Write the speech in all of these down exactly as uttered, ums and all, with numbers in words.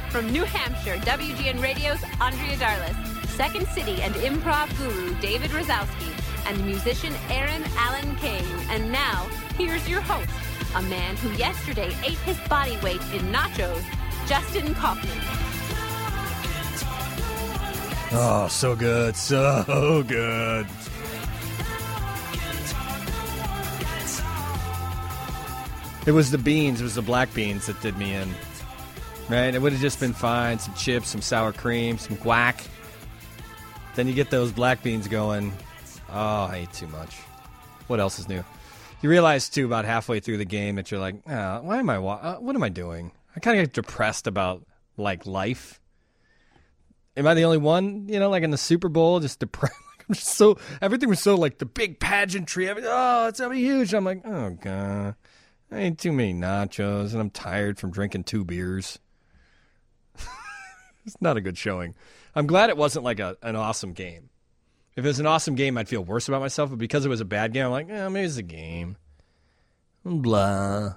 From New Hampshire, W G N Radio's Andrea Darlis, Second City and improv guru David Rosowski, and musician Aaron Allen Kane. And now, here's your host, a man who yesterday ate his body weight in nachos, Justin Kaufman. Oh, so good, so good. It was the beans, it was the black beans that did me in. Right? It would have just been fine. Some chips, some sour cream, some guac. Then you get those black beans going. Oh, I ate too much. What else is new? You realize, too, about halfway through the game that you're like, oh, why am I, wa- uh, what am I doing? I kind of get depressed about, like, life. Am I the only one, you know, like in the Super Bowl, just depressed? I'm just so, everything was so, like, the big pageantry. Everything, oh, it's going to be huge. I'm like, oh, God. I ate too many nachos, and I'm tired from drinking two beers. It's not a good showing. I'm glad it wasn't like a, an awesome game. If it was an awesome game, I'd feel worse about myself. But because it was a bad game, I'm like, eh, maybe it's a game. Blah.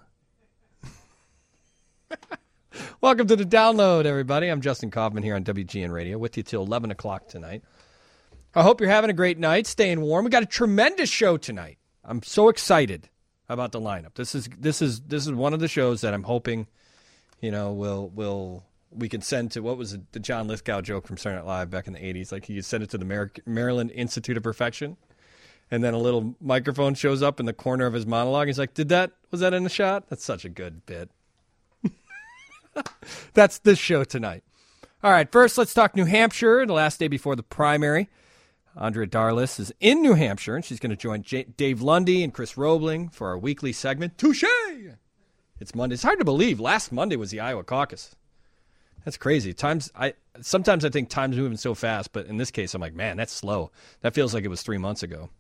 Welcome to the download, everybody. I'm Justin Kaufman here on W G N Radio with you till eleven o'clock tonight. I hope you're having a great night, staying warm. We got a tremendous show tonight. I'm so excited about the lineup. This is this is this is one of the shows that I'm hoping, you know, will will. we can send to, what was it, the John Lithgow joke from Saturday Night Live back in the eighties? Like, he could send it to the Mar- Maryland Institute of Perfection, and then a little microphone shows up in the corner of his monologue. He's like, did that, was that in the shot? That's such a good bit. That's this show tonight. All right, first let's talk New Hampshire, the last day before the primary. Andrea Darlis is in New Hampshire, and she's going to join J- Dave Lundy and Chris Roebling for our weekly segment, Touché! It's Monday. It's hard to believe. Last Monday was the Iowa caucus. That's crazy. Times I sometimes I think time's moving so fast, but in this case, I'm like, man, that's slow. That feels like it was three months ago.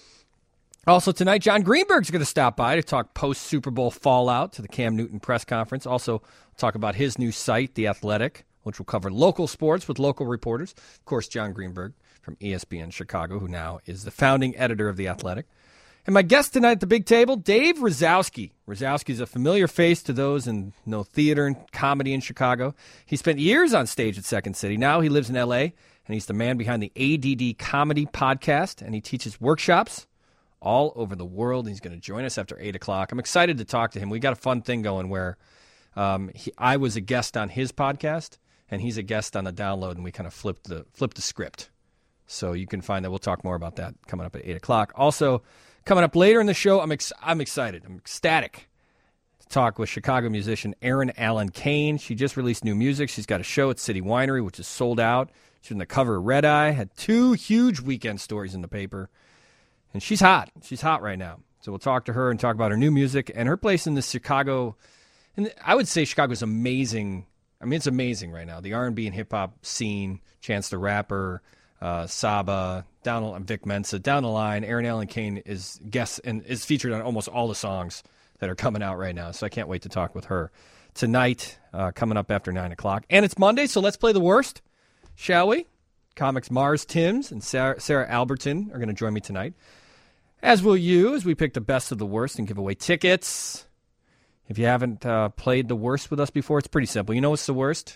Also tonight, John Greenberg's going to stop by to talk post-Super Bowl fallout to the Cam Newton press conference. Also talk about his new site, The Athletic, which will cover local sports with local reporters. Of course, John Greenberg from E S P N Chicago, who now is the founding editor of The Athletic. And my guest tonight at the big table, Dave Rosowski. Rosowski is a familiar face to those in no theater and comedy in Chicago. He spent years on stage at Second City. Now he lives in L A, and he's the man behind the A D D Comedy Podcast, and he teaches workshops all over the world. He's going to join us after eight o'clock. I'm excited to talk to him. We got a fun thing going where um, he, I was a guest on his podcast, and he's a guest on the download, and we kind of flipped the, flipped the script. So you can find that. We'll talk more about that coming up at eight o'clock. Also, coming up later in the show, I'm ex- I'm excited. I'm ecstatic to talk with Chicago musician Erin Allen Kane. She just released new music. She's got a show at City Winery, which is sold out. She's on the cover of Red Eye, had two huge weekend stories in the paper. And she's hot. She's hot right now. So we'll talk to her and talk about her new music and her place in the Chicago. And I would say Chicago's amazing. I mean, it's amazing right now. The R and B and hip-hop scene, Chance the Rapper, uh, Saba, down Vic Mensa, down the line, Erin Allen Kane is guest and is featured on almost all the songs that are coming out right now. So I can't wait to talk with her tonight, uh, coming up after nine o'clock. And it's Monday, so let's play the worst, shall we? Comics Mars Timms and Sarah, Sarah Alberton are going to join me tonight, as will you, as we pick the best of the worst and give away tickets. If you haven't uh, played the worst with us before, it's pretty simple. You know what's the worst?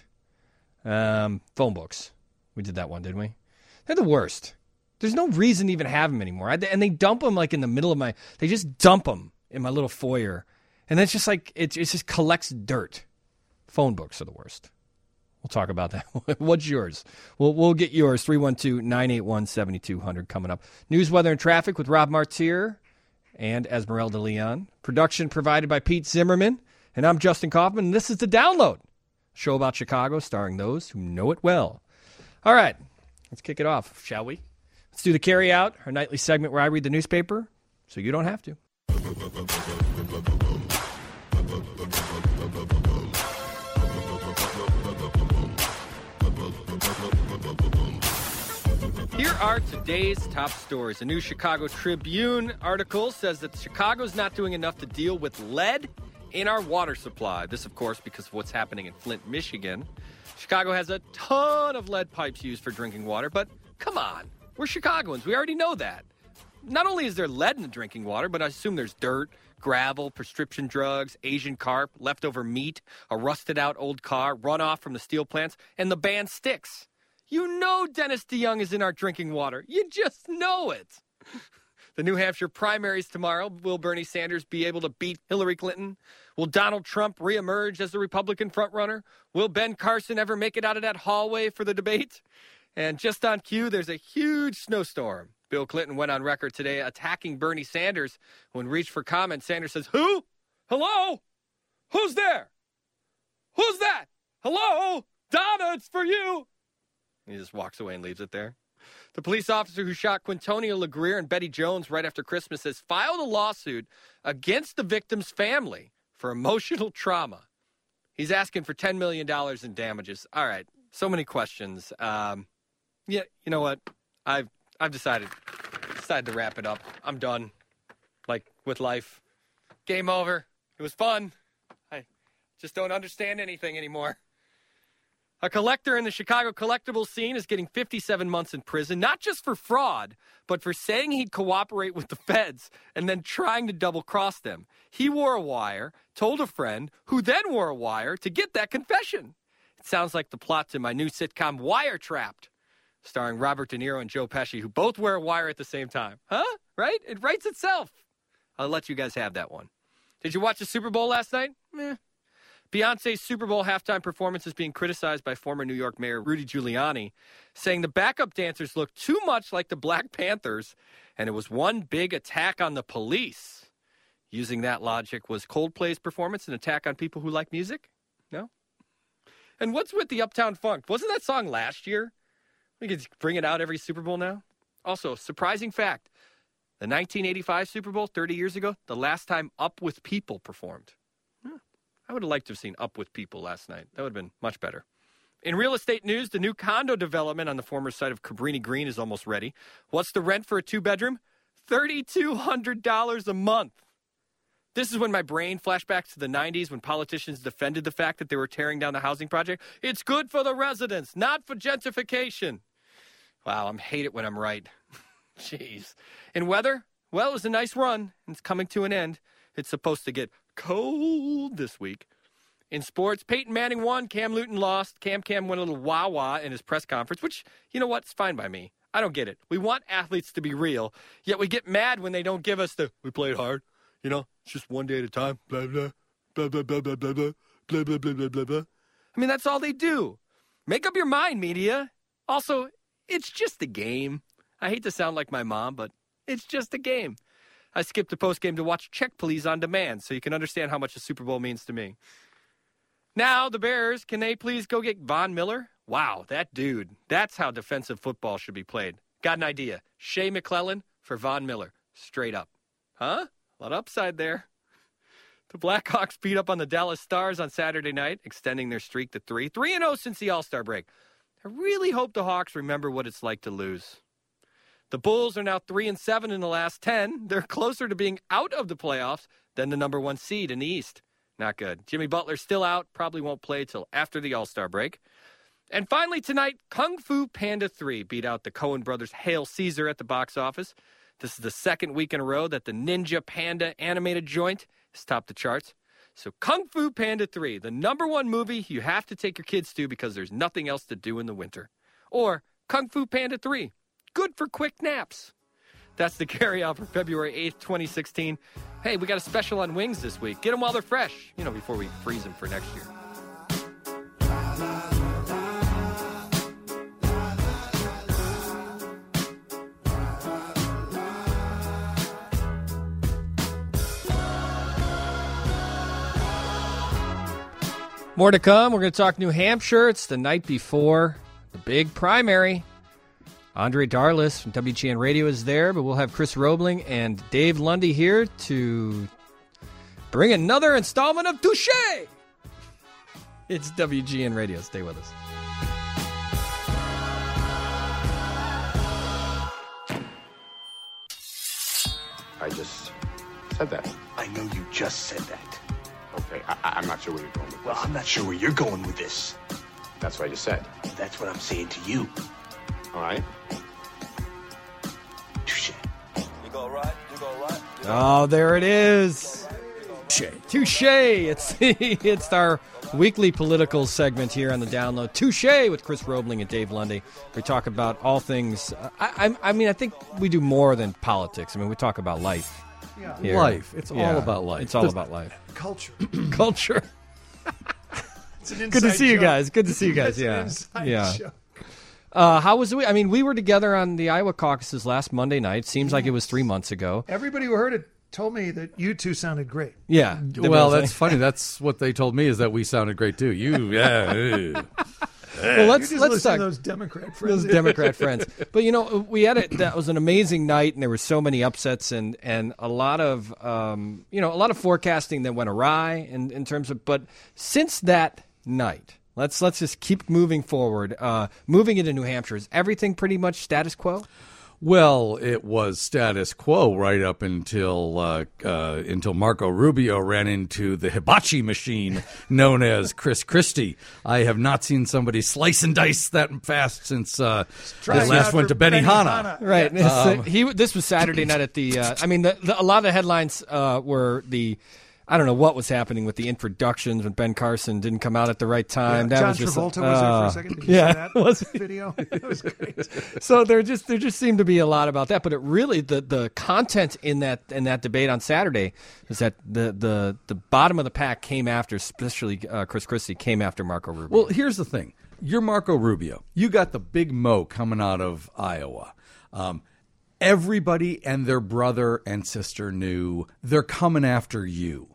Um, phone books. We did that one, didn't we? They're the worst. There's no reason to even have them anymore. I, and they dump them like in the middle of my, they just dump them in my little foyer. And it's just like, it, it just collects dirt. Phone books are the worst. We'll talk about that. What's yours? We'll, we'll get yours. three one two, nine eight one, seven two zero zero coming up. News, weather, and traffic with Rob Martier and Esmeralda Leon. Production provided by Pete Zimmerman. And I'm Justin Kaufman. And this is The Download, a show about Chicago starring those who know it well. All right. Let's kick it off, shall we? Let's do the carry out, our nightly segment where I read the newspaper so you don't have to. Here are today's top stories. A new Chicago Tribune article says that Chicago's not doing enough to deal with lead in our water supply. This, of course, because of what's happening in Flint, Michigan. Chicago has a ton of lead pipes used for drinking water, but come on, we're Chicagoans. We already know that. Not only is there lead in the drinking water, but I assume there's dirt, gravel, prescription drugs, Asian carp, leftover meat, a rusted-out old car, runoff from the steel plants, and the band Styx. You know Dennis DeYoung is in our drinking water. You just know it. The New Hampshire primaries tomorrow. Will Bernie Sanders be able to beat Hillary Clinton? Will Donald Trump reemerge as the Republican frontrunner? Will Ben Carson ever make it out of that hallway for the debate? And just on cue, there's a huge snowstorm. Bill Clinton went on record today attacking Bernie Sanders. When reached for comment, Sanders says, "Who? Hello? Who's there? Who's that? Hello? Donna, it's for you." He just walks away and leaves it there. The police officer who shot Quintonia LeGrier and Betty Jones right after Christmas has filed a lawsuit against the victim's family for emotional trauma. He's asking for ten million dollars in damages. All right, so many questions. Um, yeah, you know what? I've I've decided decided to wrap it up. I'm done, like, with life. Game over. It was fun. I just don't understand anything anymore. A collector in the Chicago collectibles scene is getting fifty-seven months in prison, not just for fraud, but for saying he'd cooperate with the feds and then trying to double-cross them. He wore a wire, told a friend, who then wore a wire to get that confession. It sounds like the plot to my new sitcom, Wiretrapped, starring Robert De Niro and Joe Pesci, who both wear a wire at the same time. Huh? Right? It writes itself. I'll let you guys have that one. Did you watch the Super Bowl last night? Meh. Beyonce's Super Bowl halftime performance is being criticized by former New York Mayor Rudy Giuliani, saying the backup dancers looked too much like the Black Panthers, and it was one big attack on the police. Using that logic, was Coldplay's performance an attack on people who like music? No? And what's with the Uptown Funk? Wasn't that song last year? We could bring it out every Super Bowl now. Also, surprising fact, the nineteen eighty-five Super Bowl, thirty years ago, the last time Up With People performed. I would have liked to have seen Up With People last night. That would have been much better. In real estate news, the new condo development on the former site of Cabrini Green is almost ready. What's the rent for a two-bedroom? three thousand two hundred dollars a month. This is when my brain flashbacks to the nineties when politicians defended the fact that they were tearing down the housing project. It's good for the residents, not for gentrification. Wow, I hate it when I'm right. Jeez. In weather, well, it was a nice run. It's coming to an end. It's supposed to get cold this week. In sports, Peyton Manning won, Cam Newton lost. Cam Cam went a little wah-wah in his press conference, which, you know what, it's fine by me. I don't get it. We want athletes to be real, yet we get mad when they don't give us the, we played hard, you know, it's just one day at a time, blah, blah, blah, blah, blah, blah, blah, blah, blah, blah, blah, blah, blah. I mean, that's all they do. Make up your mind, media. Also, it's just a game. I hate to sound like my mom, but it's just a game. I skipped the postgame to watch Check Please on demand so you can understand how much the Super Bowl means to me. Now, the Bears, can they please go get Von Miller? Wow, that dude. That's how defensive football should be played. Got an idea. Shea McClellan for Von Miller. Straight up. Huh? A lot of upside there. The Blackhawks beat up on the Dallas Stars on Saturday night, extending their streak to three. three and oh since the All-Star break. I really hope the Hawks remember what it's like to lose. The Bulls are now three and seven in the last ten. They're closer to being out of the playoffs than the number one seed in the East. Not good. Jimmy Butler's still out. Probably won't play till after the All-Star break. And finally tonight, Kung Fu Panda three beat out the Coen brothers' Hail Caesar at the box office. This is the second week in a row that the Ninja Panda animated joint has topped the charts. So Kung Fu Panda three, the number one movie you have to take your kids to because there's nothing else to do in the winter. Or Kung Fu Panda three. Good for quick naps. That's the carry-out for February eighth, twenty sixteen. Hey, we got a special on wings this week. Get them while they're fresh, you know, before we freeze them for next year. More to come. We're going to talk New Hampshire. It's the night before the big primary. Andre Darlis from W G N Radio is there, but we'll have Chris Roebling and Dave Lundy here to bring another installment of Touche. It's W G N Radio. Stay with us. I just said that. I know you just said that. Okay, I, I'm not sure where you're going with this. Well, I'm not sure where you're going with this. That's what I just said. That's what I'm saying to you. All right. Touche. You go right, you go right. You go Oh, there it is. Touche. It's it's our weekly political segment here on the Download. Touche with Chris Roebling and Dave Lundy. We talk about all things. Uh, I, I, I mean, I think we do more than politics. I mean, we talk about life. Yeah. Here. Life. It's Yeah, all about life. It's all about life. Culture. Culture. It's an Good to inside see you joke. guys. Good to see you guys. It's an Yeah. inside Yeah. joke. Uh, how was it? I mean, we were together on the Iowa caucuses last Monday night. Seems like it was three months ago. Everybody who heard it told me that you two sounded great. Yeah. Well, that's funny. That's what they told me, is that we sounded great too. You, yeah. Well, You let's just let's listen talk. to those Democrat friends. Those Democrat friends. But, you know, we had it. That was an amazing night, and there were so many upsets and, and a lot of, um, you know, a lot of forecasting that went awry in, in terms of. But since that night, let's let's just keep moving forward. Uh, moving into New Hampshire, is everything pretty much status quo? Well, it was status quo right up until uh, uh, until Marco Rubio ran into the hibachi machine known as Chris Christie. I have not seen somebody slice and dice that fast since uh, Trying they last out went for to Benihana. Right. So he. This was Saturday night at the. Uh, I mean, the, the, a lot of the headlines uh, were the. I don't know what was happening with the introductions when Ben Carson didn't come out at the right time. Yeah, that John was just, Travolta uh, was there for a second. Did you yeah, see that was video? That was great. So there just there just seemed to be a lot about that, but it really the, the content in that in that debate on Saturday is that the the, the bottom of the pack came after, especially uh, Chris Christie came after Marco Rubio. Well, here's the thing. You're Marco Rubio. You got the big mo coming out of Iowa. Um, everybody and their brother and sister knew they're coming after you.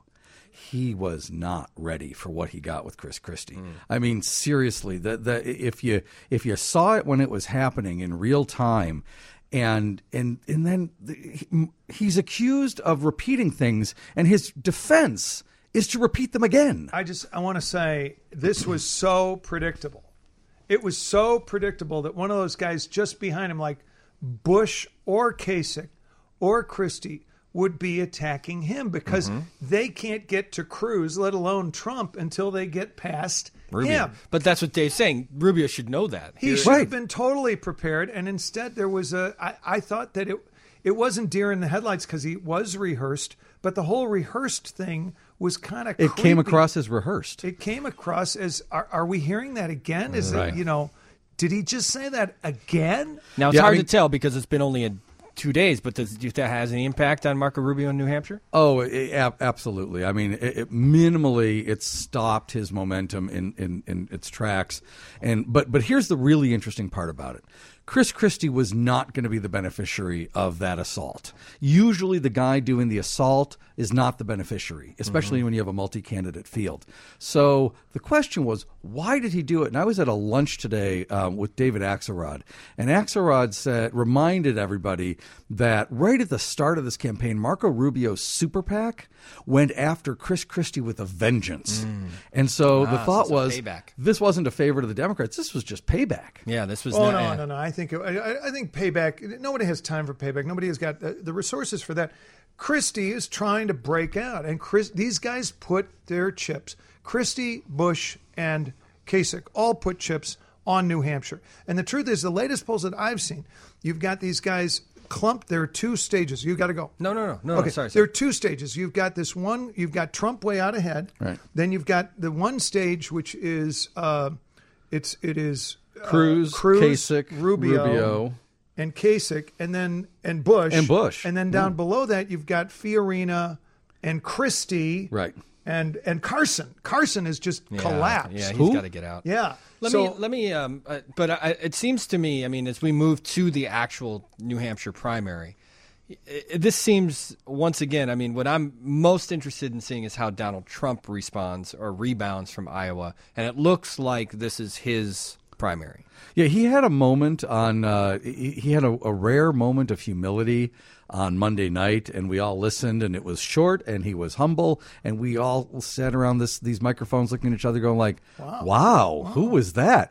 He was not ready for what he got with Chris Christie. Mm. I mean, seriously, the, the, if you if you saw it when it was happening in real time, and and and then the, he, he's accused of repeating things, and his defense is to repeat them again. I just I want to say this was so predictable. It was so predictable that one of those guys just behind him, like Bush or Kasich or Christie, would be attacking him because mm-hmm. they can't get to Cruz, let alone Trump, until they get past Rubio. him. But that's what Dave's saying. Rubio should know that. He Here- should Right. have been totally prepared, and instead there was a. I, I thought that it it wasn't deer in the headlights because he was rehearsed, but the whole rehearsed thing was kind of. It came across as rehearsed. It came across as. Are, are we hearing that again? Is Right. it you know? Did he just say that again? Now it's Yeah, I hard mean- to tell because it's been only a. Two days, but does do you think that has any impact on Marco Rubio in New Hampshire? Oh, it, ab- absolutely. I mean, it, it, minimally, it stopped his momentum in, in, in its tracks. And but but here's the really interesting part about it. Chris Christie was not going to be the beneficiary of that assault. Usually the guy doing the assault is not the beneficiary, especially mm-hmm. when you have a multi-candidate field. So the question was, why did he do it? And I was at a lunch today um, with David Axelrod, and Axelrod said, reminded everybody that right at the start of this campaign, Marco Rubio's super PAC went after Chris Christie with a vengeance. Mm. And so ah, the thought so was, payback. This wasn't a favor to the Democrats. This was just payback. Yeah, this was. Oh not, no, yeah. no, no! I think I, I think payback. Nobody has time for payback. Nobody has got the, the resources for that. Christie is trying to break out, and Chris, these guys put their chips. Christie, Bush, and Kasich all put chips on New Hampshire. And the truth is, the latest polls that I've seen, you've got these guys clumped. There are two stages. You got to go. No, no, no, no. Okay, no, sorry, there sorry. are two stages. You've got this one. You've got Trump way out ahead. Right. Then you've got the one stage, which is uh, it's it is uh, Cruz, Cruz, Kasich, Rubio, Rubio. and Kasich, and then and Bush, And Bush. and then down Mm. below that you've got Fiorina and Christie, Right. and and Carson. Carson has just Yeah, collapsed. Yeah, he's Who? got to get out. Yeah. Let so, me let me. Um, uh, but I, it seems to me, I mean, as we move to the actual New Hampshire primary, i i this seems once again. I mean, what I'm most interested in seeing is how Donald Trump responds or rebounds from Iowa, and it looks like this is his primary. Yeah, he had a moment on. Uh, he, he had a, a rare moment of humility on Monday night, and we all listened, and it was short, and he was humble, and we all sat around this these microphones looking at each other, going like, "Wow, wow, wow. who was that?"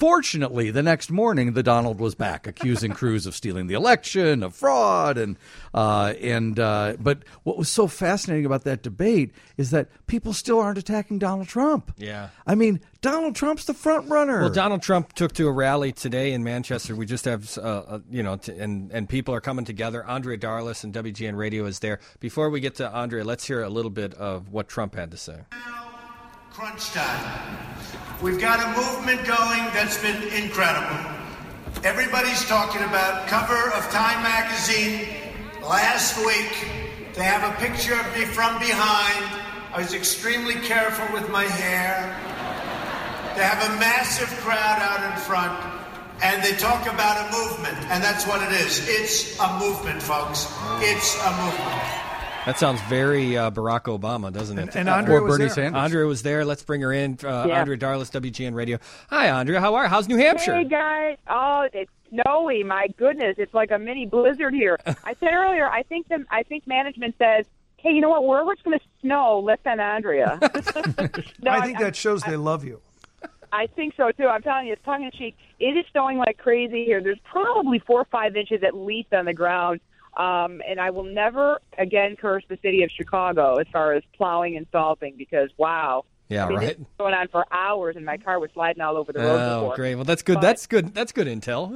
Unfortunately, the next morning, the Donald was back, accusing Cruz of stealing the election, of fraud, and uh, and uh, but what was so fascinating about that debate is that people still aren't attacking Donald Trump. Yeah, I mean, Donald Trump's the front runner. Well, Donald Trump took to a rally today in Manchester. We just have, uh, uh, you know, t- and and people are coming together. Andrea Darlis and W G N Radio is there. Before we get to Andrea, let's hear a little bit of what Trump had to say. Crunch time. We've got a movement going that's been incredible. Everybody's talking about cover of Time magazine last week. They have a picture of me from behind. I was extremely careful with my hair. They have a massive crowd out in front, and they talk about a movement, and that's what it is. It's a movement, folks. It's a movement. That sounds very uh, Barack Obama, doesn't it? And, and Andrea or was Bernie there. Sanders. Andrea was there. Let's bring her in. Uh, Yeah. Andrea Darlis, W G N Radio. Hi, Andrea. How are you? How's New Hampshire? Hey, guys. Oh, it's snowy. My goodness. It's like a mini blizzard here. I said earlier, I think the, I think management says, hey, you know what? Wherever it's going to snow, let's send Andrea. no, I think I, that shows I, they love you. I think so, too. I'm telling you, it's tongue-in-cheek. It is snowing like crazy here. There's probably four or five inches at least on the ground. Um, and I will never again curse the city of Chicago as far as plowing and salting because, wow. Yeah, I mean, right. This was going on for hours, and my car was sliding all over the road Oh, before. great. Well, that's good. But- that's good. That's good intel.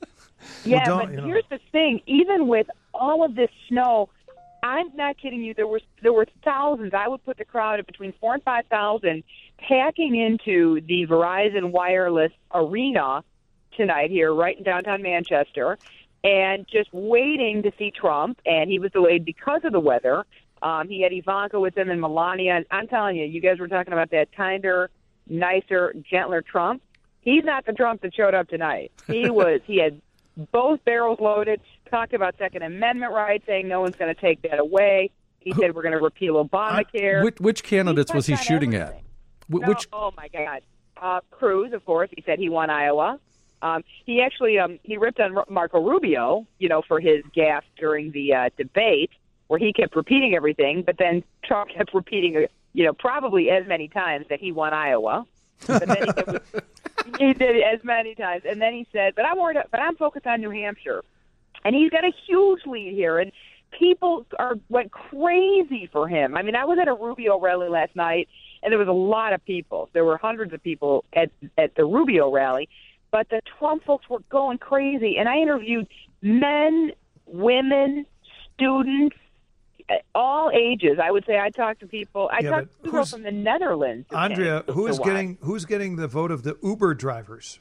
Yeah, Well, don't- but you know. here's the thing. Even with all of this snow, I'm not kidding you. There were there were thousands. I would put the crowd at between four and five thousand packing into the Verizon Wireless Arena tonight here, right in downtown Manchester, and just waiting to see Trump. And he was delayed because of the weather. Um, he had Ivanka with him and Melania. And I'm telling you, you guys were talking about that kinder, nicer, gentler Trump. He's not the Trump that showed up tonight. He was. He had both barrels loaded. Talked about Second Amendment rights, saying no one's going to take that away. He said we're going to repeal Obamacare. Which, which candidates was he touched on shooting everything. at? Wh- No, Which oh my God, uh, Cruz, of course. He said he won Iowa. Um, he actually um, he ripped on Ru- Marco Rubio, you know, for his gaffe during the uh, debate, where he kept repeating everything, but then Trump kept repeating, uh, you know, probably as many times that he won Iowa. But then he, kept, he did it as many times, and then he said, "But I'm worried. But I'm focused on New Hampshire." And he's got a huge lead here, and people are went crazy for him. I mean, I was at a Rubio rally last night, and there was a lot of people. There were hundreds of people at at the Rubio rally, but the Trump folks were going crazy. And I interviewed men, women, students, all ages. I would say I talked to people. I Yeah, talked but to people who's- from the Netherlands. who Andrea, came who to is watch. getting who's getting the vote of the Uber drivers?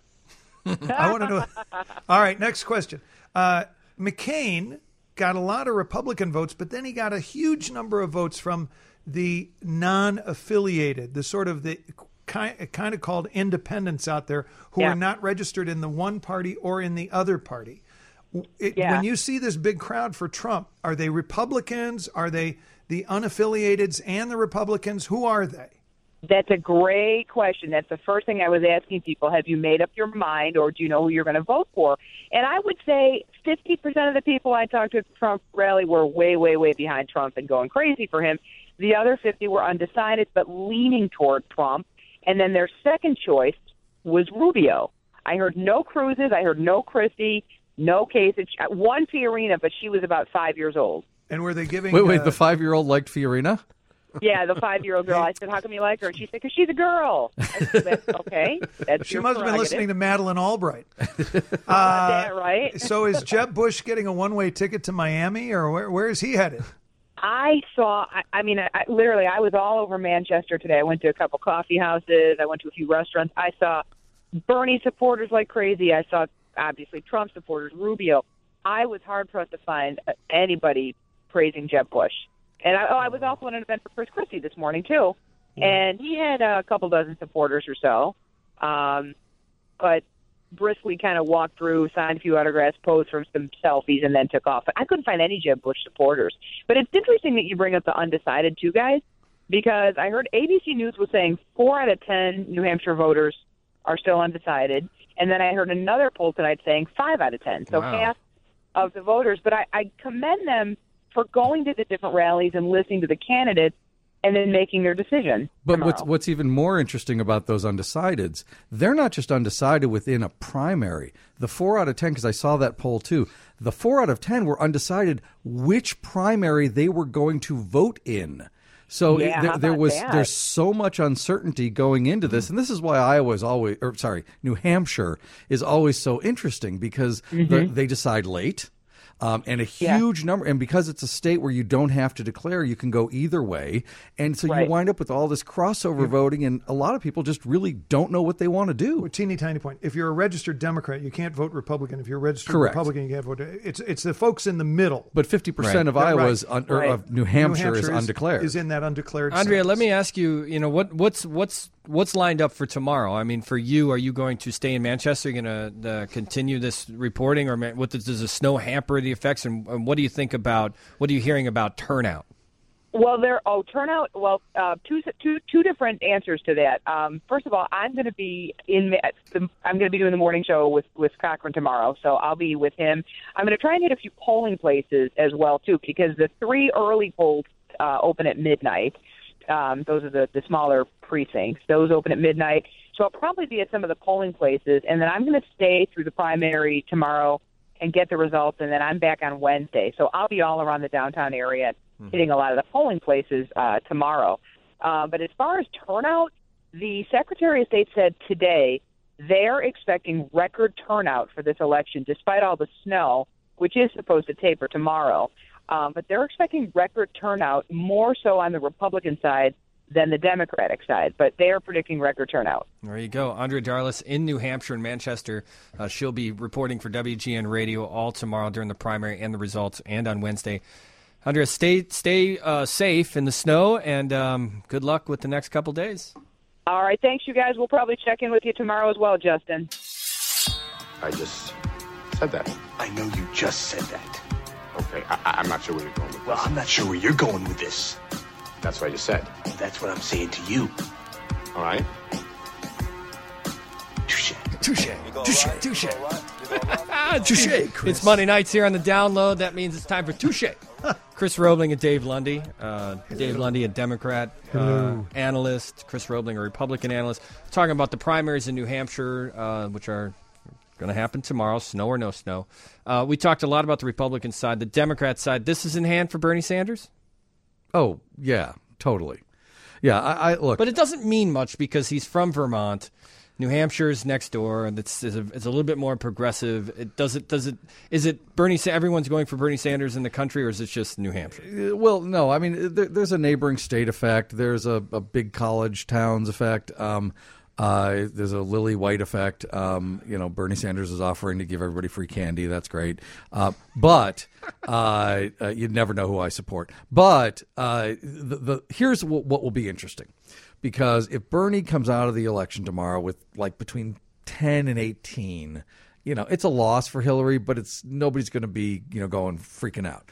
I want to know. All right, next question. Uh, McCain got a lot of Republican votes, but then he got a huge number of votes from the non-affiliated, the sort of the kind, kind of called independents out there who Yeah. are not registered in the one party or in the other party. It, Yeah. When you see this big crowd for Trump, are they Republicans? Are they the unaffiliateds and the Republicans? Who are they? That's a great question. That's the first thing I was asking people. Have you made up your mind, or do you know who you're going to vote for? And I would say fifty percent of the people I talked to at the Trump rally were way, way, way behind Trump and going crazy for him. The other fifty were undecided but leaning toward Trump. And then their second choice was Rubio. I heard no Cruzes. I heard no Christie, no Kasich. One Fiorina, but she was about five years old. And were they giving? wait, wait, uh, the five-year-old liked Fiorina? Yeah, the five-year-old girl. I said, how come you like her? And she said, because she's a girl. I said, that's okay. That's She your must have been prerogative. listening to Madeleine Albright. Uh, Uh, that right? so is Jeb Bush getting a one-way ticket to Miami, or where, where is he headed? I saw, I, I mean, I, I, literally, I was all over Manchester today. I went to a couple coffee houses. I went to a few restaurants. I saw Bernie supporters like crazy. I saw, obviously, Trump supporters, Rubio. I was hard-pressed to find uh, anybody praising Jeb Bush. And I, oh, I was also at an event for Chris Christie this morning, too. And he had a couple dozen supporters or so. Um, but briskly kind of walked through, signed a few autographs, posed for some selfies, and then took off. I couldn't find any Jeb Bush supporters. But it's interesting that you bring up the undecided, too, guys, because I heard A B C News was saying four out of ten New Hampshire voters are still undecided. And then I heard another poll tonight saying five out of ten. So Wow. half of the voters. But I, I commend them for going to the different rallies and listening to the candidates and then making their decision. But tomorrow. what's what's even more interesting about those undecideds, they're not just undecided within a primary. The four out of ten, because I saw that poll too, the four out of ten were undecided which primary they were going to vote in. So Yeah, there, how there about was that? there's so much uncertainty going into this, and this is why Iowa is always, or sorry, New Hampshire is always so interesting because the, they decide late. Um, and a Yeah. huge number, and because it's a state where you don't have to declare, you can go either way, and so Right. you wind up with all this crossover voting, and a lot of people just really don't know what they want to do. A teeny tiny point. If you're a registered Democrat, you can't vote Republican. If you're a registered Correct. Republican, you can't vote. It's it's the folks in the middle. But fifty percent of Yeah, right. Iowa's un, or Right. of New Hampshire, New is undeclared. Is in that undeclared. Andrea, census. let me ask you, you know, what what's what's what's lined up for tomorrow? I mean, for you, are you going to stay in Manchester? Are you going to uh, continue this reporting, or ma- what does, does the snow hamper the effects? And, and what do you think about, what are you hearing about turnout? Well, there. Oh, turnout. Well, uh, two, two, two different answers to that. Um, first of all, I'm going to be in. The, I'm going to be doing the morning show with with Cochran tomorrow, so I'll be with him. I'm going to try and hit a few polling places as well too, because the three early polls uh, open at midnight. Um, those are the, the smaller precincts. Those open at midnight. So I'll probably be at some of the polling places, and then I'm going to stay through the primary tomorrow and get the results, and then I'm back on Wednesday. So I'll be all around the downtown area hitting a lot of the polling places uh, tomorrow. Uh, but as far as turnout, the Secretary of State said today they're expecting record turnout for this election, despite all the snow, which is supposed to taper tomorrow. Um, but they're expecting record turnout, more so on the Republican side than the Democratic side. But they are predicting record turnout. There you go. Andrea Darless in New Hampshire and Manchester. Uh, she'll be reporting for W G N Radio all tomorrow during the primary and the results, and on Wednesday. Andrea, stay stay uh, safe in the snow, and um, good luck with the next couple days. All right. Thanks, you guys. We'll probably check in with you tomorrow as well, Justin. I just said that. I know you just said that. Okay, I, I- I'm not sure where you're going with Well, this. I'm not sure where you're going with this. That's what I just said. That's what I'm saying to you. All right? Touche. Touche, touche, touche. Ah, touche. It's Monday nights here on the Download. That means it's time for Touche. Chris Roebling and Dave Lundy. Uh, Dave Lundy, a Democrat uh, analyst. Chris Roebling, a Republican analyst. Talking about the primaries in New Hampshire, uh, which are going to happen tomorrow, snow or no snow. Uh, we talked a lot about the Republican side. The Democrat side, this is in hand for Bernie Sanders? Oh, yeah, totally. Yeah, I, I look. But it doesn't mean much because he's from Vermont. New Hampshire's next door, and it's, it's, a, it's a little bit more progressive. It does it does it is it Bernie? Everyone's going for Bernie Sanders in the country, or is it just New Hampshire? Uh, Well, no. I mean, there, there's a neighboring state effect. There's a, a big college towns effect. Um, uh, there's a Lily White effect. Um, you know, Bernie Sanders is offering to give everybody free candy. That's great. Uh, but uh, uh, you'd never know who I support. But uh, the, the here's what, what will be interesting. Because if Bernie comes out of the election tomorrow with like between ten and eighteen, you know, it's a loss for Hillary, but it's nobody's going to be, you know, going freaking out.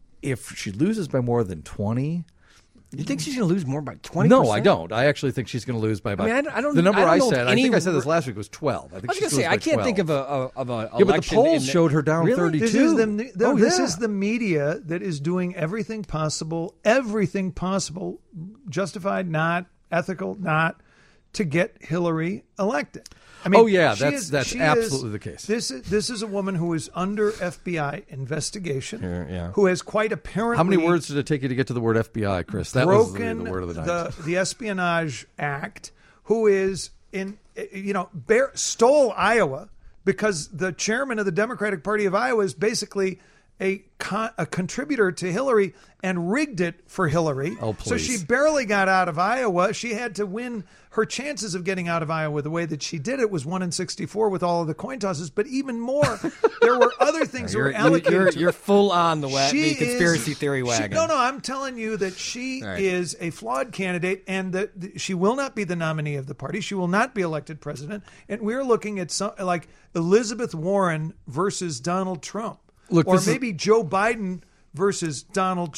If she loses by more than twenty, You think she's going to lose more by twenty? no, I don't. I actually think she's going to lose by about. I mean, I don't- I don't- the number I don't I, know if said. any I think I said this re- last week was twelve. I think I was she's going to say lose I by can't think twelve. of a of a Yeah, but the election polls in the- showed her down Really? thirty-two. This is the the- Oh, this yeah. is the media that is doing everything possible, everything possible, justified, not ethical, not to get Hillary elected. I Oh, yeah, she that's- is- that's she absolutely is- the case. This is this is a woman who is under F B I investigation, Yeah, yeah. who has quite apparently How many words did it take you to get to the word F B I, Chris? That was the, broken the word of the night. the, the Espionage Act, who is in, you know, bear, stole Iowa because the chairman of the Democratic Party of Iowa is basically a con, a contributor to Hillary and rigged it for Hillary. Oh, so please. she barely got out of Iowa. She had to win. Her chances of getting out of Iowa the way that she did it was one in sixty-four with all of the coin tosses. But even more, there were other things that You're, were allocated you're, to you're full on the, wa- she the conspiracy is- theory she- wagon. no, no, I'm telling you that she All right. is a flawed candidate, and that th- she will not be the nominee of the party. She will not be elected president. And we're looking at some like Elizabeth Warren versus Donald Trump, Look, or this is- maybe Joe Biden versus Donald Trump.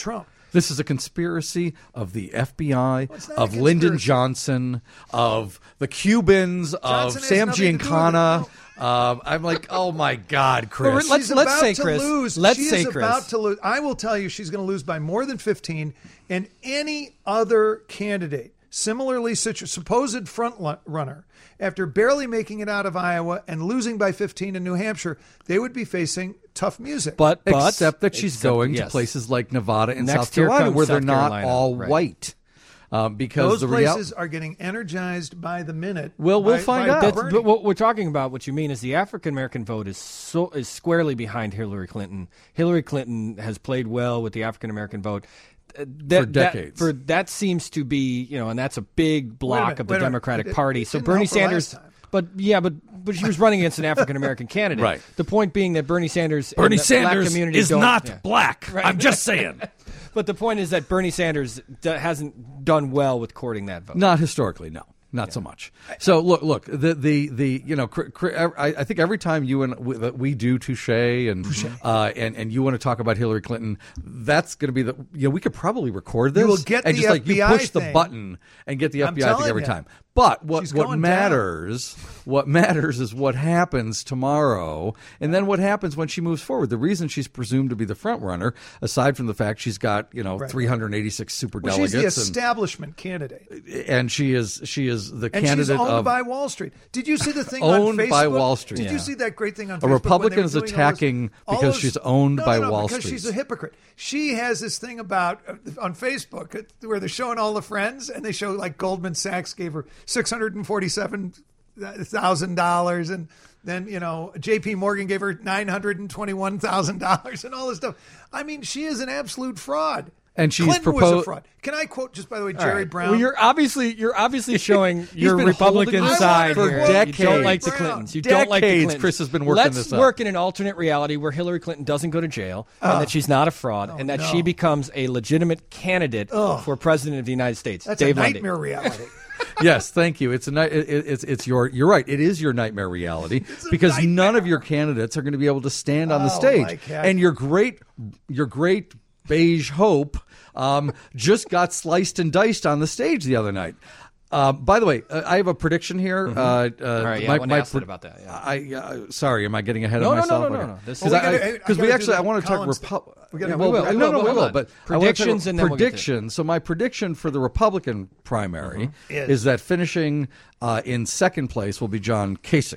This is a conspiracy of the F B I, it's not of a Lyndon conspiracy. Johnson, of the Cubans, Johnson of has Sam nothing to do with it, Giancana. no. Um, I'm like, oh my God, Chris. Well, let's- She's about say, to Chris, lose. let's she say, is Chris. about to lose. I will tell you, she's going to lose by more than fifteen. And any other candidate, similarly situ- supposed front lu- runner, after barely making it out of Iowa and losing by fifteen in New Hampshire, they would be facing tough music. But, but Except that she's except- going yes. to places like Nevada and Next South here Carolina comes where they're South not Carolina, all right. white. Um, because those the real- places are getting energized by the minute. Well, we'll by- find by out. That's, Bernie. but what we're talking about, what you mean, is the African American vote is so is squarely behind Hillary Clinton. Hillary Clinton has played well with the African American vote. Uh, That, For decades. That, for that seems to be, you know, and that's a big block minute, of the wait a minute. Democratic It- Party. it So didn't Bernie help her last Sanders, time. but yeah, but but she was running against an African American candidate. Right. The point being that Bernie Sanders, Bernie and the black Sanders community is don't- not yeah. black. I'm just saying. But the point is that Bernie Sanders d- hasn't done well with courting that vote. Not historically, no. Not so much. So look, look. The the the you know, cr- cr- I, I think every time you and we, that we do Touche and uh, and and you want to talk about Hillary Clinton, that's going to be the you know we could probably record this You will get and the just like F B you I push the thing. button and get the I'm F B I thing telling every you. time. But what She's what going matters what matters is what happens tomorrow, and then what happens when she moves forward. The reason she's presumed to be the front runner, aside from the fact she's got you know Right. three hundred eighty-six super Well, she's delegates, the and, establishment candidate. and she is she is the And candidate she's owned of by Wall Street. Did you see the thing on Owned Facebook? by Wall Street. Did Yeah. you see that great thing on A Facebook? when they Republican were is doing all attacking those- all because those- she's owned No, by no, no, Wall because Street. she's a hypocrite. She has this thing about uh, on Facebook uh, where they're showing all the friends, and they show like Goldman Sachs gave her six hundred and forty-seven thousand dollars, and then you know J P Morgan gave her nine hundred and twenty-one thousand dollars, and all this stuff. I mean, she is an absolute fraud. And she's Clinton was propo- a fraud. Can I quote just by the way All Jerry right. Brown? Well, you're obviously you're obviously showing your been Republican holding this side for here. decades. You don't like the Brown. Clintons. You don't like the Decades, Clintons. Chris has been working Let's this up. work in an alternate reality where Hillary Clinton doesn't go to jail and that she's not a fraud and that no. she becomes a legitimate candidate for president of the United States. That's Dave a Lundy. nightmare reality. Yes, thank you. It's a ni- it, it- it's it's your you're right. It is your nightmare reality because none of your candidates are going to be able to stand on the Oh, stage. my God. And your great your great beige hope um, just got sliced and diced on the stage the other night. Uh, by the way, uh, I have a prediction here. Uh, uh, All right, yeah, I wanted to ask it about that, yeah. I uh, sorry, am I getting ahead No, of no, no, myself? no, no, Okay. no. This Because is- Well, we gotta- I because we gotta do actually I the want to talk Collins thing. Repu- We gotta yeah, move well, right no, along. no, we Hold will. on. But I wanna talk Predictions about and then we'll get to it. predictions. So my prediction for the Republican primary Is- is that finishing uh, in second place will be John Kasich.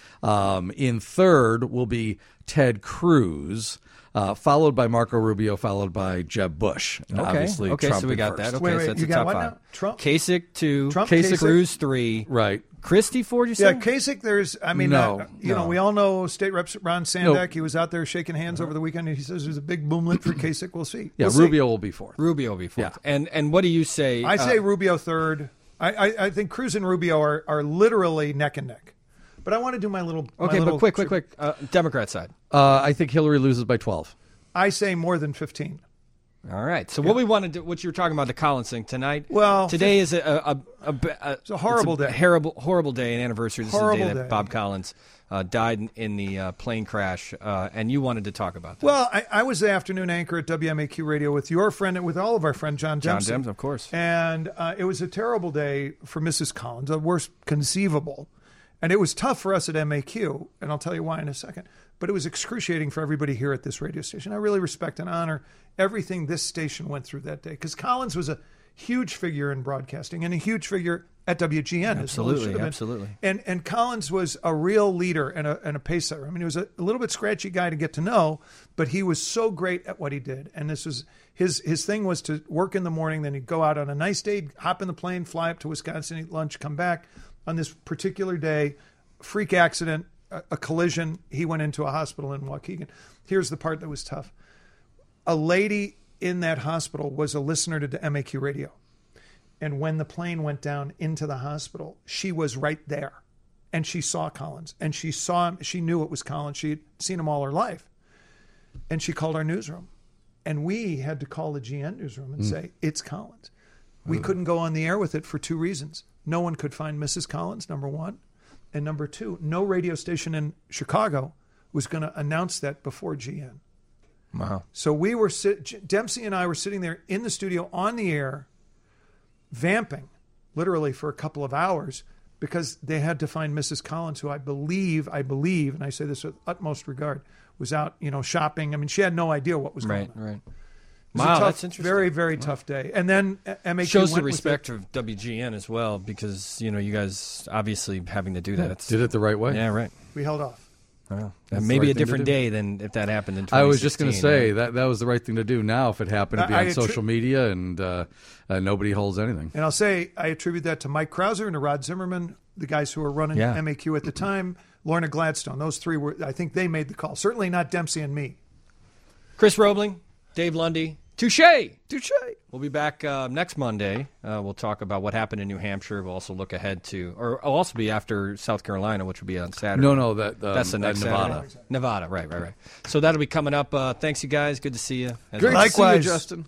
Um, in third will be Ted Cruz. Uh, followed by Marco Rubio, followed by Jeb Bush. And Okay. obviously okay, Trump so we in got first. that. Okay, Wait, so wait, that's you a got top what five. now? Trump? Kasich two, Trump, Kasich, Kasich. Cruz three, Right. Christie four. You Yeah, say? Kasich, there's, I mean, No, uh, you no. know, we all know State Rep Ron Sandak. No. He was out there shaking hands over the weekend, and he says there's a big boomlet for Kasich. We'll see. Yeah, We'll see. Rubio will be fourth. Rubio before. Yeah. And and what do you say? I say uh, Rubio third. I, I, I think Cruz and Rubio are, are literally neck and neck. But I want to do my little. my okay, little but quick, quick, quick. Uh, Democrat side. Uh, I think Hillary loses by twelve. I say more than fifteen. All right. So what we want to do, what you were talking about, the Collins thing tonight. Well, today is a a, a, a, a It's a horrible day. horrible horrible day, an anniversary. This Horrible is the day that day. Bob Collins uh, died in, in the uh, plane crash, uh, and you wanted to talk about that. Well, I, I was the afternoon anchor at W M A Q Radio with your friend and with all of our friend John John Dempsey. Dems, of course. And uh, it was a terrible day for Missus Collins, the worst conceivable. And it was tough for us at M A Q, and I'll tell you why in a second. But it was excruciating for everybody here at this radio station. I really respect and honor everything this station went through that day, because Collins was a huge figure in broadcasting and a huge figure at W G N. as well as Absolutely, should have been. absolutely. And and pacer was a real leader and a, and a pacer. I mean, he was a, a little bit scratchy guy to get to know, but he was so great at what he did. And this was his his thing was to work in the morning, then he'd go out on a nice day, hop in the plane, fly up to Wisconsin, eat lunch, come back. On this particular day, freak accident, a, a collision. He went into a hospital in Waukegan. Here's the part that was tough. A lady in that hospital was a listener to M A Q radio. And when the plane went down into the hospital, she was right there. And she saw Collins. And she saw him. She knew it was Collins. She had seen him all her life. And she called our newsroom. And we had to call the G N newsroom and say, it's Collins. We couldn't go on the air with it for two reasons. No one could find Missus Collins, number one. And number two, no radio station in Chicago was going to announce that before G N. Wow. So we were sit- Dempsey and I were sitting there in the studio on the air, vamping, literally for a couple of hours, because they had to find Missus Collins, who I believe, I believe, and I say this with utmost regard, was out, you know, shopping. I mean, she had no idea what was going Right, on. right. It was Wow, a tough, that's interesting. Very, very wow. tough day. And then M A Q shows went the with respect it. of W G N as well, because you know you guys obviously having to do that. It's, Did it the right way. Yeah, right. We held off. Well, That's maybe the right a different thing to do. day than if that happened in I was just going going to say that that was the right thing to do. Now, if it happened to be I- on I attri- social media and uh, uh, nobody holds anything. And I'll say I attribute that to Mike Krauser and to Rod Zimmerman, the guys who were running Yeah. M A Q at the time, Lorna Gladstone. Those three were, I think they made the call. Certainly not Dempsey and me. Chris Roebling, Dave Lundy, touche, touche. We'll be back uh, next Monday. Uh, we'll talk about what happened in New Hampshire. We'll also look ahead to, or I'll also be after South Carolina, which will be on Saturday. No, no, that um, That's the next uh, Nevada. Saturday. Nevada, right, right, right. So that'll be coming up. Uh, thanks, you guys. Good to see you. As Great always. to see you, Likewise. Justin.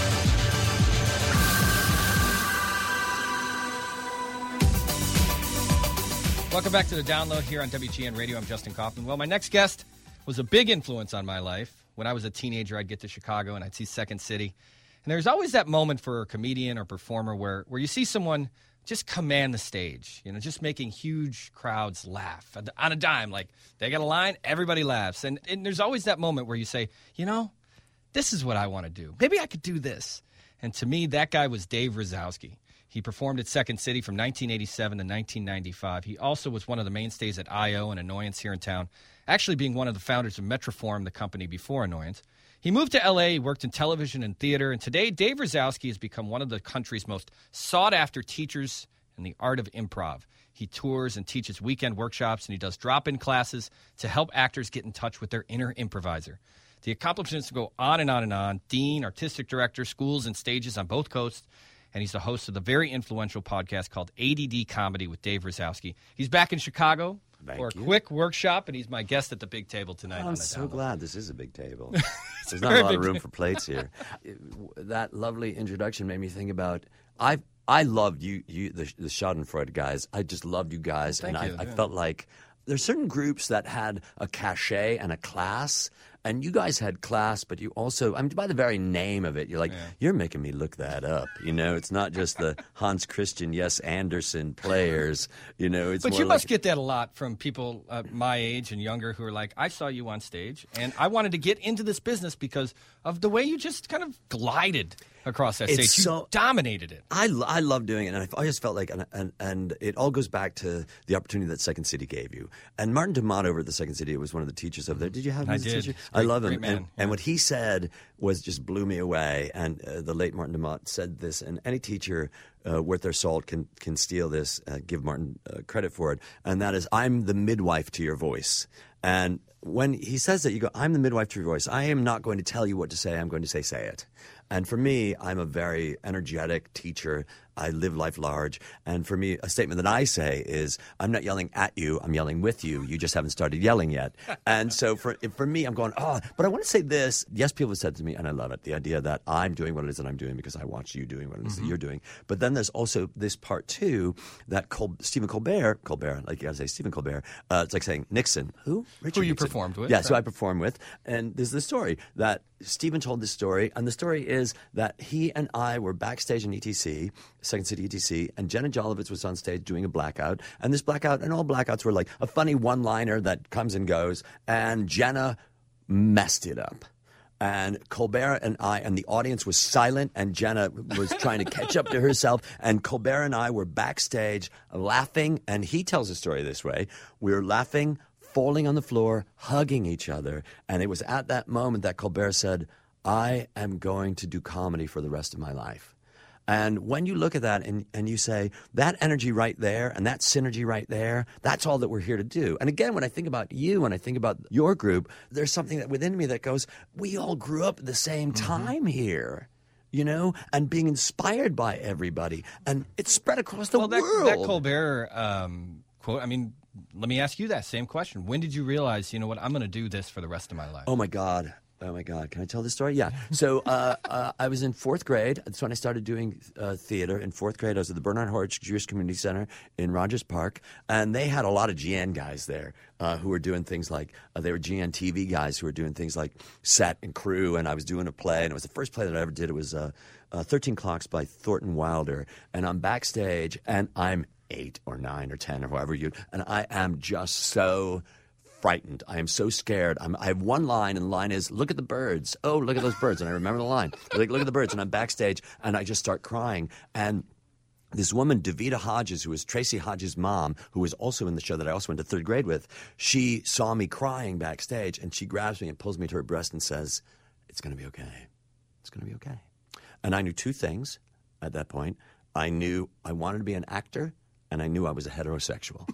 Welcome back to the download here on W G N Radio. I'm Justin Kaufman. Well, my next guest was a big influence on my life. When I was a teenager, I'd get to Chicago and I'd see Second City. And there's always that moment for a comedian or performer where, where you see someone just command the stage, you know, just making huge crowds laugh on a dime. Like, they got a line, everybody laughs. And, and there's always that moment where you say, you know, this is what I want to do. Maybe I could do this. And to me, that guy was Dave Razowsky. He performed at Second City from nineteen eighty-seven to nineteen ninety-five. He also was one of the mainstays at I O and Annoyance here in town, actually being one of the founders of Metroform, the company before Annoyance. He moved to L A, he worked in television and theater, and today Dave Razowsky has become one of the country's most sought-after teachers in the art of improv. He tours and teaches weekend workshops, and he does drop-in classes to help actors get in touch with their inner improviser. The accomplishments go on and on and on. Dean, artistic director, schools and stages on both coasts. And he's the host of the very influential podcast called A D D Comedy with Dave Razowsky. He's back in Chicago Thank for a you. quick workshop, and he's my guest at the big table tonight. on I'm the so download. glad this is a big table. There's a not very a lot big of room table. for plates here. It- that lovely introduction made me think about I I loved you you the, the Schadenfreude guys. I just loved you guys, Thank and you, I, I yeah. felt like there's certain groups that had a cachet and a class. And you guys had class, but you also, I mean, by the very name of it, you're like, you're making me look that up. You know, it's not just the Hans Christian, Yes Anderson players. You know, it's But more you like, must get that a lot from people uh, my age and younger who are like, I saw you on stage, and I wanted to get into this business because of the way you just kind of glided across that It's stage. You so- dominated it. I, lo- I love doing it, and I, I just felt like, and, and and it all goes back to the opportunity that Second City gave you. And Martin DeMott over at the Second City was one of the teachers over there. Did you have him I as a did. teacher? Great- I love him. great man, And, yeah. and what he said was just blew me away. And uh, the late Martin DeMott said this, and any teacher uh, worth their salt can can steal this, uh, give Martin uh, credit for it, and that is, I'm the midwife to your voice. And when he says that, you go, I'm the midwife to your voice. I am not going to tell you what to say. I'm going to say, say it. And for me, I'm a very energetic teacher. I live life large. And for me, a statement that I say is, I'm not yelling at you. I'm yelling with you. You just haven't started yelling yet. And so for for me, I'm going, oh, but I want to say this. Yes, people have said to me, and I love it, the idea that I'm doing what it is that I'm doing because I watched you doing what it is Mm-hmm. that you're doing. But then there's also this part, too, that Col- Stephen Colbert, Colbert, like you got to say Stephen Colbert, uh, it's like saying Nixon. Who? Richard Who you Nixon. performed with, Yeah, so right. I performed with. And there's this story that Stephen told this story, and the story is that he and I were backstage in E T C, Second City E T C, and Jenna Jolovitz was on stage doing a blackout. And this blackout, and all blackouts were like a funny one-liner that comes and goes, and Jenna messed it up. And Colbert and I, and the audience was silent, and Jenna was trying to catch up to herself. And Colbert and I were backstage laughing, and he tells the story this way. We were laughing, falling on the floor, hugging each other. And it was at that moment that Colbert said, I am going to do comedy for the rest of my life. And when you look at that and, and you say, that energy right there and that synergy right there, that's all that we're here to do. And again, when I think about you, when I think about your group, there's something that within me that goes, we all grew up at the same time here, you know, and being inspired by everybody. And it's spread across the well, that, world. that Colbert um, quote, I mean, let me ask you that same question. When did you realize, you know what, I'm going to do this for the rest of my life? Oh, my God. Oh, my God. Can I tell this story? Yeah. So uh, uh, I was in fourth grade. That's when I started doing uh, theater. In fourth grade, I was at the Bernard Horch Jewish Community Center in Rogers Park. And they had a lot of G N guys there uh, who were doing things like uh, – they were G N T V guys who were doing things like set and crew. And I was doing a play. And it was the first play that I ever did. It was uh, uh, thirteen Clocks by Thornton Wilder. And I'm backstage, and I'm eight or nine or ten or whoever you – and I am just so – frightened. I am so scared. I'm, I have one line, and the line is, look at the birds. Oh, look at those birds. And I remember the line. Like, look at the birds. And I'm backstage, and I just start crying. And this woman, Davida Hodges, who was Tracy Hodges' mom, who was also in the show that I also went to third grade with, she saw me crying backstage, and she grabs me and pulls me to her breast and says, it's going to be okay. It's going to be okay. And I knew two things at that point. I knew I wanted to be an actor, and I knew I was a heterosexual.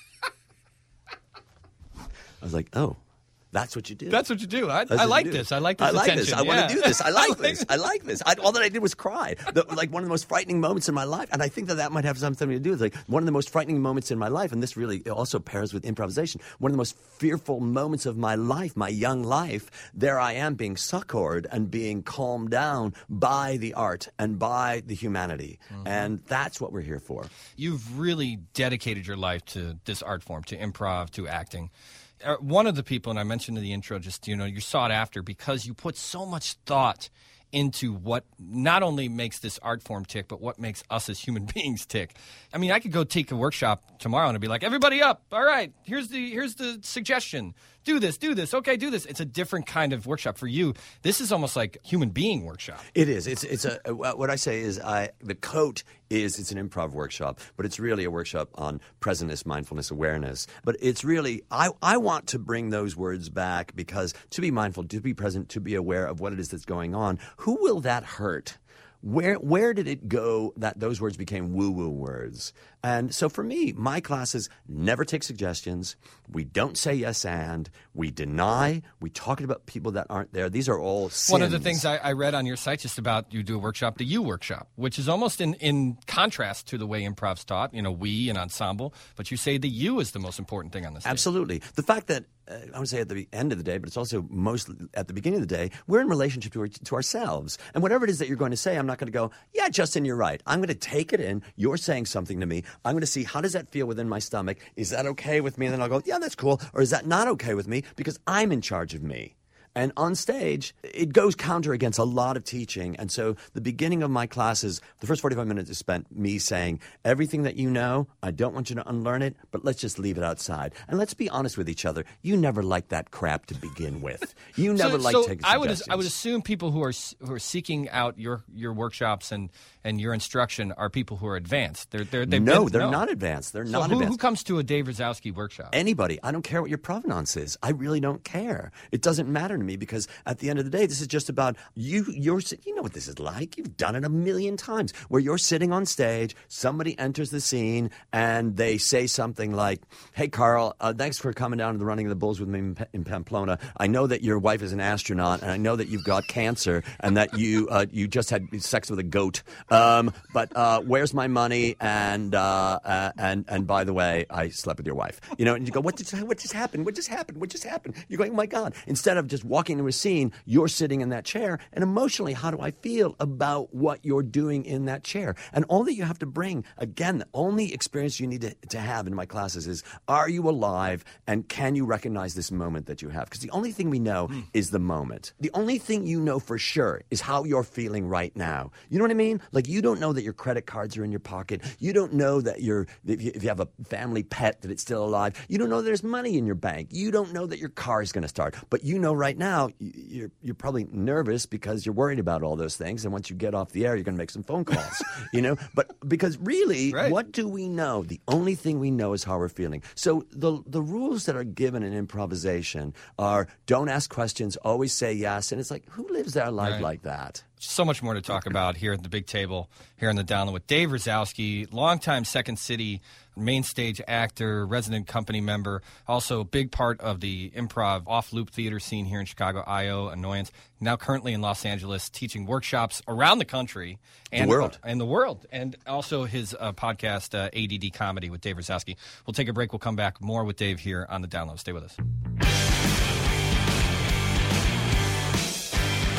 I was like, oh, that's what you do. That's what you do. I, That's I what like you do. this. I like this I like attention. this. I yeah. want to do this. I like this. I like this. I, all that I did was cry. The, like one of the most frightening moments in my life. And I think that that might have something to do with like one of the most frightening moments in my life. And this really also pairs with improvisation. One of the most fearful moments of my life, my young life, there I am being succored and being calmed down by the art and by the humanity. Mm-hmm. And that's what we're here for. You've really dedicated your life to this art form, to improv, to acting. One of the people, and I mentioned in the intro, just, you know, you're sought after because you put so much thought into what not only makes this art form tick, but what makes us as human beings tick. I mean, I could go take a workshop tomorrow and be like, everybody up. All right, here's the here's the suggestion. Do this, do this. Okay, do this. It's a different kind of workshop for you. This is almost like human being workshop. It is. It's it's a what I say is I the coat is it's an improv workshop, but it's really a workshop on presentness, mindfulness, awareness. But it's really I I want to bring those words back because to be mindful, to be present, to be aware of what it is that's going on. Who will that hurt? Where where did it go that those words became woo-woo words? And so for me, my classes never take suggestions. We don't say yes and. We deny. We talk about people that aren't there. These are all sins. One of the things I, I read on your site just about you do a workshop, the you workshop, which is almost in, in contrast to the way improv's taught, you know, we and ensemble. But you say the you is the most important thing on the stage. Absolutely. The fact that, uh, I would say at the end of the day, but it's also mostly at the beginning of the day, we're in relationship to, our, to ourselves. And whatever it is that you're going to say, I'm not going to go, yeah, Justin, you're right. I'm going to take it in. You're saying something to me. I'm going to see how does that feel within my stomach. Is that okay with me? And then I'll go, yeah, that's cool. Or is that not okay with me? Because I'm in charge of me. And on stage, it goes counter against a lot of teaching. And so the beginning of my classes, the first forty-five minutes is spent me saying, everything that you know, I don't want you to unlearn it, but let's just leave it outside. And let's be honest with each other. You never liked that crap to begin with. You never so, liked so taking I would, suggestions. I would assume people who are who are seeking out your, your workshops and, and your instruction are people who are advanced. They're, they're, they've no, been, they're no. not advanced. They're so not who, advanced. Who comes to a Dave Razowsky workshop? Anybody. I don't care what your provenance is. I really don't care. It doesn't matter to me because at the end of the day, this is just about you. You're, you know what this is like. You've done it a million times where you're sitting on stage, somebody enters the scene, and they say something like, hey, Carl, uh, thanks for coming down to the Running of the Bulls with me in, P- in Pamplona. I know that your wife is an astronaut, and I know that you've got cancer, and that you uh, you just had sex with a goat. Um, but uh, where's my money? And uh, uh, and and by the way, I slept with your wife. You know, and you go, what just what just happened? What just happened? What just happened? You're going, oh my God. Instead of just walking into a scene, you're sitting in that chair, and emotionally, how do I feel about what you're doing in that chair? And all that you have to bring, again, the only experience you need to, to have in my classes is, are you alive, and can you recognize this moment that you have? Because the only thing we know mm. is the moment. The only thing you know for sure is how you're feeling right now. You know what I mean? Like, you don't know that your credit cards are in your pocket. You don't know that you're, if you, if you have a family pet, that it's still alive. You don't know there's money in your bank. You don't know that your car is going to start. But you know right now, you're, you're probably nervous because you're worried about all those things, and once you get off the air, you're going to make some phone calls, you know? But because really, right. What do we know? The only thing we know is how we're feeling. So the the rules that are given in improvisation are don't ask questions, always say yes, and it's like, who lives their life right. like that? So much more to talk about here at the big table, here in the Download with Dave Razowsky, longtime Second City main stage actor, resident company member, also a big part of the improv off-loop theater scene here in Chicago, I O, Annoyance, now currently in Los Angeles teaching workshops around the country. And the world. Uh, and the world. And also his uh, podcast, uh, A D D Comedy with Dave Razowsky. We'll take a break. We'll come back more with Dave here on the Download. Stay with us.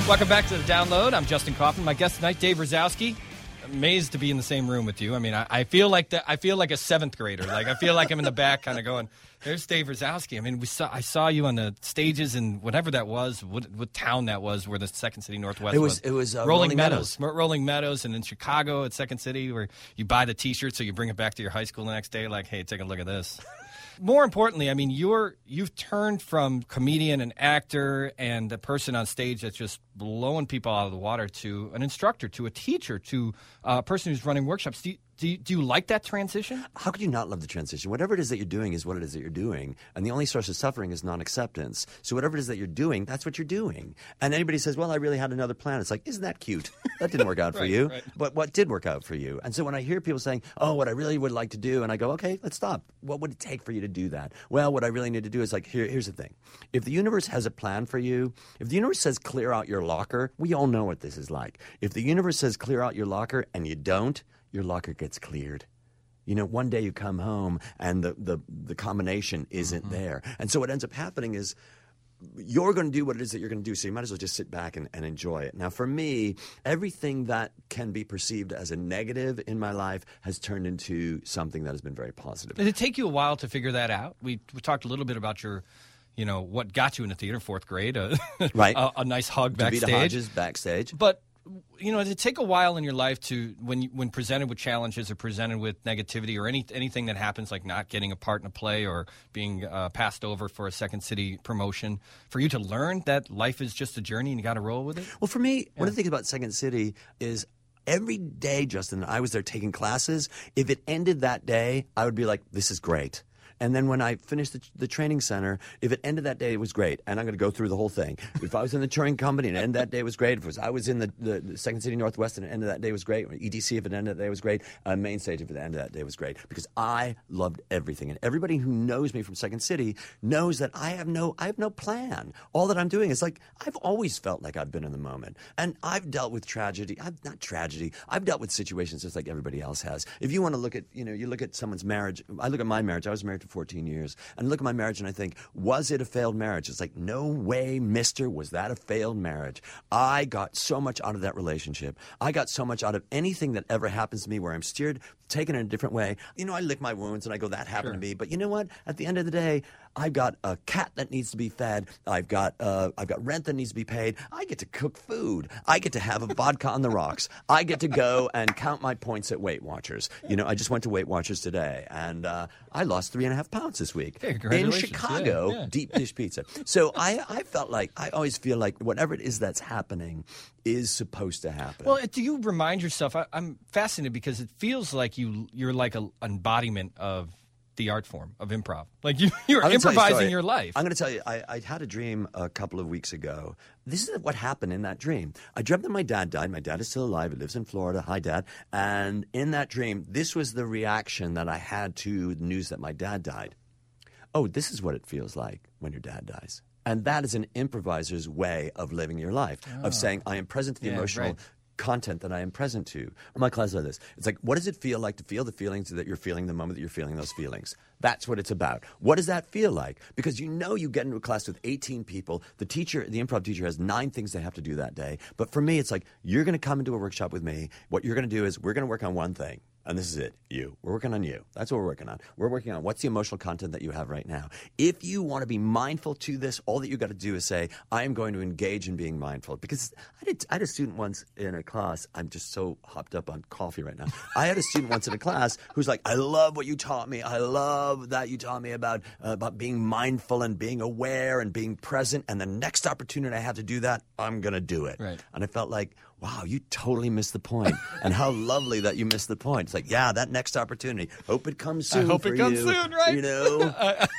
Welcome back to the Download. I'm Justin Kaufman. My guest tonight, Dave Razowsky. Amazed to be in the same room with you. I mean, I, I feel like the, I feel like a seventh grader. Like I feel like I'm in the back, kind of going, "There's Dave Razowsky." I mean, we saw I saw you on the stages in whatever that was, what, what town that was, where the Second City Northwest It was- was. it was, uh, Rolling, Rolling Meadows. Meadows, Rolling Meadows, and in Chicago at Second City, where you buy the T-shirt so you bring it back to your high school the next day. Like, hey, take a look at this. More importantly, I mean, you're you've turned from comedian and actor and a person on stage that's just blowing people out of the water to an instructor, to a teacher, to a person who's running workshops. Do you, do you, do you like that transition? How could you not love the transition? Whatever it is that you're doing is what it is that you're doing. And the only source of suffering is non-acceptance. So whatever it is that you're doing, that's what you're doing. And anybody says, well, I really had another plan. It's like, isn't that cute? That didn't work out for Right, you. right. But what did work out for you? And so when I hear people saying, oh, what I really would like to do, and I go, okay, let's stop. What would it take for you to do that? Well, what I really need to do is like, here, here's the thing. If the universe has a plan for you, if the universe says clear out your locker, we all know what this is like. If the universe says clear out your locker and you don't, your locker gets cleared. You know, one day you come home and the, the, the combination isn't Mm-hmm. there. And so what ends up happening is you're going to do what it is that you're going to do, so you might as well just sit back and, and enjoy it. Now, for me, everything that can be perceived as a negative in my life has turned into something that has been very positive. Did it take you a while to figure that out? We we talked a little bit about your, you know, what got you in the theater, fourth grade, a, Right. a, a nice hug Davida backstage. Hodges backstage. But you know, does it take a while in your life to when you, when presented with challenges or presented with negativity or any anything that happens, like not getting a part in a play or being uh, passed over for a Second City promotion, for you to learn that life is just a journey and you got to roll with it? Well, for me, one of the things about Second City is every day, Justin, I was there taking classes. If it ended that day, I would be like, this is great. And then when I finished the, the training center, if it ended that day, it was great. And I'm going to go through the whole thing. If I was in the touring company and it ended that day, it was great. If it was, I was in the, the, the Second City Northwest and it ended that day, it was great. Or E D C, if it ended that day, it was great. Uh, main stage, if it ended that day, it was great. Because I loved everything. And everybody who knows me from Second City knows that I have no, I have no plan. All that I'm doing is like, I've always felt like I've been in the moment. And I've dealt with tragedy. I've not tragedy. I've dealt with situations just like everybody else has. If you want to look at, you know, you look at someone's marriage. I look at my marriage. I was married for fourteen years. And look at my marriage and I think, was it a failed marriage? It's like, no way, mister, was that a failed marriage? I got so much out of that relationship. I got so much out of anything that ever happens to me where I'm steered, taken in a different way. You know, I lick my wounds and I go, that happened Sure. to me. But you know what? At the end of the day, I've got a cat that needs to be fed. I've got uh, I've got rent that needs to be paid. I get to cook food. I get to have a vodka on the rocks. I get to go and count my points at Weight Watchers. You know, I just went to Weight Watchers today, and uh, I lost three and a half pounds this week Hey, in congratulations. Chicago. Yeah, yeah. Deep dish pizza. So I, I felt like I always feel like whatever it is that's happening is supposed to happen. Well, do you remind yourself? I, I'm fascinated because it feels like you you're like an embodiment of the art form of improv. Like you, you're I'm gonna tell you a improvising story. your life. I'm going to tell you, I, I had a dream a couple of weeks ago. This is what happened in that dream. I dreamt that my dad died. My dad is still alive. He lives in Florida. Hi, Dad. And in that dream, this was the reaction that I had to the news that my dad died. Oh, this is what it feels like when your dad dies. And that is an improviser's way of living your life, Oh. of saying, I am present to the Yeah, emotional right. content that I am present to. My classes are this. It's like, what does it feel like to feel the feelings that you're feeling the moment that you're feeling those feelings? That's what it's about. What does that feel like? Because you know you get into a class with eighteen people. The teacher, the improv teacher has nine things they have to do that day. But for me, it's like, you're going to come into a workshop with me. What you're going to do is we're going to work on one thing. And this is it, you. We're working on you. That's what we're working on. We're working on what's the emotional content that you have right now. If you want to be mindful to this, all that you got to do is say, I am going to engage in being mindful. Because I, did, I had a student once in a class, I'm just so hopped up on coffee right now. I had a student once in a class who's like, I love what you taught me. I love that you taught me about, uh, about being mindful and being aware and being present. And the next opportunity I have to do that, I'm going to do it. Right. And I felt like, wow, you totally missed the point. And how lovely that you missed the point. It's like, yeah, that next opportunity. Hope it comes soon. I hope for it comes you, soon, right? You know?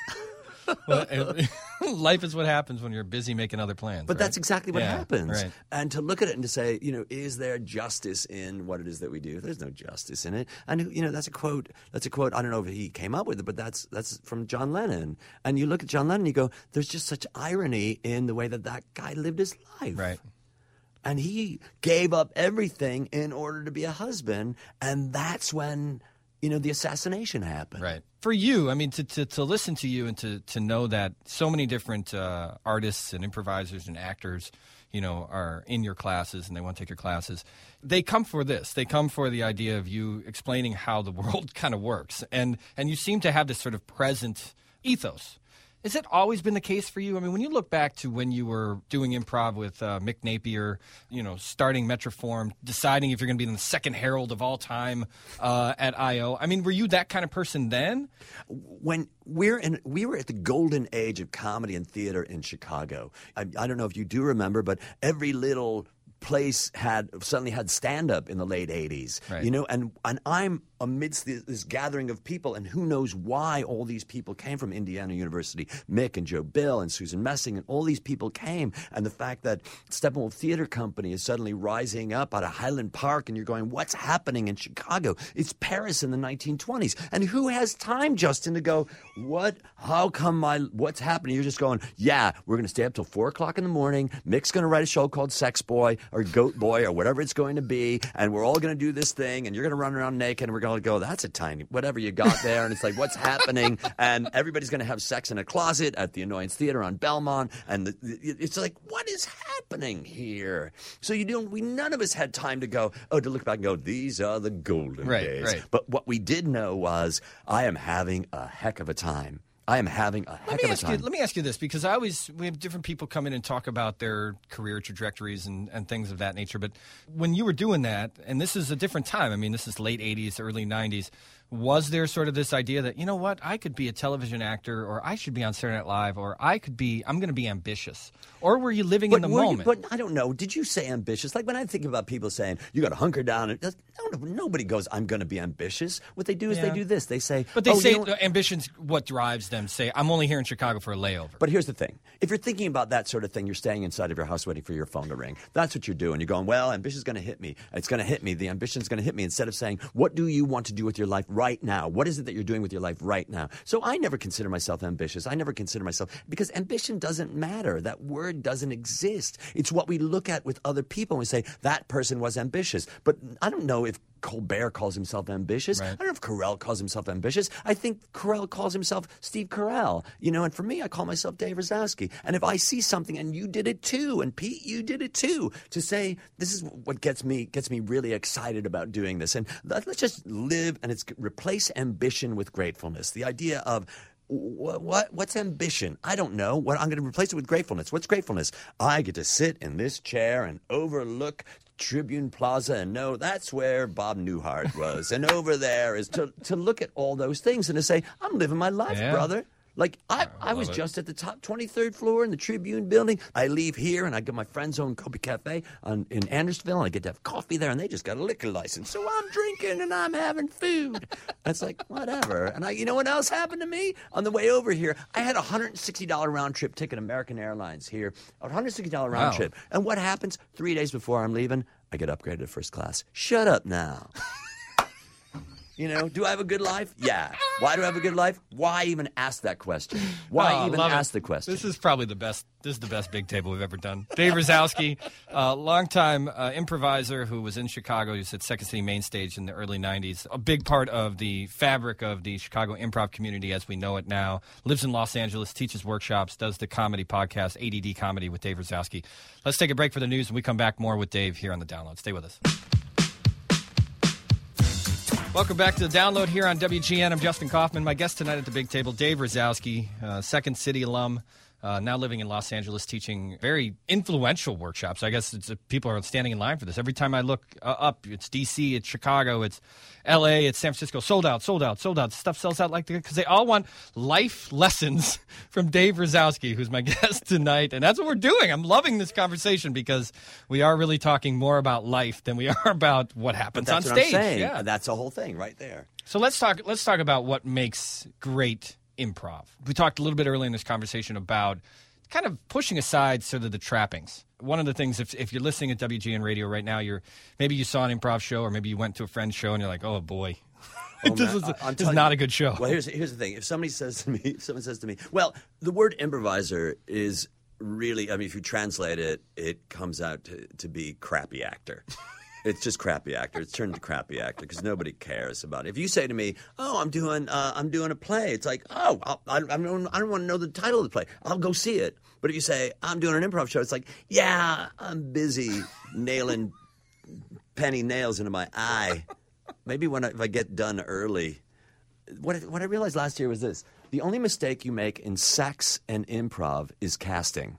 Well, it- life is what happens when you're busy making other plans. But right? that's exactly what Yeah, happens. Right. And to look at it and to say, you know, is there justice in what it is that we do? There's no justice in it. And you know, that's a quote. That's a quote. I don't know if he came up with it, but that's that's from John Lennon. And you look at John Lennon, and you go, there's just such irony in the way that that guy lived his life. Right. And he gave up everything in order to be a husband, and that's when, you know, the assassination happened. Right. For you, I mean, to, to, to listen to you and to, to know that so many different uh, artists and improvisers and actors you know, are in your classes and they want to take your classes, they come for this. They come for the idea of you explaining how the world kind of works. And and you seem to have this sort of present ethos. Has it always been the case for you? I mean, when you look back to when you were doing improv with uh, Mick Napier, you know, starting Metroform, deciding if you're going to be in the second Herald of all time uh, at I O, I mean, were you that kind of person then? When we're in, we were at the golden age of comedy and theater in Chicago. I, I don't know if you do remember, but every little place had suddenly had stand-up in the late eighties, right. you know, and and I'm amidst this, this gathering of people, and who knows why all these people came from Indiana University. Mick and Joe Bill and Susan Messing and all these people came, and the fact that Steppenwolf Theater Company is suddenly rising up out of Highland Park, and you're going, what's happening in Chicago? It's Paris in the nineteen twenties, and who has time, Justin, to go, what, how come my, what's happening? You're just going, yeah, we're going to stay up till four o'clock in the morning, Mick's going to write a show called Sex Boy, or Goat Boy, or whatever it's going to be, and we're all going to do this thing, and you're going to run around naked, and we're going to go, that's a tiny, whatever you got there, and it's like, what's happening? And everybody's going to have sex in a closet at the Annoyance Theater on Belmont, and the, it's like, what is happening here? So you don't, we none of us had time to go, oh, to look back and go, these are the golden right, days. Right. But what we did know was, I am having a heck of a time. I am having a heck let me of a ask time. You, let me ask you this, because I always we have different people come in and talk about their career trajectories and, and things of that nature. But when you were doing that, and this is a different time, I mean, this is late eighties, early nineties, was there sort of this idea that, you know what, I could be a television actor, or I should be on Saturday Night Live, or I could be, I'm going to be ambitious? Or were you living but in the were moment? You, but I don't know. Did you say ambitious? Like when I think about people saying, you got to hunker down. And, no, nobody goes, I'm going to be ambitious. What they do is Yeah. they do this. They say, But they oh, say you know what? ambition's what drives them. Say, I'm only here in Chicago for a layover. But here's the thing. If you're thinking about that sort of thing, you're staying inside of your house waiting for your phone to ring. That's what you're doing. You're going, well, ambition's going to hit me. It's going to hit me. The ambition's going to hit me. Instead of saying, what do you want to do with your life right now? What is it that you're doing with your life right now? So I never consider myself ambitious. I never consider myself, because ambition doesn't matter. That word doesn't exist. It's what we look at with other people and we say, that person was ambitious. But I don't know if Colbert calls himself ambitious. Right. I don't know if Carell calls himself ambitious. I think Carell calls himself Steve Carell. You know, and for me, I call myself Dave Rosowski. And if I see something, and you did it too, and Pete, you did it too, to say, this is what gets me gets me really excited about doing this. And let's just live, and it's replace ambition with gratefulness. The idea of What, what what's ambition? I don't know. What I'm going to replace it with gratefulness. What's gratefulness? I get to sit in this chair and overlook Tribune Plaza and know that's where Bob Newhart was, and over there is to to look at all those things and to say, I'm living my life, Yeah. brother. Like, I, I I was love it. just at the top twenty-third floor in the Tribune building. I leave here, and I go to my friend's own Kobe Cafe on, in Andersonville, and I get to have coffee there, and they just got a liquor license. So I'm drinking, and I'm having food. And it's like, whatever. And I, you know what else happened to me? On the way over here, I had a one hundred sixty dollars round-trip ticket, American Airlines here, a one hundred sixty dollars round Wow. trip. And what happens? Three days before I'm leaving, I get upgraded to first class. Shut up now. You know, do I have a good life? Yeah. Why do I have a good life? Why even ask that question? Why Oh, even love it. ask the question? This is probably the best. This is the best big table we've ever done. Dave Rosowski, uh, longtime uh, improviser who was in Chicago. He was at Second City Main Stage in the early nineties. A big part of the fabric of the Chicago improv community as we know it now. Lives in Los Angeles, teaches workshops, does the comedy podcast, A D D Comedy with Dave Rosowski. Let's take a break for the news, and we come back more with Dave here on The Download. Stay with us. Welcome back to The Download here on W G N. I'm Justin Kaufman. My guest tonight at the big table, Dave Rosowski, uh, Second City alum, uh, now living in Los Angeles, teaching very influential workshops. I guess it's, uh, people are standing in line for this. Every time I look uh, up, it's D C, it's Chicago, it's L A, it's San Francisco. Sold out, sold out, sold out. Stuff sells out like that because they all want life lessons from Dave Rosowski, who's my guest tonight. And that's what we're doing. I'm loving this conversation because we are really talking more about life than we are about what happens That's on what stage. I'm saying. Yeah. That's the whole thing right there. So let's talk. Let's talk about what makes great improv. We talked a little bit earlier in this conversation about kind of pushing aside sort of the trappings. One of the things, if if you're listening at W G N Radio right now, you're maybe you saw an improv show or maybe you went to a friend's show and you're like, oh boy, Oh, this man, is, I- I'm this is telling not you- a good show. Well, here's here's the thing. If somebody says to me, if someone says to me, well, the word improviser is really, I mean, if you translate it, it comes out to, to be crappy actor. It's just crappy actor. It's turned into crappy actor because nobody cares about it. If you say to me, "Oh, I'm doing, uh, I'm doing a play," it's like, "Oh, I'll, I, I don't, I don't want to know the title of the play. I'll go see it." But if you say, "I'm doing an improv show," it's like, "Yeah, I'm busy nailing penny nails into my eye." Maybe when I, if I get done early. What what I realized last year was this: the only mistake you make in sex and improv is casting.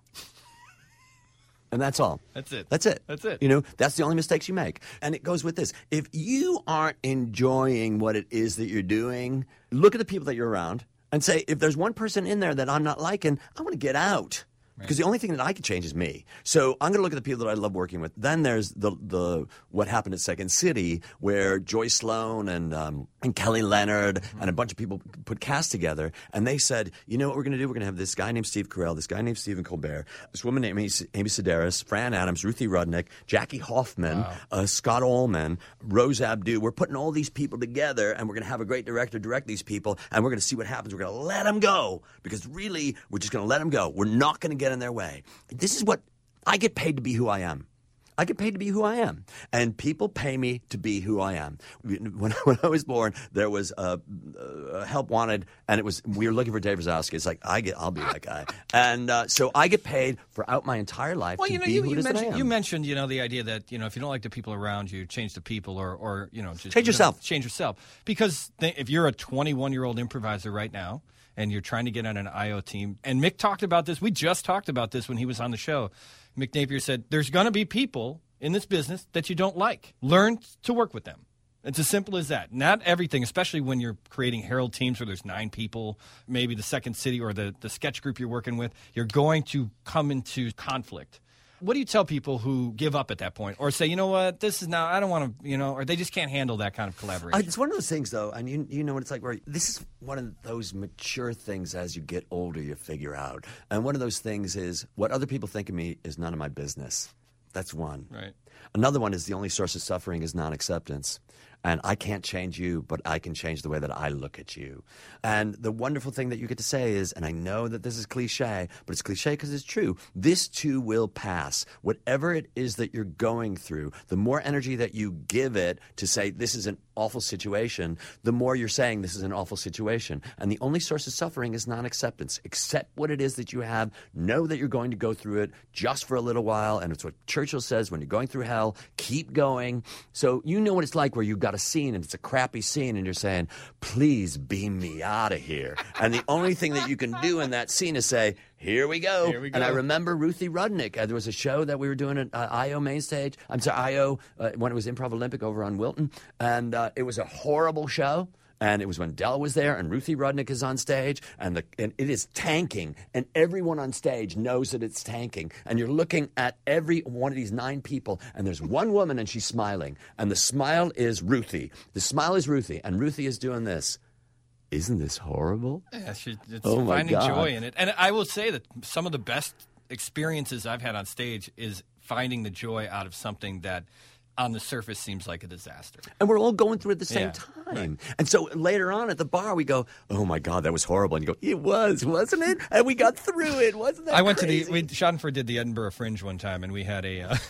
And that's all. That's it. That's it. That's it. You know, that's the only mistakes you make. And it goes with this. If you aren't enjoying what it is that you're doing, look at the people that you're around and say, if there's one person in there that I'm not liking, I want to get out. Because the only thing that I can change is me. So I'm going to look at the people that I love working with. Then there's the the what happened at Second City, where Joy Sloan and um, and Kelly Leonard mm-hmm. and a bunch of people put cast together, and they said, you know what we're going to do? We're going to have this guy named Steve Carell, this guy named Stephen Colbert, this woman named Amy, Amy Sedaris, Fran Adams, Ruthie Rudnick, Jackie Hoffman, wow. uh, Scott Allman, Rose Abdu. We're putting all these people together, and we're going to have a great director direct these people, and we're going to see what happens. We're going to let them go, because really, we're just going to let them go. We're not going to get in their way. This is what I get paid to be who I am. I get paid to be who I am, and people pay me to be who I am. When, when I was born, there was a, a help wanted, and it was we were looking for Dave Rosowski. It's like I get, I'll be that guy, and uh, so I get paid throughout my entire life well, to you know, be you, who you it is that I mentioned, am. You mentioned, you know, the idea that you know if you don't like the people around you, change the people, or or you know, just change yourself. You know, change yourself, because th- if you're a twenty-one-year-old improviser right now, and you're trying to get on an I O team. And Mick talked about this. We just talked about this when he was on the show. Mick Napier said, there's going to be people in this business that you don't like. Learn to work with them. It's as simple as that. Not everything, especially when you're creating Herald teams where there's nine people, maybe the Second City or the, the sketch group you're working with, you're going to come into conflict. What do you tell people who give up at that point, or say, you know what, this is now, I don't want to, you know, or they just can't handle that kind of collaboration? Uh, it's one of those things, though, and you you know what it's like, where this is one of those mature things as you get older you figure out. And one of those things is what other people think of me is none of my business. That's one. Right. Another one is the only source of suffering is non-acceptance. And I can't change you, but I can change the way that I look at you. And the wonderful thing that you get to say is, and I know that this is cliche, but it's cliche because it's true, this too will pass. Whatever it is that you're going through, the more energy that you give it to say this is an awful situation, the more you're saying this is an awful situation. And the only source of suffering is non-acceptance. Accept what it is that you have. Know that you're going to go through it just for a little while. And it's what Churchill says, when you're going through hell, keep going. So you know what it's like where you've got a scene and it's a crappy scene and you're saying, please beam me out of here. And the only thing that you can do in that scene is say, here we go. Here we go. And I remember Ruthie Rudnick. Uh, there was a show that we were doing at uh, I O main stage. I'm sorry, I O, uh, when it was Improv Olympic over on Wilton. And uh, it was a horrible show. And it was when Dell was there, and Ruthie Rudnick is on stage, and, the, and it is tanking, and everyone on stage knows that it's tanking. And you're looking at every one of these nine people, and there's one woman, and she's smiling. And the smile is Ruthie. The smile is Ruthie, and Ruthie is doing this. Isn't this horrible? Yeah, she, it's oh my finding God. joy in it. And I will say that some of the best experiences I've had on stage is finding the joy out of something that on the surface seems like a disaster. And we're all going through it at the same Yeah, time. right. And so later on at the bar, we go, oh, my God, that was horrible. And you go, it was, wasn't it? And we got through it. Wasn't that I went crazy? to the, we, Schadenfreude did the Edinburgh Fringe one time, and we had a, uh,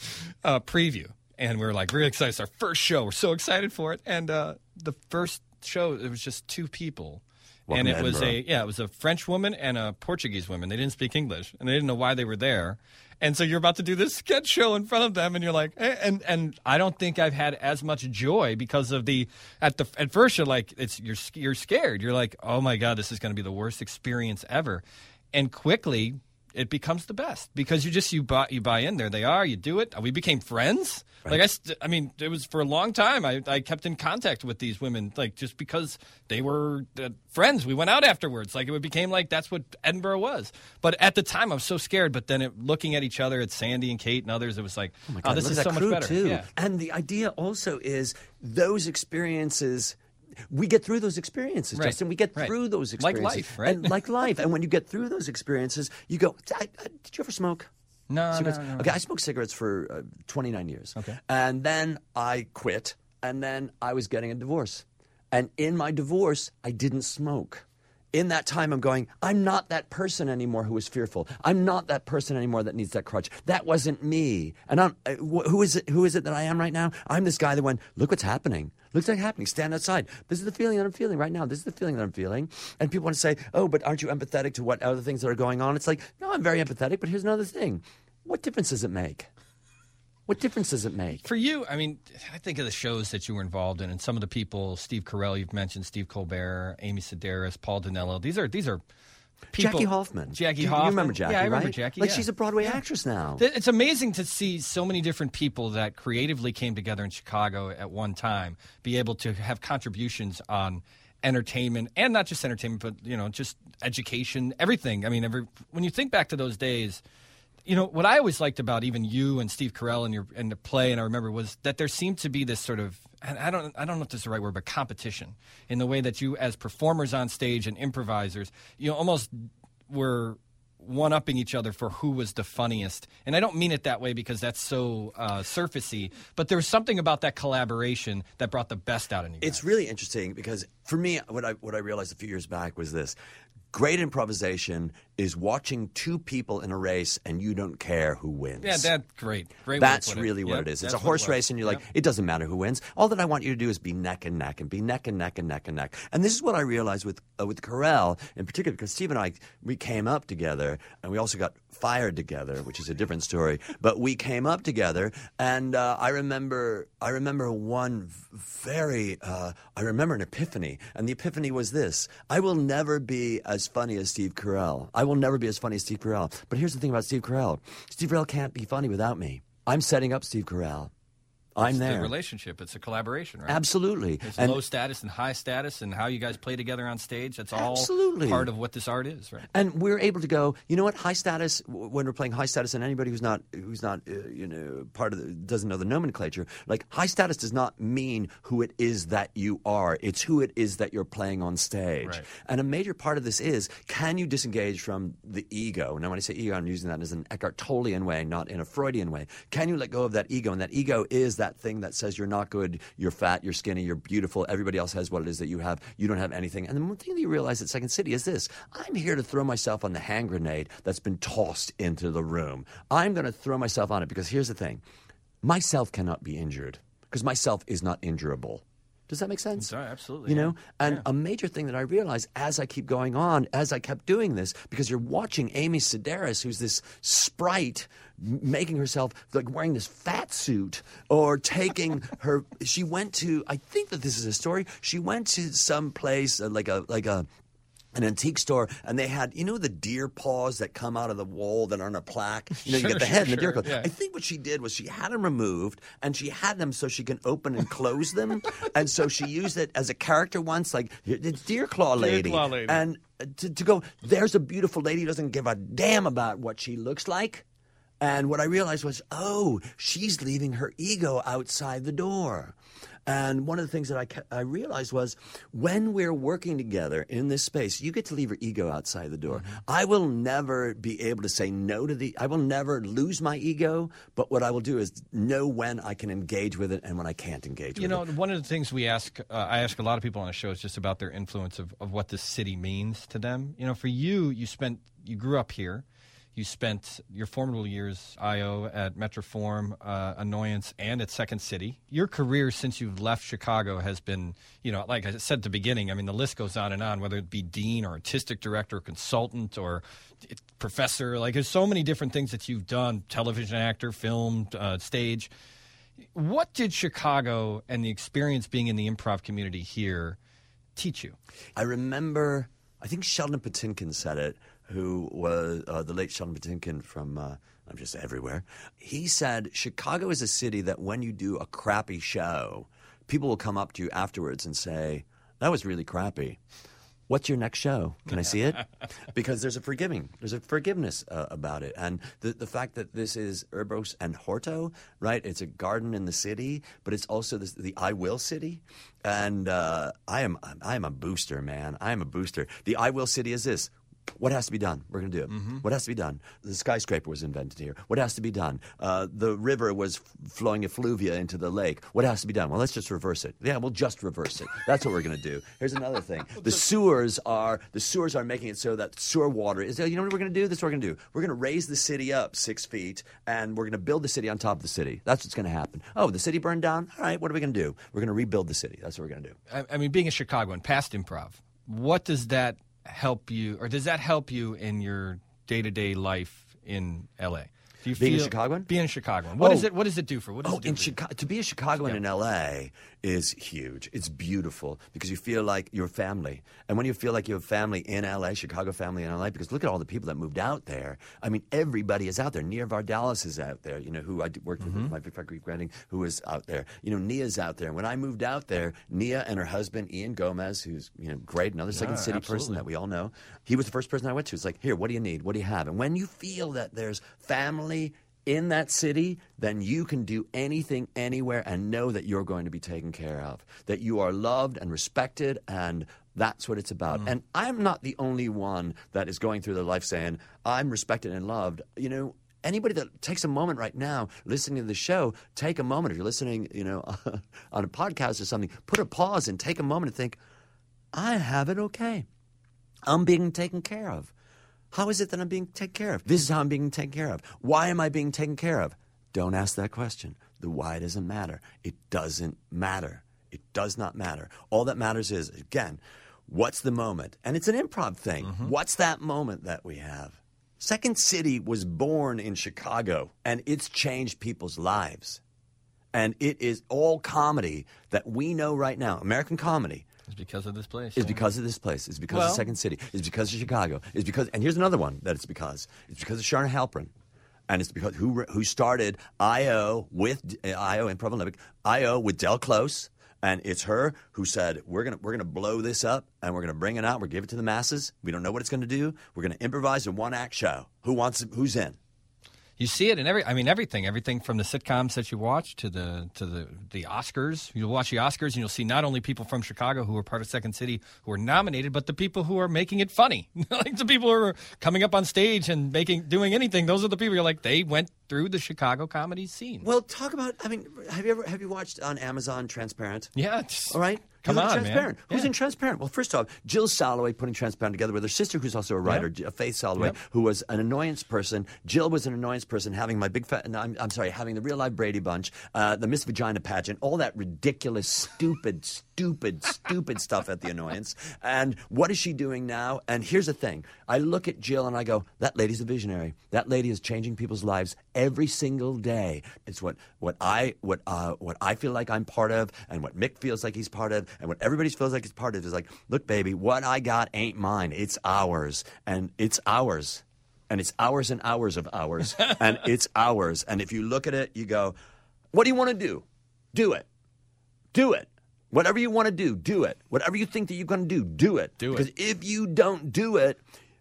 a preview. And we were like really excited. It's our first show. We're so excited for it. And uh, the first show, it was just two people. Welcome and it to was a Edinburgh. yeah, it was a French woman and a Portuguese woman. They didn't speak English, and they didn't know why they were there. And so you're about to do this sketch show in front of them, and you're like, eh, and and I don't think I've had as much joy because of the at the at first you're like it's you're you're scared. You're like, oh my God, this is going to be the worst experience ever, and quickly it becomes the best because you just you buy you buy in. There they are. You do it. We became friends. Right. Like I, st- I mean, it was for a long time. I, I kept in contact with these women, like just because they were uh, friends. We went out afterwards. Like it became like that's what Edinburgh was. But at the time, I was so scared. But then it, looking at each other, at Sandy and Kate and others, it was like, Oh, my oh, God, this look is at so that much crew, better. Too. Yeah. And the idea also is those experiences. We get through those experiences, Right. Justin. We get Right. through those Like experiences. life, right? And like life. And when you get through those experiences, you go, I, I, did you ever smoke? No, cigarettes? no, no, no. Okay, I smoked cigarettes for uh, twenty-nine years. Okay. And then I quit, and then I was getting a divorce. And in my divorce, I didn't smoke. in that time, I'm going, I'm not that person anymore who is fearful. I'm not that person anymore that needs that crutch. That wasn't me. And I'm, uh, wh- who is it? Who is it that I am right now? I'm this guy that went, look what's happening. Look what's happening. Stand outside. This is the feeling that I'm feeling right now. This is the feeling that I'm feeling. And people want to say, oh, but aren't you empathetic to what other things that are going on? It's like, no, I'm very empathetic, but here's another thing. What difference does it make? What difference does it make? For you, I mean, I think of the shows that you were involved in, and some of the people, Steve Carell, you've mentioned, Steve Colbert, Amy Sedaris, Paul Dinello. These are these are people. Jackie Hoffman. Jackie you, Hoffman. You remember Jackie, yeah, I remember right? Jackie. Like yeah. she's a Broadway yeah. actress now. It's amazing to see so many different people that creatively came together in Chicago at one time be able to have contributions on entertainment, and not just entertainment, but you know, just education, everything. I mean, every when you think back to those days. You know, what I always liked about even you and Steve Carell and your and the play, and I remember, was that there seemed to be this sort of, and I don't I don't know if this is the right word, but competition in the way that you, as performers on stage and improvisers, you know, almost were one-upping each other for who was the funniest. And I don't mean it that way because that's so uh, surfacey, but there was something about that collaboration that brought the best out in you guys. It's really interesting because for me, what I what I realized a few years back was this. Great improvisation is watching two people in a race and you don't care who wins. Yeah, that's great. Great. That's way to put really it. what Yep, it is. It's that's a what horse it was. race and you're like, Yep. it doesn't matter who wins. All that I want you to do is be neck and neck and be neck and neck and neck and neck. And this is what I realized with uh, with Carell in particular, because Steve and I, we came up together and we also got fired together, which is a different story. But we came up together, and uh, I remember I remember one very uh, I remember an epiphany, and the epiphany was this: I will never be as funny as Steve Carell. I will never be as funny as Steve Carell. But here's the thing about Steve Carell: Steve Carell can't be funny without me. I'm setting up Steve Carell. I'm It's there. the relationship. It's a collaboration, right? Absolutely. It's And- low status and high status, and how you guys play together on stage. That's all Absolutely. part of what this art is, right? And we're able to go, you know what, high status, w- when we're playing high status, and anybody who's not, who's not, uh, you know, part of the, doesn't know the nomenclature, like high status does not mean who it is that you are. It's who it is that you're playing on stage. Right. And a major part of this is, can you disengage from the ego? Now, when I say ego, I'm using that as an Eckhart Tollean way, not in a Freudian way. Can you let go of that ego? And that ego is that thing that says you're not good, you're fat, you're skinny, you're beautiful, everybody else has what it is that you have, you don't have anything. And the one thing that you realize at Second City is this: I'm here to throw myself on the hand grenade that's been tossed into the room. I'm going to throw myself on it because here's the thing: myself cannot be injured because myself is not injurable. Does that make sense? Sorry, absolutely. You yeah. know, and Yeah. a major thing that I realized as I keep going on, as I kept doing this, because you're watching Amy Sedaris, who's this sprite, m- making herself like wearing this fat suit, or taking her. She went to. I think that this is a story. She went to some place uh, like a like a. an antique store, and they had, you know, the deer paws that come out of the wall that are on a plaque? You know, you Sure, get the sure, head and the deer sure, claw. yeah. I think what she did was she had them removed, and she had them so she can open and close them. And so she used it as a character once, like, it's Deer Claw Lady. Claw Lady. And to, to go, there's a beautiful lady who doesn't give a damn about what she looks like. And what I realized was, oh, she's leaving her ego outside the door. And one of the things that I, ca- I realized was when we're working together in this space, you get to leave your ego outside the door. Mm-hmm. I will never be able to say no to the, I will never lose my ego, but what I will do is know when I can engage with it and when I can't engage You with know, it. one of the things we ask, uh, I ask a lot of people on the show is just about their influence of, of what this city means to them. You know, for you, you spent, you grew up here. You spent your formidable years, I O, at Metroform, uh, Annoyance, and at Second City. Your career since you've left Chicago has been, you know, like I said at the beginning, I mean, the list goes on and on, whether it be dean or artistic director, consultant, or professor. Like, there's so many different things that you've done, television actor, film, uh, stage. What did Chicago and the experience being in the improv community here teach you? I remember, I think Sheldon Patinkin said it, who was uh, the late Sheldon Patinkin from, uh, I'm just everywhere. He said, Chicago is a city that when you do a crappy show, people will come up to you afterwards and say, that was really crappy. What's your next show? Can I see it? Because there's a forgiving, there's a forgiveness uh, about it. And the, the fact that this is Urbos and Horto, right? It's a garden in the city, but it's also this, the I Will City. And uh, I am I am a booster, man. I am a booster. The I Will City is this. What has to be done? We're going to do it. Mm-hmm. What has to be done? The skyscraper was invented here. What has to be done? Uh, the river was f- flowing effluvia into the lake. What has to be done? Well, let's just reverse it. Yeah, we'll just reverse it. That's what we're going to do. Here's another thing. The sewers are the sewers are making it so that sewer water is. You know what we're going to do? This is what we're going to do. We're going to raise the city up six feet, and we're going to build the city on top of the city. That's what's going to happen. Oh, the city burned down. All right, what are we going to do? We're going to rebuild the city. That's what we're going to do. I, I mean, being a Chicagoan, past improv, what does that help you, or does that help you in your day-to-day life in L A? Do you Being a feel, Chicagoan? Being a Chicagoan. What Oh. is it? What does it do for? What does Oh, it do in for you? Chicago, to be a Chicagoan in L A is huge. It's beautiful because you feel like you're family. And when you feel like you have family in L A, Chicago family in L A, because look at all the people that moved out there. I mean, everybody is out there. Nia Vardalos is out there, you know, who I d- worked with, Mm-hmm. my Big Fat Greek Wedding, who is out there. You know, Nia's out there. And when I moved out there, Nia and her husband, Ian Gomez, who's, you know, great, another Second Yeah, City person absolutely. that we all know, he was the first person I went to. It's like, here, what do you need? What do you have? And when you feel that there's family in that city, then you can do anything, anywhere, and know that you're going to be taken care of, that you are loved and respected, and that's what it's about. Mm. And I'm not the only one that is going through their life saying, I'm respected and loved. You know, anybody that takes a moment right now listening to the show, take a moment. If you're listening, you know, on a podcast or something, put a pause and take a moment and think, I have it okay. I'm being taken care of. How is it that I'm being taken care of? This is how I'm being taken care of. Why am I being taken care of? Don't ask that question. The why doesn't matter. It doesn't matter. It does not matter. All that matters is, again, what's the moment? And it's an improv thing. Mm-hmm. What's that moment that we have? Second City was born in Chicago, and it's changed people's lives. And it is all comedy that we know right now, American comedy, It's because of this place. It's yeah. because of this place. It's because Well- of Second City. It's because of Chicago. It's because, and here's another one that it's because. It's because of Sharon Halpern, and it's because who who started I O with uh, I O Improv Olympic I O with Del Close, and it's her who said we're gonna we're gonna blow this up and we're gonna bring it out. We're give it to the masses. We don't know what it's gonna do. We're gonna improvise a one act show. Who wants? Who's in? You see it in every. I mean, everything. Everything from the sitcoms that you watch to the to the the Oscars. You'll watch the Oscars and you'll see not only people from Chicago who are part of Second City who are nominated, but the people who are making it funny. Like the people who are coming up on stage and making doing anything. Those are the people you're like they went through the Chicago comedy scene. Well, talk about. I mean, have you ever have you watched on Amazon Transparent? Yeah. It's, All right. Come Who's in on, man. Transparent? Who's Yeah. in Transparent? Well, first off, Jill Soloway putting Transparent together with her sister, who's also a writer, J- Faith Soloway, Yep. who was an annoyance person. Jill was an annoyance person, having my big fat. No, I'm, I'm sorry, having the Real Life Brady Bunch, uh, the Miss Vagina pageant, all that ridiculous, stupid, stupid, stupid stuff at the annoyance. And what is she doing now? And here's the thing: I look at Jill and I go, "That lady's a visionary. That lady is changing people's lives every single day." It's what what I what uh, what I feel like I'm part of, and what Mick feels like he's part of, and what everybody feels like he's part of is like, look, baby, what I got ain't mine. It's ours, and it's ours, and it's hours and hours of ours, and it's ours. And if you look at it, you go, "What do you want to do? Do it, do it." Whatever you want to do, do it. Whatever you think that you're going to do, do it. Do it. Because if you don't do it,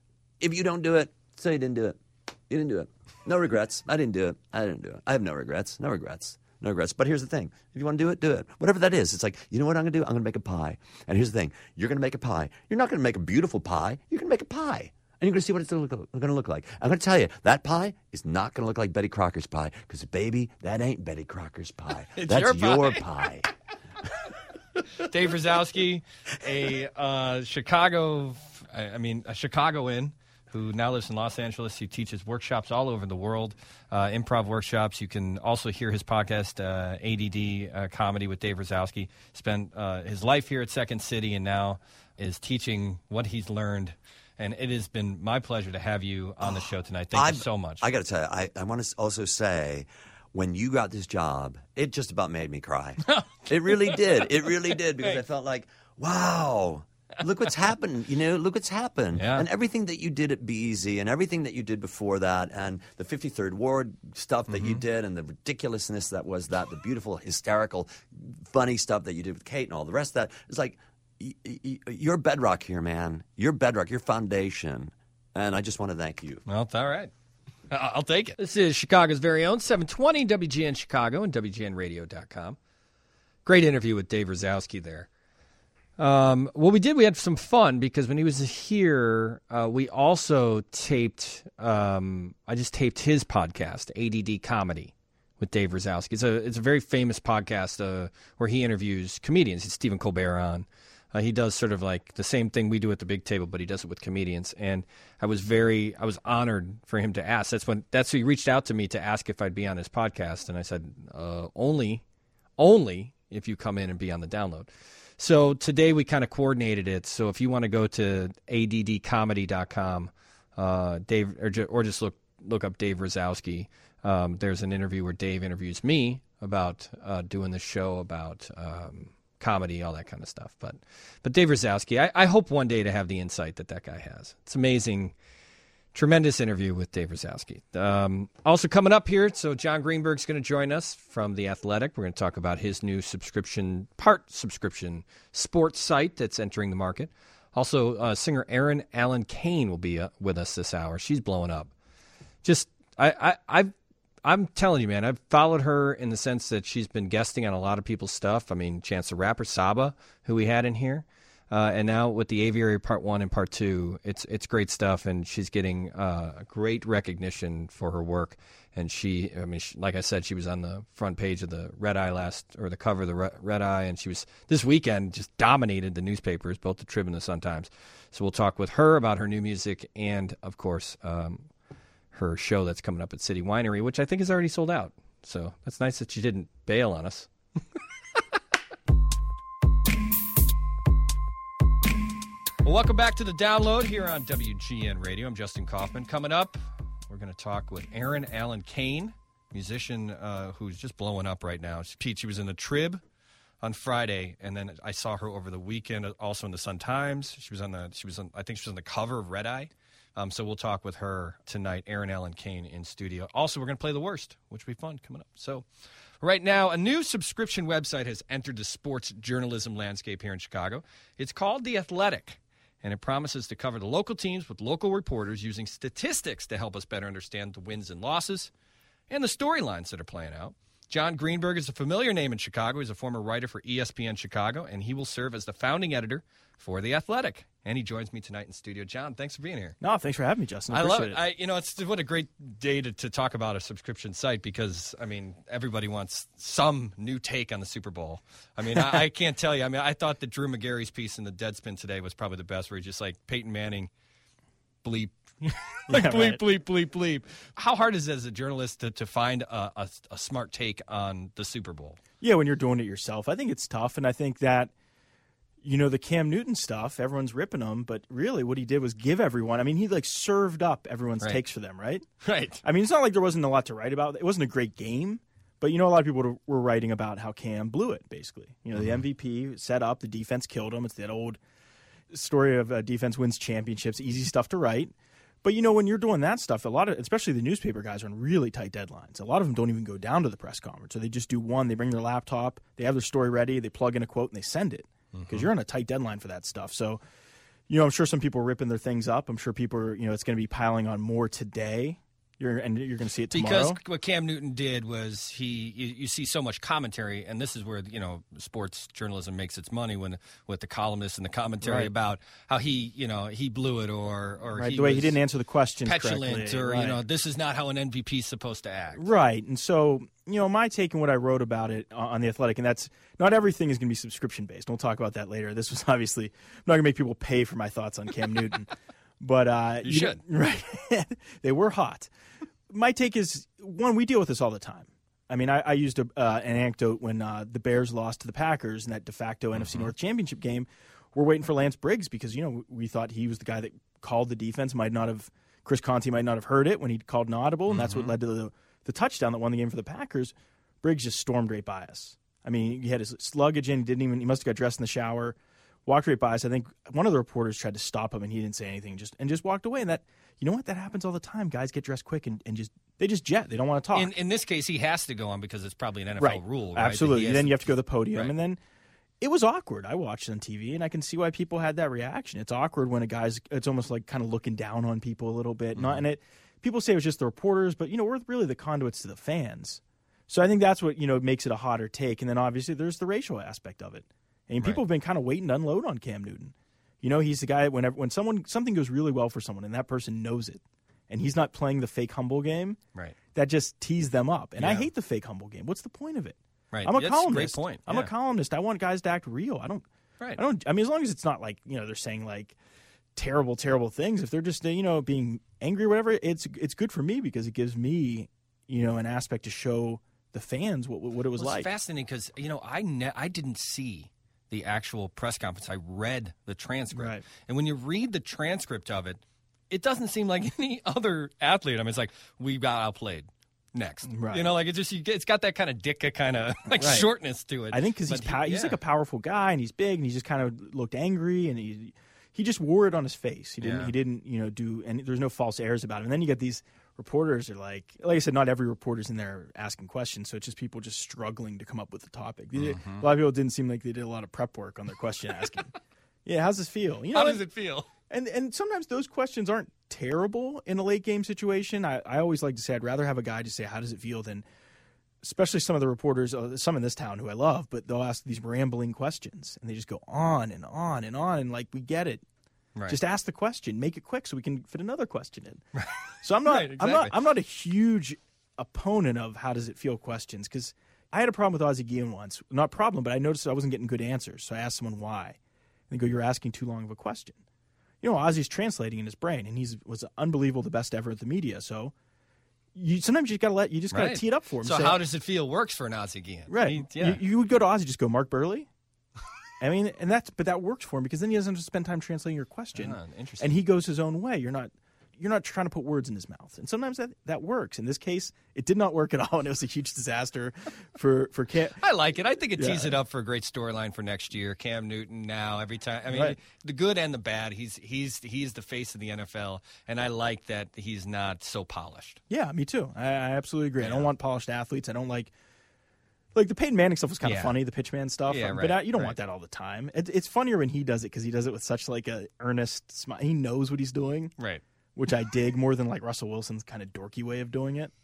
if you don't do it, say you didn't do it. You didn't do it. No regrets. I didn't do it. I didn't do it. I have no regrets. No regrets. No regrets. But here's the thing. If you want to do it, do it. Whatever that is. It's like, you know what I'm going to do? I'm going to make a pie. And here's the thing. You're going to make a pie. You're not going to make a beautiful pie. You're going to make a pie. And you're going to see what it's going to look like. I'm going to tell you, that pie is not going to look like Betty Crocker's pie. Because, baby, that ain't Betty Crocker's pie. It's That's your pie. your pie. Dave Rosowski, a uh, Chicago, I I mean, a Chicagoan who now lives in Los Angeles. He teaches workshops all over the world, uh, improv workshops. You can also hear his podcast, uh, A D D uh, Comedy with Dave Rosowski. Spent uh, his life here at Second City and now is teaching what he's learned. And it has been my pleasure to have you on the show tonight. Thank I've- you so much. I got to tell you, I, I want to also say, when you got this job, it just about made me cry. It really did. It really did because I felt like, wow, look what's happened. You know, look what's happened. Yeah. And everything that you did at B E Z and everything that you did before that and the fifty-third Ward stuff that Mm-hmm. you did and the ridiculousness that was that, the beautiful, hysterical, funny stuff that you did with Kate and all the rest of that. It's like, y- y- you're bedrock here, man. You're bedrock. You're foundation. And I just want to thank you. Well, it's all right. I- I'll take it. This is Chicago's very own seven twenty W G N Chicago and W G N radio dot com. Great interview with Dave Rosowski there. Um, well, we did. We had some fun because when he was here, uh, we also taped. Um, I just taped his podcast, A D D Comedy, with Dave Rosowski. It's a it's a very famous podcast uh, where he interviews comedians. It's Stephen Colbert on. Uh, he does sort of like the same thing we do at the big table, but he does it with comedians. And I was very, I was honored for him to ask. That's when that's when he reached out to me to ask if I'd be on his podcast, and I said uh, only, only if you come in and be on the download. So today we kind of coordinated it. So if you want to go to A D D comedy dot com, uh, Dave, or, ju- or just look look up Dave Rosowski. Um, there's an interview where Dave interviews me about uh, doing the show about um, comedy, all that kind of stuff. But but Dave Rosowski, I, I hope one day to have the insight that that guy has. It's amazing. Tremendous interview with Dave Rosowski. Um, also coming up here, so John Greenberg's going to join us from The Athletic. We're going to talk about his new subscription, part subscription sports site that's entering the market. Also, uh, singer Erin Allen Kane will be uh, with us this hour. She's blowing up. Just, I, I, I've, I'm telling you, man, I've followed her in the sense that she's been guesting on a lot of people's stuff. I mean, Chance the Rapper, Saba, who we had in here. Uh, and now with the Aviary Part One and Part Two, it's it's great stuff, and she's getting uh, great recognition for her work. And she, I mean, she, like I said, she was on the front page of the Red Eye last, or the cover of the Red Eye, and she was this weekend just dominated the newspapers, both the Trib and the Sun-Times. So we'll talk with her about her new music, and of course, um, her show that's coming up at City Winery, which I think is already sold out. So that's nice that she didn't bail on us. Well, welcome back to the download here on W G N Radio. I'm Justin Kaufman. Coming up, we're going to talk with Erin Allen Kane, musician uh, who's just blowing up right now. Pete, she was in the Trib on Friday, and then I saw her over the weekend, also in the Sun-Times. She was on the, she was on, I think she was on the cover of Red Eye. Um, so we'll talk with her tonight, Erin Allen Kane in studio. Also, we're going to play The Worst, which will be fun coming up. So right now, a new subscription website has entered the sports journalism landscape here in Chicago. It's called The Athletic, and it promises to cover the local teams with local reporters using statistics to help us better understand the wins and losses and the storylines that are playing out. John Greenberg is a familiar name in Chicago. He's a former writer for E S P N Chicago, and he will serve as the founding editor for The Athletic. And he joins me tonight in studio. John, thanks for being here. No, thanks for having me, Justin. I, I love it. it. I, you know, it's what a great day to, to talk about a subscription site because, I mean, everybody wants some new take on the Super Bowl. I mean, I, I can't tell you. I mean, I thought that Drew McGarry's piece in the Deadspin today was probably the best, where he's just like Peyton Manning, bleep. like yeah, bleep, right. bleep, bleep, bleep. How hard is it as a journalist to, to find a, a, a smart take on the Super Bowl? Yeah, when you're doing it yourself. I think it's tough, and I think that, you know, the Cam Newton stuff, everyone's ripping him, but really what he did was give everyone, I mean, he like served up everyone's Right. takes for them, right? Right. I mean, it's not like there wasn't a lot to write about. It wasn't a great game, but, you know, a lot of people were writing about how Cam blew it, basically. You know, Mm-hmm. the M V P set up, the defense killed him. It's that old story of uh, defense wins championships, easy stuff to write. But, you know, when you're doing that stuff, a lot of, especially the newspaper guys, are on really tight deadlines. A lot of them don't even go down to the press conference. So they just do one. They bring their laptop. They have their story ready. They plug in a quote, and they send it. Because mm-hmm. you're on a tight deadline for that stuff. So, you know, I'm sure some people are ripping their things up. I'm sure people are, you know, it's going to be piling on more today. You're, and you're going to see it tomorrow. Because what Cam Newton did was he, you, you see so much commentary, and this is where, you know, sports journalism makes its money when with the columnists and the commentary Right. about how he, you know, he blew it or or right, he the way was he didn't answer the questions petulant correctly. or right. you know, this is not how an M V P is supposed to act. Right. And so, you know, my take and what I wrote about it on The Athletic, and that's not everything is going to be subscription based. We'll talk about that later. This was obviously, I'm not going to make people pay for my thoughts on Cam Newton. But uh, You should. know, right. They were hot. My take is, one, we deal with this all the time. I mean, I, I used a, uh, an anecdote when uh, the Bears lost to the Packers in that de facto mm-hmm. N F C North Championship game. We're waiting for Lance Briggs because, you know, we thought he was the guy that called the defense. Might not have Chris Conte might not have heard it when he called an audible, and mm-hmm. that's what led to the, the touchdown that won the game for the Packers. Briggs just stormed right by us. I mean, he had his luggage in. He didn't even. He must have got dressed in the shower, walked right by us. I think one of the reporters tried to stop him, and he didn't say anything, just and just walked away. And that, you know what, that happens all the time. Guys get dressed quick and, and just they just jet. They don't want to talk. In, in this case, he has to go on because it's probably an N F L right. rule. Right? Absolutely. Then to, you have to go to the podium, right. and then it was awkward. I watched it on T V, and I can see why people had that reaction. It's awkward when a guy's. It's almost like kind of looking down on people a little bit. Mm-hmm. Not and it. People say it was just the reporters, but you know we're really the conduits to the fans. So I think that's what, you know, makes it a hotter take. And then obviously there's the racial aspect of it. I mean, people Right. have been kind of waiting to unload on Cam Newton. You know, he's the guy whenever when someone something goes really well for someone and that person knows it, and he's not playing the fake humble game, Right. that just tees them up. And I Yeah. hate the fake humble game. What's the point of it? Right. I'm a That's a columnist. great point. I'm Yeah. a columnist. I want guys to act real. I don't. Right. I don't. I mean, as long as it's not like you know they're saying like terrible, terrible things. If they're just you know being angry or whatever, it's it's good for me because it gives me you know an aspect to show the fans what what it was Well, like. It's fascinating because you know I ne- I didn't see the actual press conference. I read the transcript, Right. and when you read the transcript of it, it doesn't seem like any other athlete. I mean, it's like we got outplayed. Next, Right. you know, like it just you get, it's got that kind of dicka kind of like Right. shortness to it. I think because he's But pow- he- he's yeah. like a powerful guy and he's big and he just kind of looked angry and he he just wore it on his face. He didn't Yeah. he didn't you know do and there's no false airs about him. And then you get these reporters are like like I said, not every reporter's in there asking questions, so it's just people just struggling to come up with the topic. They did- Mm-hmm. A lot of people didn't seem like they did a lot of prep work on their question asking. Yeah, how's this feel? You know, How does and- it feel? And and sometimes those questions aren't terrible in a late game situation. I, I always like to say I'd rather have a guy just say how does it feel than, especially some of the reporters, uh, some in this town who I love, but they'll ask these rambling questions and they just go on and on and on and like we get it. Right. Just ask the question, make it quick so we can fit another question in. So I'm not Right, I'm not exactly. I'm not a huge opponent of how does it feel questions because I had a problem with Ozzie Guillen once. Not problem, but I noticed I wasn't getting good answers. So I asked someone why. And they go, you're asking too long of a question. You know, Ozzie's translating in his brain, and he's was unbelievable, the best ever at the media. So you sometimes you just gotta let you just gotta Right. tee it up for him. So Say- how does it feel? Works for an Ozzie Guillen, right? He- yeah, You, you would go to Ozzie, just go Mark Burley. I mean, and that's but that works for him because then he doesn't have to spend time translating your question. Ah, interesting. And he goes his own way. You're not you're not trying to put words in his mouth. And sometimes that, that works. In this case, it did not work at all, and it was a huge disaster for for Cam. I like it. I think it Yeah. tees it up for a great storyline for next year. Cam Newton now every time. I mean, Right. the good and the bad. He's he's he's the face of the N F L, and I like that he's not so polished. Yeah, me too. I, I absolutely agree. I don't want polished athletes. I don't like like the Peyton Manning stuff was kind of Yeah. funny, the pitchman stuff. Yeah, but right, I, you don't right. want that all the time. It, it's funnier when he does it because he does it with such like a earnest smile. He knows what he's doing, Right. which I dig more than like Russell Wilson's kind of dorky way of doing it.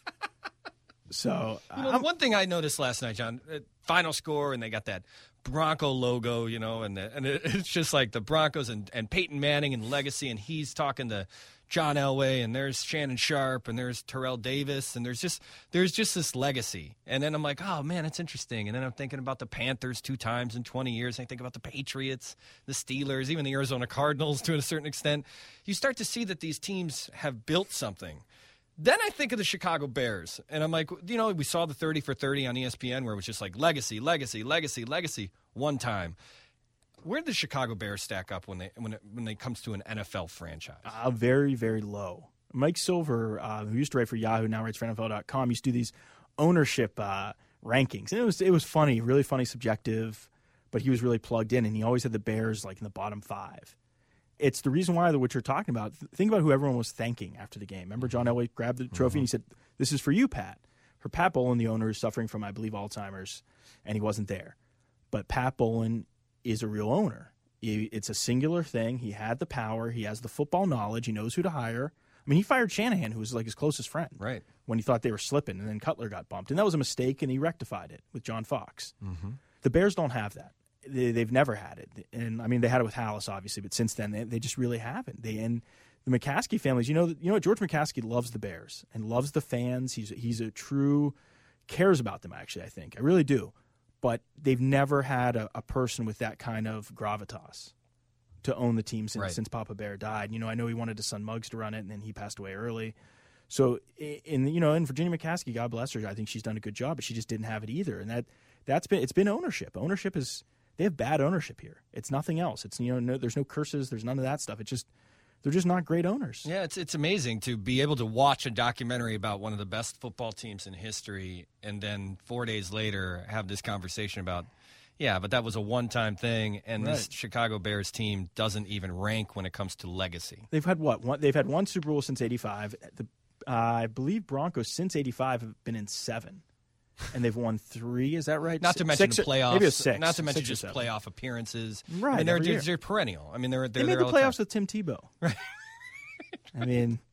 So You know, I'm- one thing I noticed last night, John, uh, final score, and they got that Bronco logo, you know, and the, and it, it's just like the Broncos and, and Peyton Manning and legacy, and he's talking to John Elway, and there's Shannon Sharp, and there's Terrell Davis, and there's just there's just this legacy. And then I'm like, oh man, it's interesting. And then I'm thinking about the Panthers two times in twenty years. I think about the Patriots, the Steelers, even the Arizona Cardinals to a certain extent. You start to see that these teams have built something. Then I think of the Chicago Bears, and I'm like, you know, we saw the thirty for thirty on E S P N where it was just like legacy, legacy, legacy, legacy one time. Where did the Chicago Bears stack up when they when it, when it comes to an N F L franchise? Uh, very, very low. Mike Silver, uh, who used to write for Yahoo, now writes for N F L dot com, used to do these ownership uh, rankings. And it was it was funny, really funny, subjective, but he was really plugged in, and he always had the Bears like in the bottom five. It's the reason why, what you're talking about, think about who everyone was thanking after the game. Remember John Elway grabbed the trophy and he said, this is for you, Pat. For Pat Bowlen, the owner, is suffering from, I believe, Alzheimer's, and he wasn't there. But Pat Bowlen is a real owner. He, it's a singular thing. He had the power. He has the football knowledge. He knows who to hire. I mean, he fired Shanahan, who was like his closest friend, Right. when he thought they were slipping, and then Cutler got bumped. And that was a mistake, and he rectified it with John Fox. Mm-hmm. The Bears don't have that. They, they've never had it. And, I mean, they had it with Hallis, obviously, but since then, they, they just really haven't. They And the McCaskey families, you know, you know what? George McCaskey loves the Bears and loves the fans. He's, he's a true, cares about them, actually, I think. I really do. But they've never had a, a person with that kind of gravitas to own the team since, Right. since Papa Bear died. You know, I know he wanted his son Muggs to run it, and then he passed away early. So, in you know, in Virginia McCaskey, God bless her, I think she's done a good job, but she just didn't have it either. And that that's been it's been ownership. Ownership is they have bad ownership here. It's nothing else. It's you know, no, there's no curses, there's none of that stuff. It's just they're just not great owners. Yeah, it's it's amazing to be able to watch a documentary about one of the best football teams in history, and then four days later have this conversation about, yeah, but that was a one-time thing, and this Right. Chicago Bears team doesn't even rank when it comes to legacy. They've had what? One, they've had one Super Bowl since eighty-five. The uh, I believe Broncos since eighty-five have been in seven, and they've won three. Is that right? Not to Six- mention six the or- playoffs. Maybe it was six. Not to mention six or just seven. playoff appearances. Right, I mean, they're, every they're, year. they're perennial. I mean, they're, they're They made there the all the time. playoffs with Tim Tebow. Right. I mean,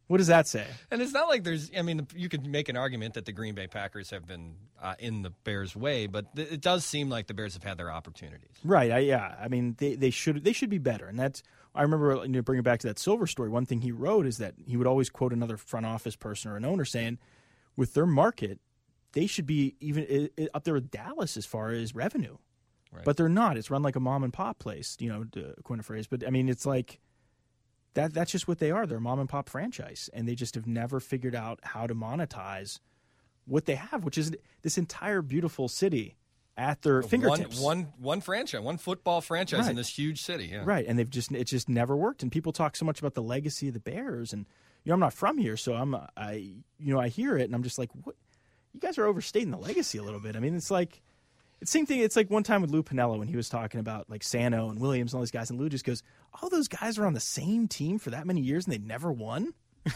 What does that say? And it's not like there's, I mean, you could make an argument that the Green Bay Packers have been uh, in the Bears' way, but th- it does seem like the Bears have had their opportunities. Right. I, yeah. I mean, they, they should they should be better. And that's, I remember, you know, bringing it back to that Silver story, one thing he wrote is that he would always quote another front office person or an owner saying, with their market, they should be even up there with Dallas as far as revenue. Right. But they're not. It's run like a mom and pop place, you know, to coin a phrase. But, I mean, it's like, That that's just what they are. They're a mom and pop franchise, and they just have never figured out how to monetize what they have, which is this entire beautiful city at their fingertips. One, one, one franchise, one football franchise Right. in this huge city. Yeah. Right, and they've just it just never worked. And people talk so much about the legacy of the Bears, and you know I'm not from here, so I'm I you know I hear it, and I'm just like, what? You guys are overstating the legacy a little bit. I mean, it's like. It's the same thing. It's like one time with Lou Piniella when he was talking about like Sano and Williams and all these guys, and Lou just goes, "All those guys were on the same team for that many years and they never won."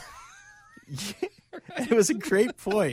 It was a great point.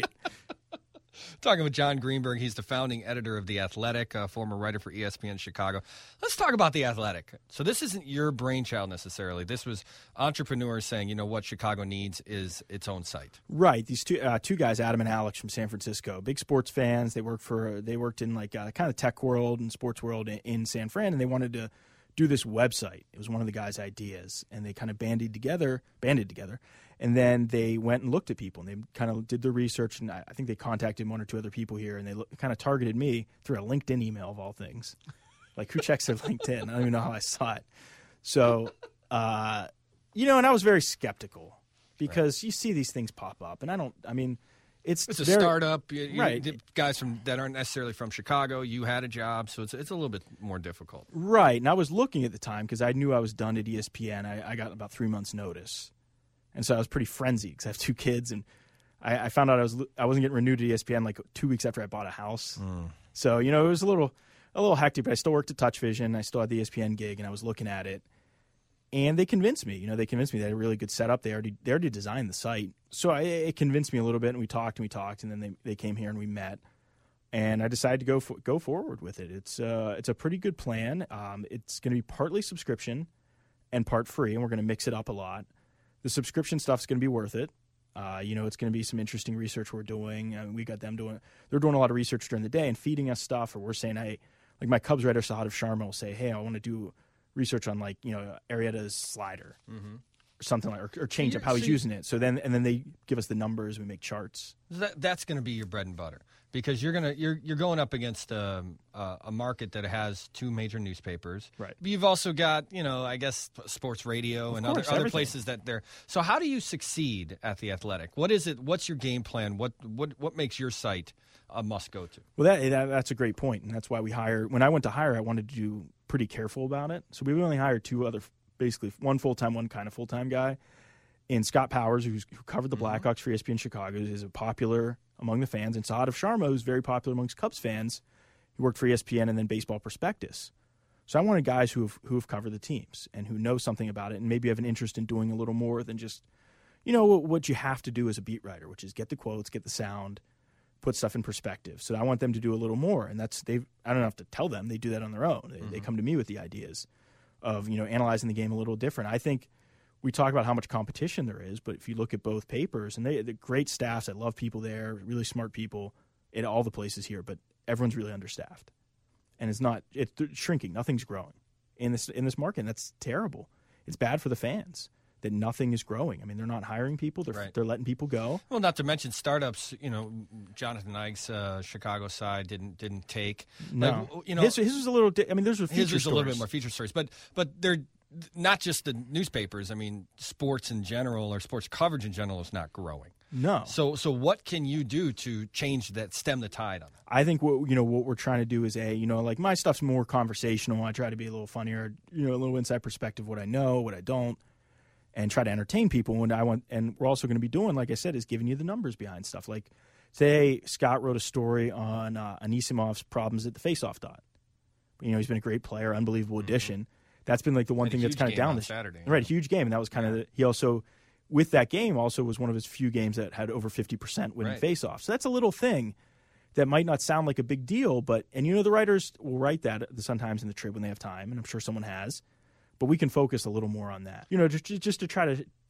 Talking with John Greenberg, he's the founding editor of The Athletic, a former writer for E S P N Chicago. Let's talk about The Athletic. So this isn't your brainchild necessarily. This was entrepreneurs saying, you know what Chicago needs is its own site. Right. These two uh, two guys, Adam and Alex from San Francisco, big sports fans. They work for they worked in like uh, kind of tech world and sports world in, in San Fran, and they wanted to do this website. It was one of the guys' ideas, and they kind of banded together, banded together, and then they went and looked at people, and they kind of did their research, and I, I think they contacted one or two other people here, and they look, kind of targeted me through a LinkedIn email of all things. Like, who checks their LinkedIn? I don't even know how I saw it. So, uh, you know, and I was very skeptical because right. you see these things pop up, and I don't, I mean, it's It's a very, startup. You, you, right. the guys from that aren't necessarily from Chicago. You had a job, so it's it's a little bit more difficult. Right. And I was looking at the time because I knew I was done at E S P N. I, I got about three months' notice. And so I was pretty frenzied because I have two kids, and I, I found out I was I wasn't getting renewed at E S P N like two weeks after I bought a house. Mm. So you know it was a little a little hectic, but I still worked at Touch Vision. I still had the E S P N gig, and I was looking at it, and they convinced me. You know, they convinced me they had a really good setup. They already they already designed the site, so I, it convinced me a little bit. And we talked and we talked, and then they they came here and we met, and I decided to go for, go forward with it. It's uh it's a pretty good plan. Um, it's going to be partly subscription and part free, and we're going to mix it up a lot. The subscription stuff's going to be worth it. Uh, you know, it's going to be some interesting research we're doing. I mean, we got them doing, they're doing a lot of research during the day and feeding us stuff, or we're saying, hey, like my Cubs writer, Sahadev Sharma, will say, hey, I want to do research on like, you know, Arrieta's slider mm-hmm. or something like, or, or change up how he's using it. So then, and then they give us the numbers, we make charts. That, that's going to be your bread and butter because you're going to, you're, you're going up against um, uh, a market that has two major newspapers. Right. But you've also got, you know, I guess sports radio of and course, other, other places that they're, so how do you succeed at The Athletic? What is it? What's your game plan? What, what, what makes your site a must go to? Well, that, that that's a great point. And that's why we hire, when I went to hire, I wanted to do pretty careful about it. So we only hired two other, basically one full-time, one kind of full-time guy. And Scott Powers, who's, who covered the mm-hmm. Blackhawks for E S P N Chicago, is a popular among the fans. And Sahadev Sharma, who's very popular amongst Cubs fans. He worked for E S P N and then Baseball Prospectus. So I wanted guys who have, who have covered the teams and who know something about it and maybe have an interest in doing a little more than just, you know, what, what you have to do as a beat writer, which is get the quotes, get the sound, put stuff in perspective. So I want them to do a little more. And that's, they've, I don't have to tell them, they do that on their own. They, mm-hmm. they come to me with the ideas of, you know, analyzing the game a little different. I think we talk about how much competition there is, but if you look at both papers, and they, they're great staffs, I love people there, really smart people in all the places here, but everyone's really understaffed. And it's not, it's shrinking. Nothing's growing in this in this market. And that's terrible. It's bad for the fans that nothing is growing. I mean, they're not hiring people. They're right. they're letting people go. Well, not to mention startups. You know, Jonathan Ives' uh, Chicago side didn't didn't take. No, like, you know, his, his was a little. I mean, there's a feature his was stories. a little bit more feature stories, but but they're not just the newspapers. I mean, sports in general or sports coverage in general is not growing. No. So so what can you do to change that, stem the tide on that? I think what you know what we're trying to do is a you know like my stuff's more conversational. I try to be a little funnier, you know, a little inside perspective, what I know, what I don't, and try to entertain people. And I want, and we're also going to be doing, like I said, is giving you the numbers behind stuff. Like today, Scott wrote a story on uh, Anisimov's problems at the faceoff dot. You know, he's been a great player, unbelievable addition. Mm-hmm. That's been like the one and thing that's kind of down this Saturday, right, huge game, and that was kind of yeah. he also. With that game, also was one of his few games that had over fifty percent winning right. faceoffs. So that's a little thing that might not sound like a big deal, but and you know the writers will write that sometimes in the Trib when they have time, and I'm sure someone has. But we can focus a little more on that, you know, just just to try to do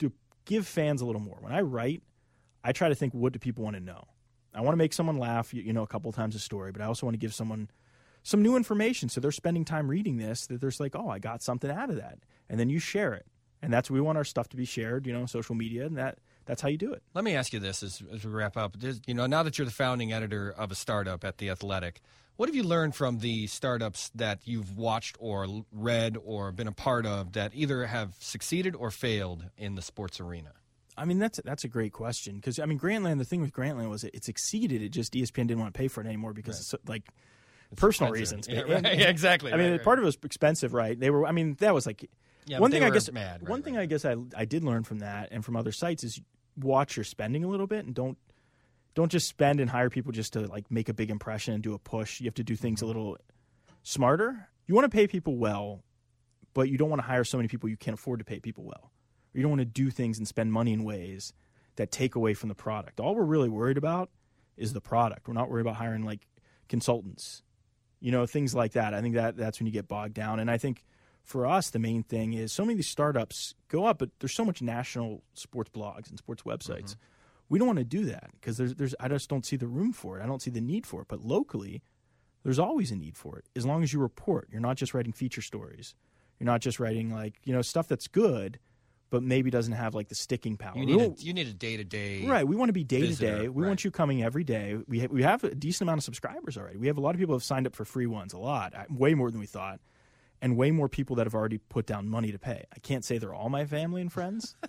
give fans a little more. When I write, I try to think, what do people want to know? I want to make someone laugh, you, you know, a couple of times a story, but I also want to give someone some new information. So they're spending time reading this, that there's like, oh, I got something out of that. And then you share it. And that's, we want our stuff to be shared, you know, social media, and that that's how you do it. Let me ask you this as, as we wrap up. There's, you know, now that you're the founding editor of a startup at The Athletic, what have you learned from the startups that you've watched or read or been a part of that either have succeeded or failed in the sports arena? I mean, that's that's a great question because, I mean, Grantland, the thing with Grantland was it, it succeeded. It just E S P N didn't want to pay for it anymore because right. it's like it's personal expensive. reasons. Yeah, and, right. yeah, exactly. I mean, right, right. part of it was expensive, right? They were, I mean, that was like yeah, one thing I were guess, mad. Right, one right. thing I guess I, I did learn from that and from other sites is watch your spending a little bit and don't, don't just spend and hire people just to like make a big impression and do a push. You have to do things a little smarter. You want to pay people well, but you don't want to hire so many people you can't afford to pay people well. You don't want to do things and spend money in ways that take away from the product. All we're really worried about is the product. We're not worried about hiring like consultants, you know, things like that. I think that that's when you get bogged down. And I think for us, the main thing is so many of these startups go up, but there's so much national sports blogs and sports websites. Mm-hmm. We don't want to do that because there's, there's, I just don't see the room for it. I don't see the need for it. But locally, there's always a need for it. As long as you report, you're not just writing feature stories. You're not just writing like, you know, stuff that's good, but maybe doesn't have like the sticking power. You need, a, you need a day-to-day Right. We want to be day-to-day. visitor, We right. want you coming every day. We, ha- we have a decent amount of subscribers already. We have a lot of people who have signed up for free ones, a lot, way more than we thought, and way more people that have already put down money to pay. I can't say they're all my family and friends,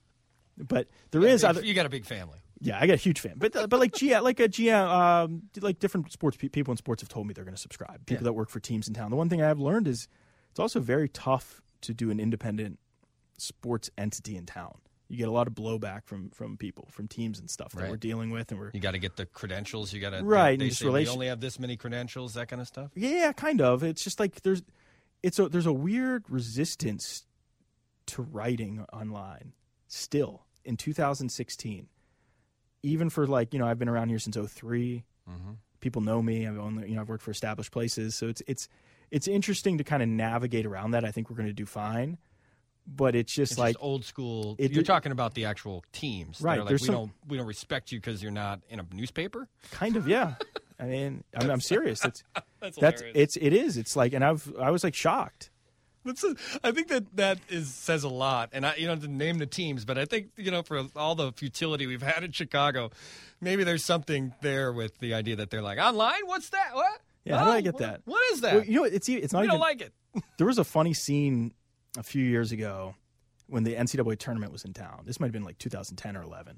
but there you is big, other. You got a big family. Yeah, I got a huge fan, but uh, but like G like a G M, um, like different sports pe- people in sports have told me they're going to subscribe. People Yeah. that work for teams in town. The one thing I have learned is it's also very tough to do an independent sports entity in town. You get a lot of blowback from from people, from teams and stuff that Right. we're dealing with, and we're You got to get the credentials. You got to Right, They, and they just say we relation- only have this many credentials, that kind of stuff. yeah, kind of. It's just like there's it's a there's a weird resistance to writing online still in two thousand sixteen. Even for like, you know, I've been around here since oh three. Mm-hmm. People know me. I've only, you know, I've worked for established places. So it's it's it's interesting to kind of navigate around that. I think we're going to do fine. But it's just It's like just old school. it- You're it- talking about the actual teams. Right, They're like, there's we some- don't we don't respect you because you're not in a newspaper. kind of, yeah. I mean, I'm, I'm serious. It's That's that's hilarious. it's it is. It's like, and I've I was like shocked. That's a, I think that that is says a lot, and I you know to name the teams, but I think you know for all the futility we've had in Chicago, maybe there's something there with the idea that they're like online. What's that? What? Yeah, how do Oh, I get what- that? What is that? Well, you know, it's e- it's not we even don't like it. There was a funny scene a few years ago when the N C double A tournament was in town. This might have been like two thousand ten or eleven.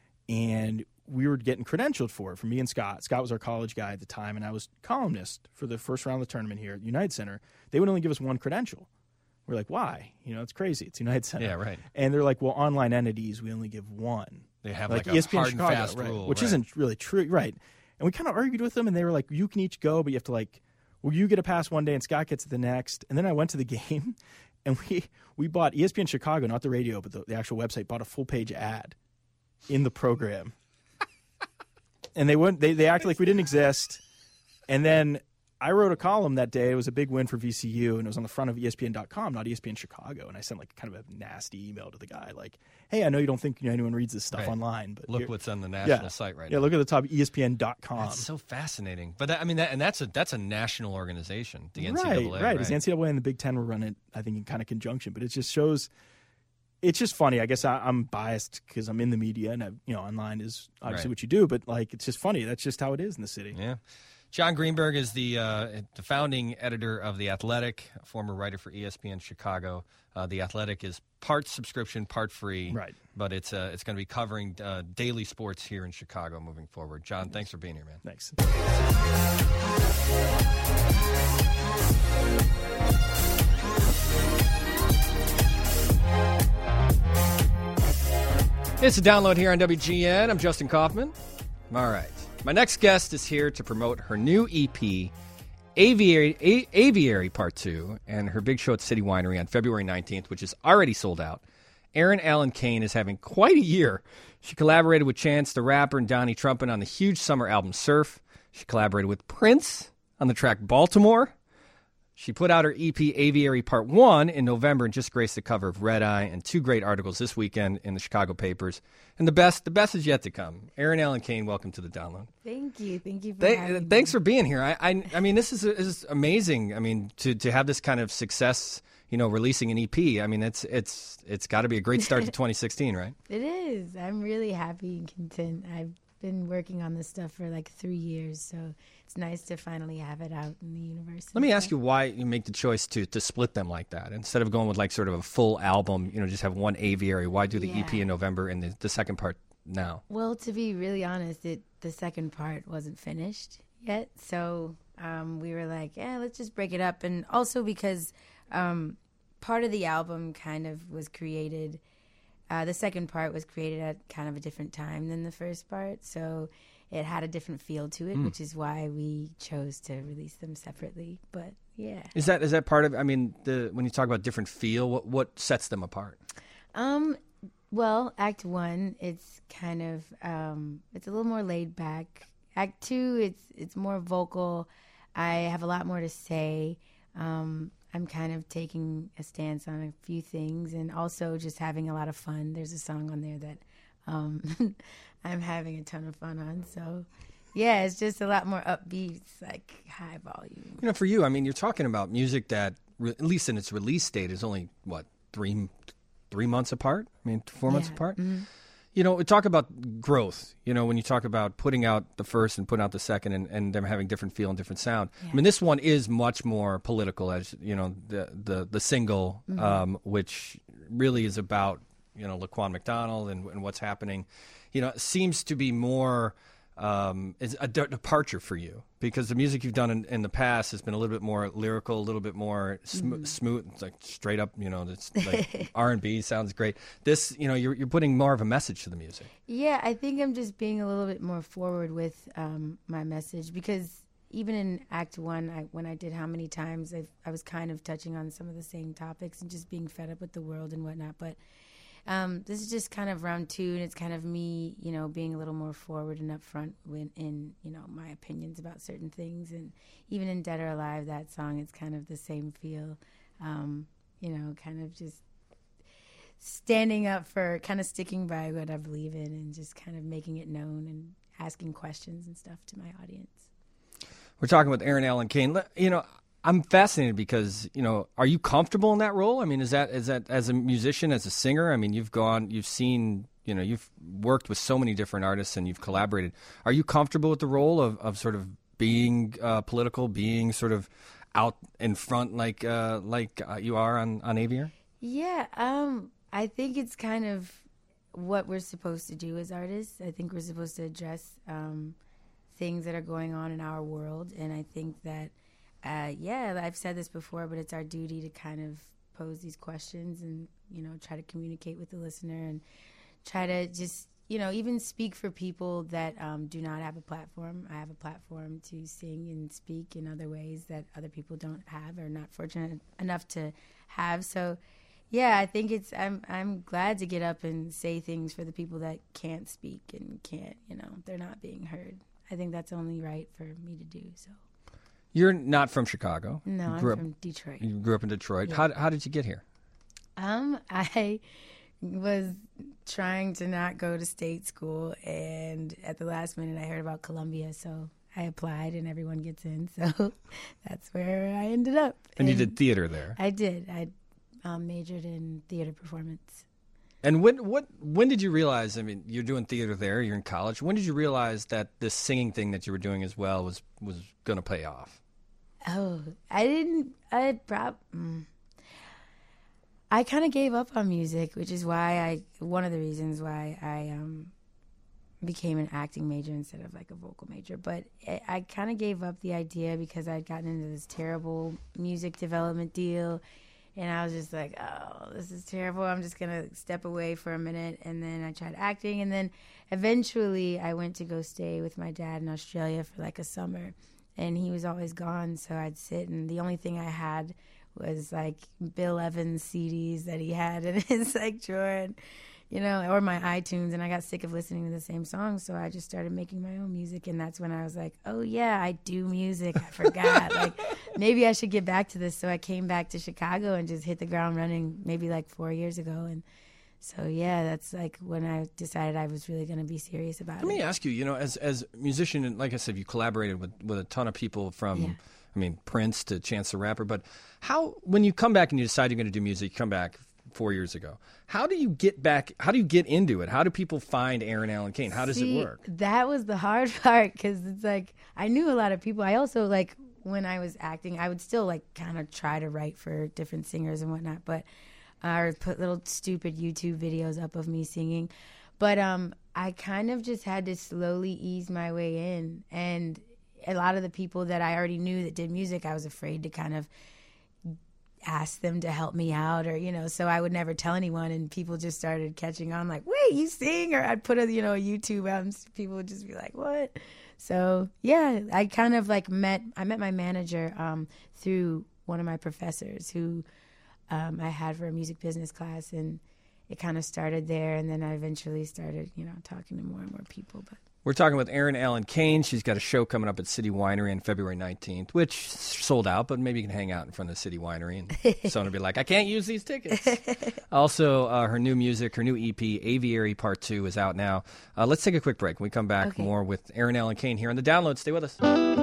And we were getting credentialed for it from me and Scott. Scott was our college guy at the time, and I was columnist for the first round of the tournament here at United Center. They would only give us one credential. We're like, why? You know, it's crazy. It's United Center. Yeah, right. And they're like, well, online entities, we only give one. They have like, a E S P N hard and Chicago, fast right, rule, which right. isn't really true. Right. And we kind of argued with them, and they were like, you can each go, but you have to like, well, you get a pass one day and Scott gets it the next. And then I went to the game, and we we bought E S P N Chicago, not the radio, but the, the actual website, bought a full page ad in the program. And they wouldn't. They they acted like we didn't exist. And then I wrote a column that day. It was a big win for V C U, and it was on the front of E S P N dot com, not E S P N Chicago. And I sent like kind of a nasty email to the guy, like, "Hey, I know you don't think you know, anyone reads this stuff Right. online, but Look here- what's on the national yeah. site right yeah, now. look at the top, E S P N dot com." That's so fascinating. But that, I mean, that, and that's a that's a national organization, the N C right, double A. right. As the N C double A and the Big Ten were running, I think, in kind of conjunction. But it just shows. It's just funny. I guess I, I'm biased because I'm in the media, and I, you know, online is obviously Right. what you do. But like, it's just funny. That's just how it is in the city. Yeah. John Greenberg is the uh, the founding editor of The Athletic, a former writer for E S P N Chicago. Uh, the Athletic is part subscription, part free. Right. But it's uh, it's going to be covering uh, daily sports here in Chicago moving forward. John, thanks for being here, man. Thanks. It's a download here on W G N. I'm Justin Kaufman. All right. My next guest is here to promote her new E P, Aviary, A- Aviary Part two, and her big show at City Winery on February nineteenth, which is already sold out. Erin Allen Kane is having quite a year. She collaborated with Chance the Rapper and Donnie Trumpet on the huge summer album Surf. She collaborated with Prince on the track Baltimore. She put out her E P Aviary Part one in November and just graced the cover of Red Eye and two great articles this weekend in the Chicago papers. And the best the best is yet to come. Erin Allen Kane, welcome to the Download. Thank you. Thank you for Th- having Thanks me. for being here. I I, I mean, this is, this is amazing. I mean, to, to have this kind of success, you know, releasing an E P, I mean, it's it's it's got to be a great start to twenty sixteen, right? It is. I'm really happy and content. I've been working on this stuff for like three years, so it's nice to finally have it out in the universe. Let me ask you why you make the choice to to split them like that instead of going with like sort of a full album. You know, just have one Aviary. Why do the Yeah. E P in November and the, the second part now? Well, to be really honest, it the second part wasn't finished yet, so um, we were like, yeah, let's just break it up. And also because um, part of the album kind of was created. Uh, the second part was created at kind of a different time than the first part, so it had a different feel to it, Mm. which is why we chose to release them separately. But yeah, Is that is that part of? I mean, the when you talk about different feel, what what sets them apart? um, well, Act One, it's kind of um, it's a little more laid back. Act Two, it's it's more vocal. I have a lot more to say. Um, I'm kind of taking a stance on a few things and also just having a lot of fun. There's a song on there that um, I'm having a ton of fun on. So, yeah, it's just a lot more upbeat, it's like high volume. You know, for you, I mean, you're talking about music that, re- at least in its release date, is only what three three months apart. I mean, four months Yeah. apart. Mhm. You know, we talk about growth. You know, when you talk about putting out the first and putting out the second, and, and them having different feel and different sound. I mean, this one is much more political, as you know, the the the single, Mhm. um, which really is about you know Laquan McDonald and, and what's happening. You know, it seems to be more um, is a de- departure for you because the music you've done in, in the past has been a little bit more lyrical, a little bit more sm- Mhm. smooth, it's like straight up. You know, it's like R and B sounds great. This, you know, you're you're putting more of a message to the music. Yeah, I think I'm just being a little bit more forward with um, my message because even in Act One, I, when I did How Many Times, I, I was kind of touching on some of the same topics and just being fed up with the world and whatnot. But um, this is just kind of round two, and it's kind of me, you know, being a little more forward and upfront when, in, you know, my opinions about certain things. And even in Dead or Alive, that song, it's kind of the same feel, um, you know, kind of just standing up for, kind of sticking by what I believe in and just kind of making it known and asking questions and stuff to my audience. We're talking with Erin Allen Kane. Le- You know, I'm fascinated because, you know, are you comfortable in that role? I mean, is that is that as a musician, as a singer? I mean, you've gone, you've seen, you know, you've worked with so many different artists and you've collaborated. Are you comfortable with the role of, of sort of being uh, political, being sort of out in front like uh, like uh, you are on, on Aviary? Yeah, um, I think it's kind of what we're supposed to do as artists. I think we're supposed to address um, things that are going on in our world, and I think that, uh, yeah, I've said this before, but it's our duty to kind of pose these questions and, you know, try to communicate with the listener and try to just, you know, even speak for people that um, do not have a platform. I have a platform to sing and speak in other ways that other people don't have or not fortunate enough to have. So, yeah, I think it's, I'm I'm glad to get up and say things for the people that can't speak and can't, you know, they're not being heard. I think that's only right for me to do, so. You're not from Chicago. No, You I'm grew up- from Detroit. You grew up in Detroit. Yeah. How how did you get here? Um, I was trying to not go to state school, and at the last minute, I heard about Columbia, so I applied, and everyone gets in. So that's where I ended up. And you did theater there. I did. I um, majored in theater performance. And when what when did you realize? I mean, you're doing theater there. You're in college. When did you realize that this singing thing that you were doing as well was was going to pay off? Oh, I didn't. I prob. Mm. I kind of gave up on music, which is why I. One of the reasons why I um became an acting major instead of like a vocal major. But I, I kind of gave up the idea because I'd gotten into this terrible music development deal. And I was just like, oh, this is terrible. I'm just going to step away for a minute. And then I tried acting. And then eventually I went to go stay with my dad in Australia for like a summer. And he was always gone. So I'd sit, and the only thing I had was like Bill Evans C Ds that he had in his like drawer. And, you know, or my iTunes, and I got sick of listening to the same songs, so I just started making my own music, and that's when I was like, oh yeah, I do music. I forgot. Like, maybe I should get back to this. So I came back to Chicago and just hit the ground running maybe like four years ago, and so yeah, that's like when I decided I was really going to be serious about Let it. me ask you, you know, as as a musician, and like I said, you collaborated with, with a ton of people from, Yeah. I mean, Prince to Chance the Rapper, but how, when you come back and you decide you're going to do music, you come back four years ago, how do you get back, how do you get into it? How do people find Aaron Allen Kane? How does See, it work? That was the hard part, because it's like I knew a lot of people. I also, like, when I was acting, I would still like kind of try to write for different singers and whatnot, but I would put little stupid YouTube videos up of me singing. But um, I kind of just had to slowly ease my way in, and a lot of the people that I already knew that did music, I was afraid to kind of ask them to help me out, or, you know, so I would never tell anyone, and people just started catching on, like, wait, you sing? Or I'd put a, you know, a YouTube out, and people would just be like, what? So yeah, I kind of like met, I met my manager um, through one of my professors who um, I had for a music business class, and it kind of started there, and then I eventually started, you know, talking to more and more people. But We're talking with Aaron Allen Kane. She's got a show coming up at City Winery on February nineteenth, which sold out, but maybe you can hang out in front of the City Winery and someone will be like, I can't use these tickets. Also, uh, her new music, her new E P, Aviary Part two, is out now. Uh, let's take a quick break. When we come back, Okay. more with Aaron Allen Kane here on The Download. Stay with us.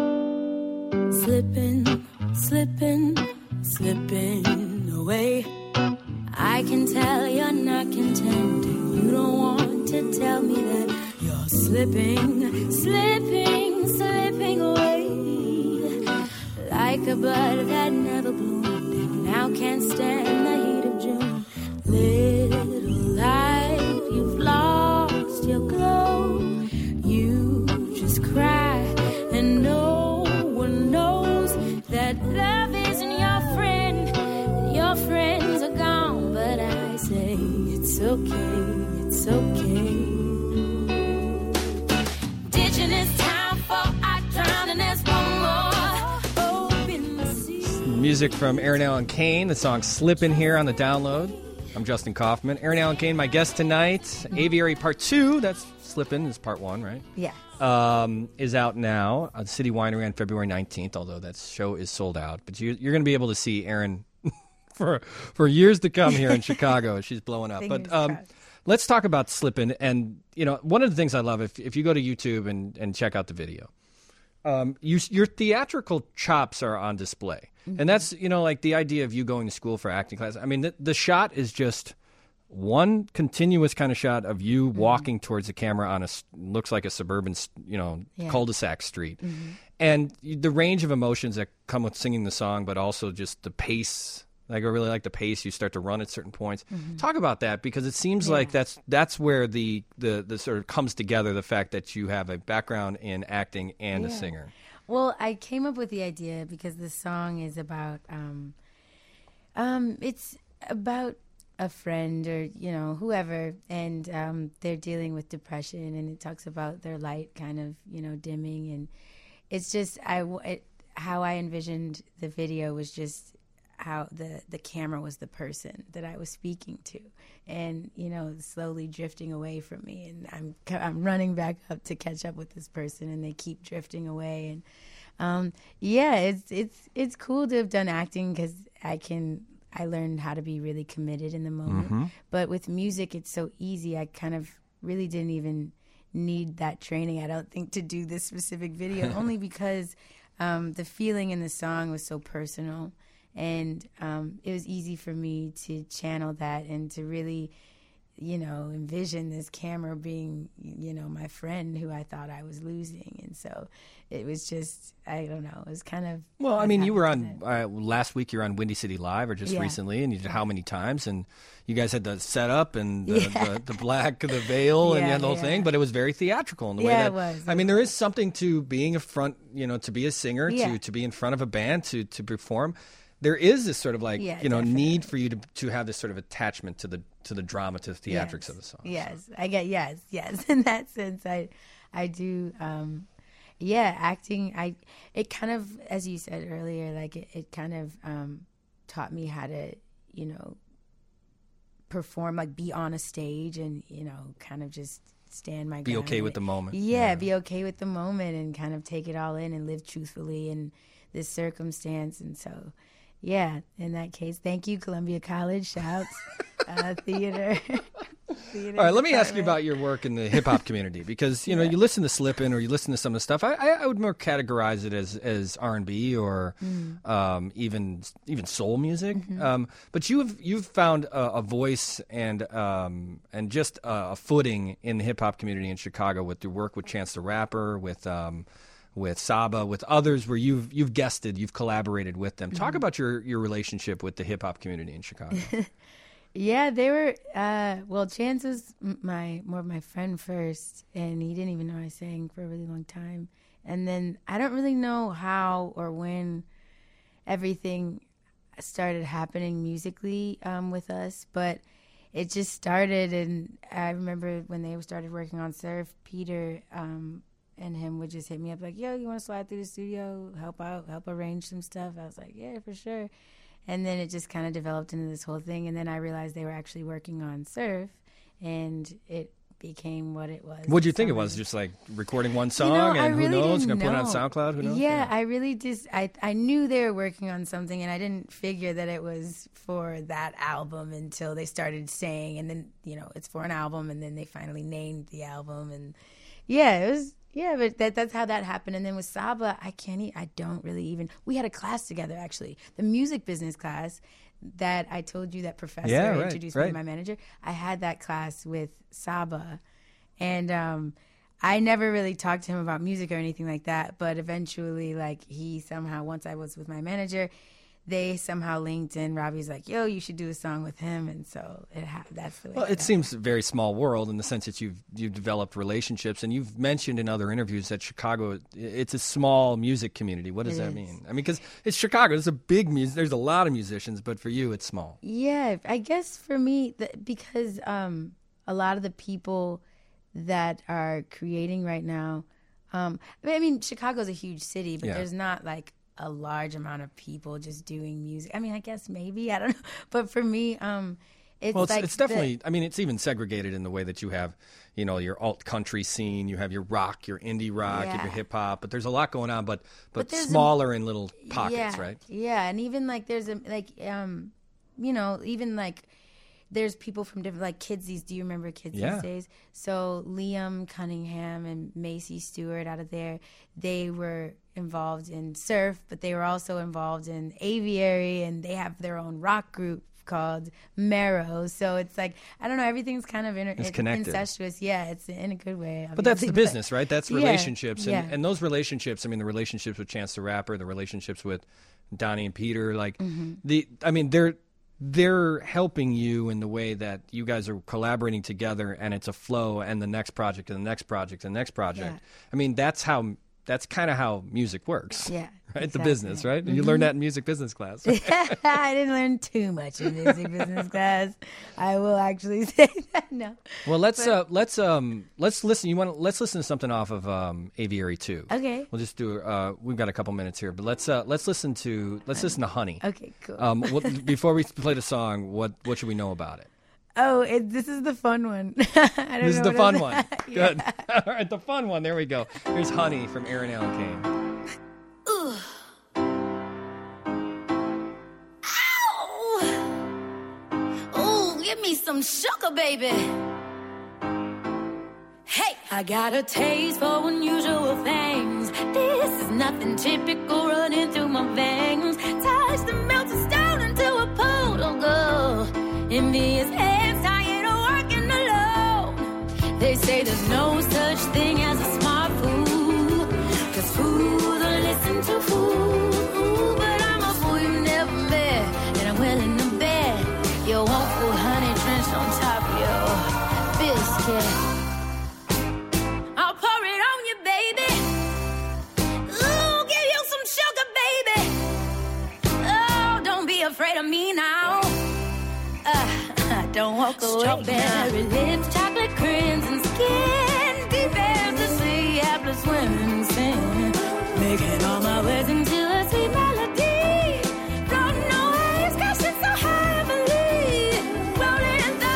Slipping, slipping, slipping away. I can tell you're not content. You don't want to tell me that you're slipping, slipping, slipping away. Like a bud that never bloomed and now can't stand the heat of June. Little light, you've lost your glow. You just cry and no one knows that love isn't your friend. Your friends are gone, but I say it's okay, it's okay. Ditching this town for I drown and there's one more open the sea. Music from Aaron Allen Kane. The song Slippin' here on The Download. I'm Justin Kaufman. Aaron Allen Kane, my guest tonight. Aviary Part two, that's Slippin' is Part one, right? yeah. Um, is out now at City Winery on February nineteenth, although that show is sold out. But you, you're going to be able to see Aaron for for years to come here in Chicago. She's blowing up. Fingers But um, crossed. let's talk about Slippin'. And, you know, one of the things I love, if, if you go to YouTube and, and check out the video, um, you, your theatrical chops are on display. Mm-hmm. And that's, you know, like the idea of you going to school for acting class. I mean, the, the shot is just one continuous kind of shot of you Mm-hmm. walking towards the camera on a s- looks like a suburban, s- you know, Yeah. cul-de-sac street, Mm-hmm. and the range of emotions that come with singing the song, but also just the pace. Like, I really like the pace. You start to run at certain points. Talk about that, because it seems like that's that's where the, the the sort of comes together. The fact that you have a background in acting and a Yeah. singer. Well, I came up with the idea because the song is about, um, um, it's about a friend or, you know, whoever, and um, they're dealing with depression, and it talks about their light kind of, you know, dimming, and it's just I w- it, how I envisioned the video was just how the the camera was the person that I was speaking to, and, you know, slowly drifting away from me, and I'm I'm running back up to catch up with this person, and they keep drifting away, and um, yeah, it's it's it's cool to have done acting because I can. I learned how to be really committed in the moment. Mm-hmm. But with music, it's so easy. I kind of really didn't even need that training, I don't think, to do this specific video, only because um, the feeling in the song was so personal. And um, it was easy for me to channel that and to really, you know, envision this camera being, you know, my friend who I thought I was losing. And so it was just, I don't know, it was kind of. Well, I was mean, you were on happening. uh, last week. You were on Windy City Live, or just Yeah. recently, and you did how many times? And you guys had the setup and the, Yeah. the, the black, the veil, and you Yeah, had the whole yeah. thing. But it was very theatrical in the way Yeah, that. it was, I it mean, there is something to being a front, you know, to be a singer, Yeah. to to be in front of a band, to to perform. There is this sort of like, Yeah, you know, definitely. need for you to to have this sort of attachment to the to the drama, to the theatrics Yes. of the song. Yes, I get yes, yes. In that sense, I, I do. Um, yeah, acting. I it kind of, as you said earlier, like it, it kind of um, taught me how to, you know, perform, like be on a stage and, you know, kind of just stand my ground. Be okay and with the moment. Yeah, yeah, be okay with the moment and kind of take it all in and live truthfully in this circumstance. And so, yeah, in that case, thank you, Columbia College. Shouts, uh, theater. theater All right, let me ask you department. about your work in the hip hop community because you know Yeah. you listen to Slippin' or you listen to some of the stuff. I, I, I would more categorize it as as R and B or Mm. um, even even soul music. Mhm. Um, but you've you've found a, a voice and um, and just a, a footing in the hip hop community in Chicago with your work with Chance the Rapper, with um, with Saba, with others where you've you've guested, you've collaborated with them. Talk Mhm. about your your relationship with the hip hop community in Chicago. Yeah, they were. Uh, well, Chance was m- my more of my friend first, and he didn't even know I sang for a really long time. And then I don't really know how or when everything started happening musically um, with us, but it just started. And I remember when they started working on Surf, Peter um, and him would just hit me up like, "Yo, you want to slide through the studio, help out, help arrange some stuff?" I was like, "Yeah, for sure." And then it just kind of developed into this whole thing. And then I realized they were actually working on Surf, and it became what it was. What do you think it Summer. was? Just like recording one song, You know, I and who really knows? didn't Gonna put it on know. SoundCloud? Who knows? Yeah, I really just I I knew they were working on something, and I didn't figure that it was for that album until they started saying, and then you know it's for an album, and then they finally named the album, and yeah, it was. Yeah, but that that's how that happened. And then with Saba, I can't. e- I don't really even. We had a class together actually, the music business class that I told you that professor Yeah, right, introduced me right. to my manager. I had that class with Saba, and um, I never really talked to him about music or anything like that. But eventually, like he somehow, once I was with my manager, they somehow linked, and Robbie's like, "Yo, you should do a song with him," and so it ha- that's the way. Well, that it seems a very small world in the sense that you've you've developed relationships, and you've mentioned in other interviews that Chicago it's a small music community. What does It that is. mean? I mean, because it's Chicago. There's a big music. There's a lot of musicians, but for you, it's small. Yeah, I guess for me, the, because um, a lot of the people that are creating right now, um, I mean, Chicago's a huge city, but Yeah. there's not like a large amount of people just doing music. I mean, I guess maybe, I don't know. But for me, um, it's well, it's, like it's the- definitely. I mean, it's even segregated in the way that you have, you know, your alt country scene. You have your rock, your indie rock, you have Yeah. your hip hop. But there's a lot going on, but but, But there's a- smaller in little pockets, yeah, right? Yeah, and even like there's a like um, you know, even like there's people from different like Kidsies. Do you remember Kidsies Yeah. days? So Liam Cunningham and Macy Stewart out of there, they were involved in Surf, but they were also involved in Aviary, and they have their own rock group called Marrow. So it's like I don't know, everything's kind of inter- It's connected. incestuous. Yeah, it's in a good way. But that's obviously, the business, right? That's Yeah, relationships. And, yeah. and those relationships, I mean, the relationships with Chance the Rapper, the relationships with Donnie and Peter, like, Mhm. the, I mean, they're, they're helping you in the way that you guys are collaborating together and it's a flow and the next project and the next project and the next project. Yeah. I mean, that's how, that's kind of how music works. Yeah, Right? exactly. The business, right? You Mhm. learned that in music business class. I didn't learn too much in music business class. I will actually say that. No. Well, let's But- uh, let's um let's listen. You want let's listen to something off of um, Aviary two. Okay. We'll just do. Uh, we've got a couple minutes here, but let's uh, let's listen to let's listen to Honey. Okay, cool. Um, what, before we play the song, what what should we know about it? Oh, it, this is the fun one. I don't This is know the what fun else- one. Yeah. Good. All right, the fun one. There we go. Here's Honey from Aaron Allen Kane. Ooh. Ow! Ooh, give me some sugar, baby. Hey, I got a taste for unusual things. This is nothing typical running through my veins. Touch the melted stone into a poodle girl. Envious hands tired of working alone. They say there's no such thing as a smart fool. Cause fools will listen to fools. But I'm a fool you never met. And I'm willing to bet you won't put honey drenched on top of your biscuit. I'll pour it on you, baby. Ooh, give you some sugar, baby. Oh, don't be afraid of me now. Uh, don't walk away. Strawberry lips, chocolate crimson skin, deep as the sea, after swimming sin, making all my words into a sweet melody. Floating away, crashing so heavily, rolling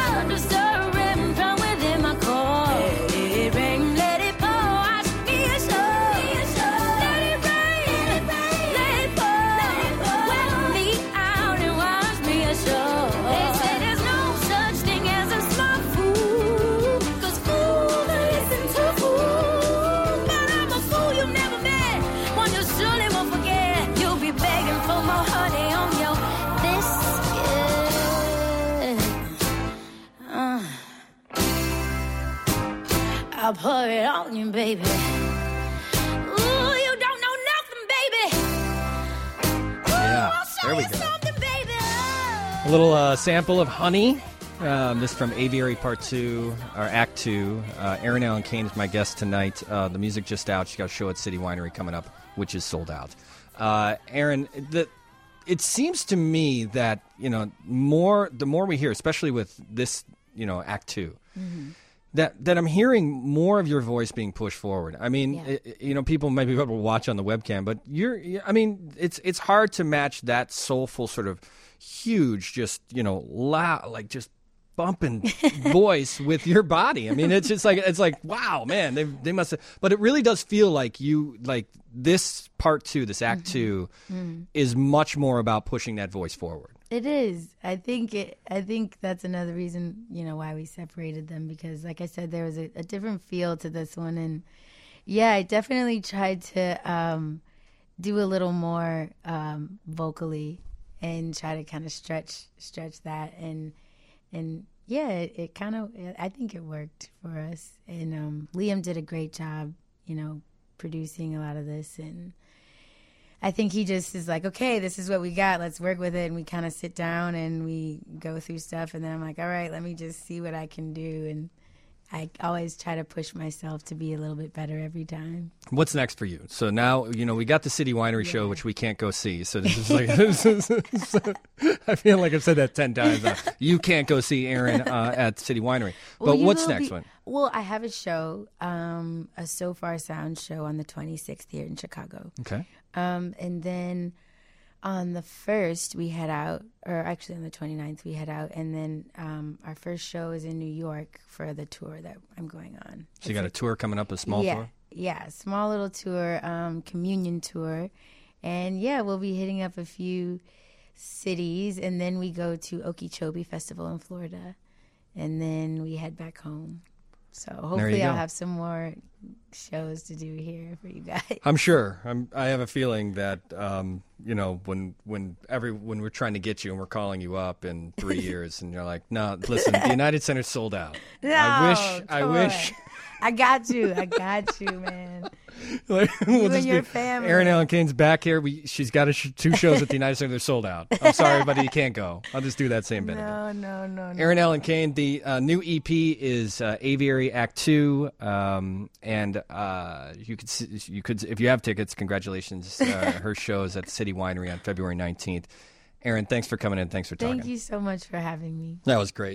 I'll pour it on you, baby. Ooh, you don't know nothing, baby. Yeah, there we go. A little uh, sample of Honey. Um, this from Aviary Part two, or Act two. Uh, Erin Allen Kane is my guest tonight. Uh, the music just out. She's got a show at City Winery coming up, which is sold out. Uh, Erin, the, it seems to me that, you know, more the more we hear, especially with this, you know, Act two, mm-hmm. that, that I'm hearing more of your voice being pushed forward. I mean, yeah. it, you know, people might be able to watch on the webcam, but you're, I mean, it's it's hard to match that soulful sort of huge, just, you know, loud, like just bumping voice with your body. I mean, it's just like, it's like, wow, man, they they must have, but it really does feel like you, like this part two, this act mm-hmm. two mm-hmm. is much more about pushing that voice forward. It is. I think it, I think that's another reason, you know, why we separated them, because like I said, there was a, a different feel to this one. And yeah, I definitely tried to um, do a little more um, vocally and try to kind of stretch, stretch that. And, And yeah, it, it kind of, I think it worked for us. And um, Liam did a great job, you know, producing a lot of this. And I think he just is like, okay, this is what we got. Let's work with it. And we kind of sit down and we go through stuff. And then I'm like, all right, let me just see what I can do. And I always try to push myself to be a little bit better every time. What's next for you? So now, you know, we got the City Winery yeah. show, which we can't go see. So this is like, this is, this is, I feel like I've said that ten times now. You can't go see Erin uh, at City Winery. But well, what's next be, one? Well, I have a show, um, a So Far Sound show on the twenty-sixth here in Chicago. Okay. Um, and then on the first, we head out, or actually on the twenty-ninth, we head out. And then um, our first show is in New York for the tour that I'm going on. So you got a tour coming up, a small yeah, tour? Yeah, small little tour, um, communion tour. And yeah, we'll be hitting up a few cities. And then we go to Okeechobee Festival in Florida. And then we head back home. So hopefully I'll have some more shows to do here for you guys. I'm sure. I'm, I have a feeling that um, you know, when when every when we're trying to get you and we're calling you up in three years, and you're like, no, listen, the United Center's sold out. No, I wish. I wish. I got you. I got you, man. Like, you we'll and your be, family. Erin Allen Kane's back here. We, she's got a sh- two shows at the United Center. They're sold out. I'm sorry, buddy, you can't go. I'll just do that same bit. No, again. no, no, no. Erin Allen Kane. The uh, new E P is uh, Aviary Act Two, um, and uh, you could see, you could if you have tickets. Congratulations. Uh, her show is at the City Winery on February nineteenth. Erin, thanks for coming in. Thanks for talking. Thank you so much for having me. That was great.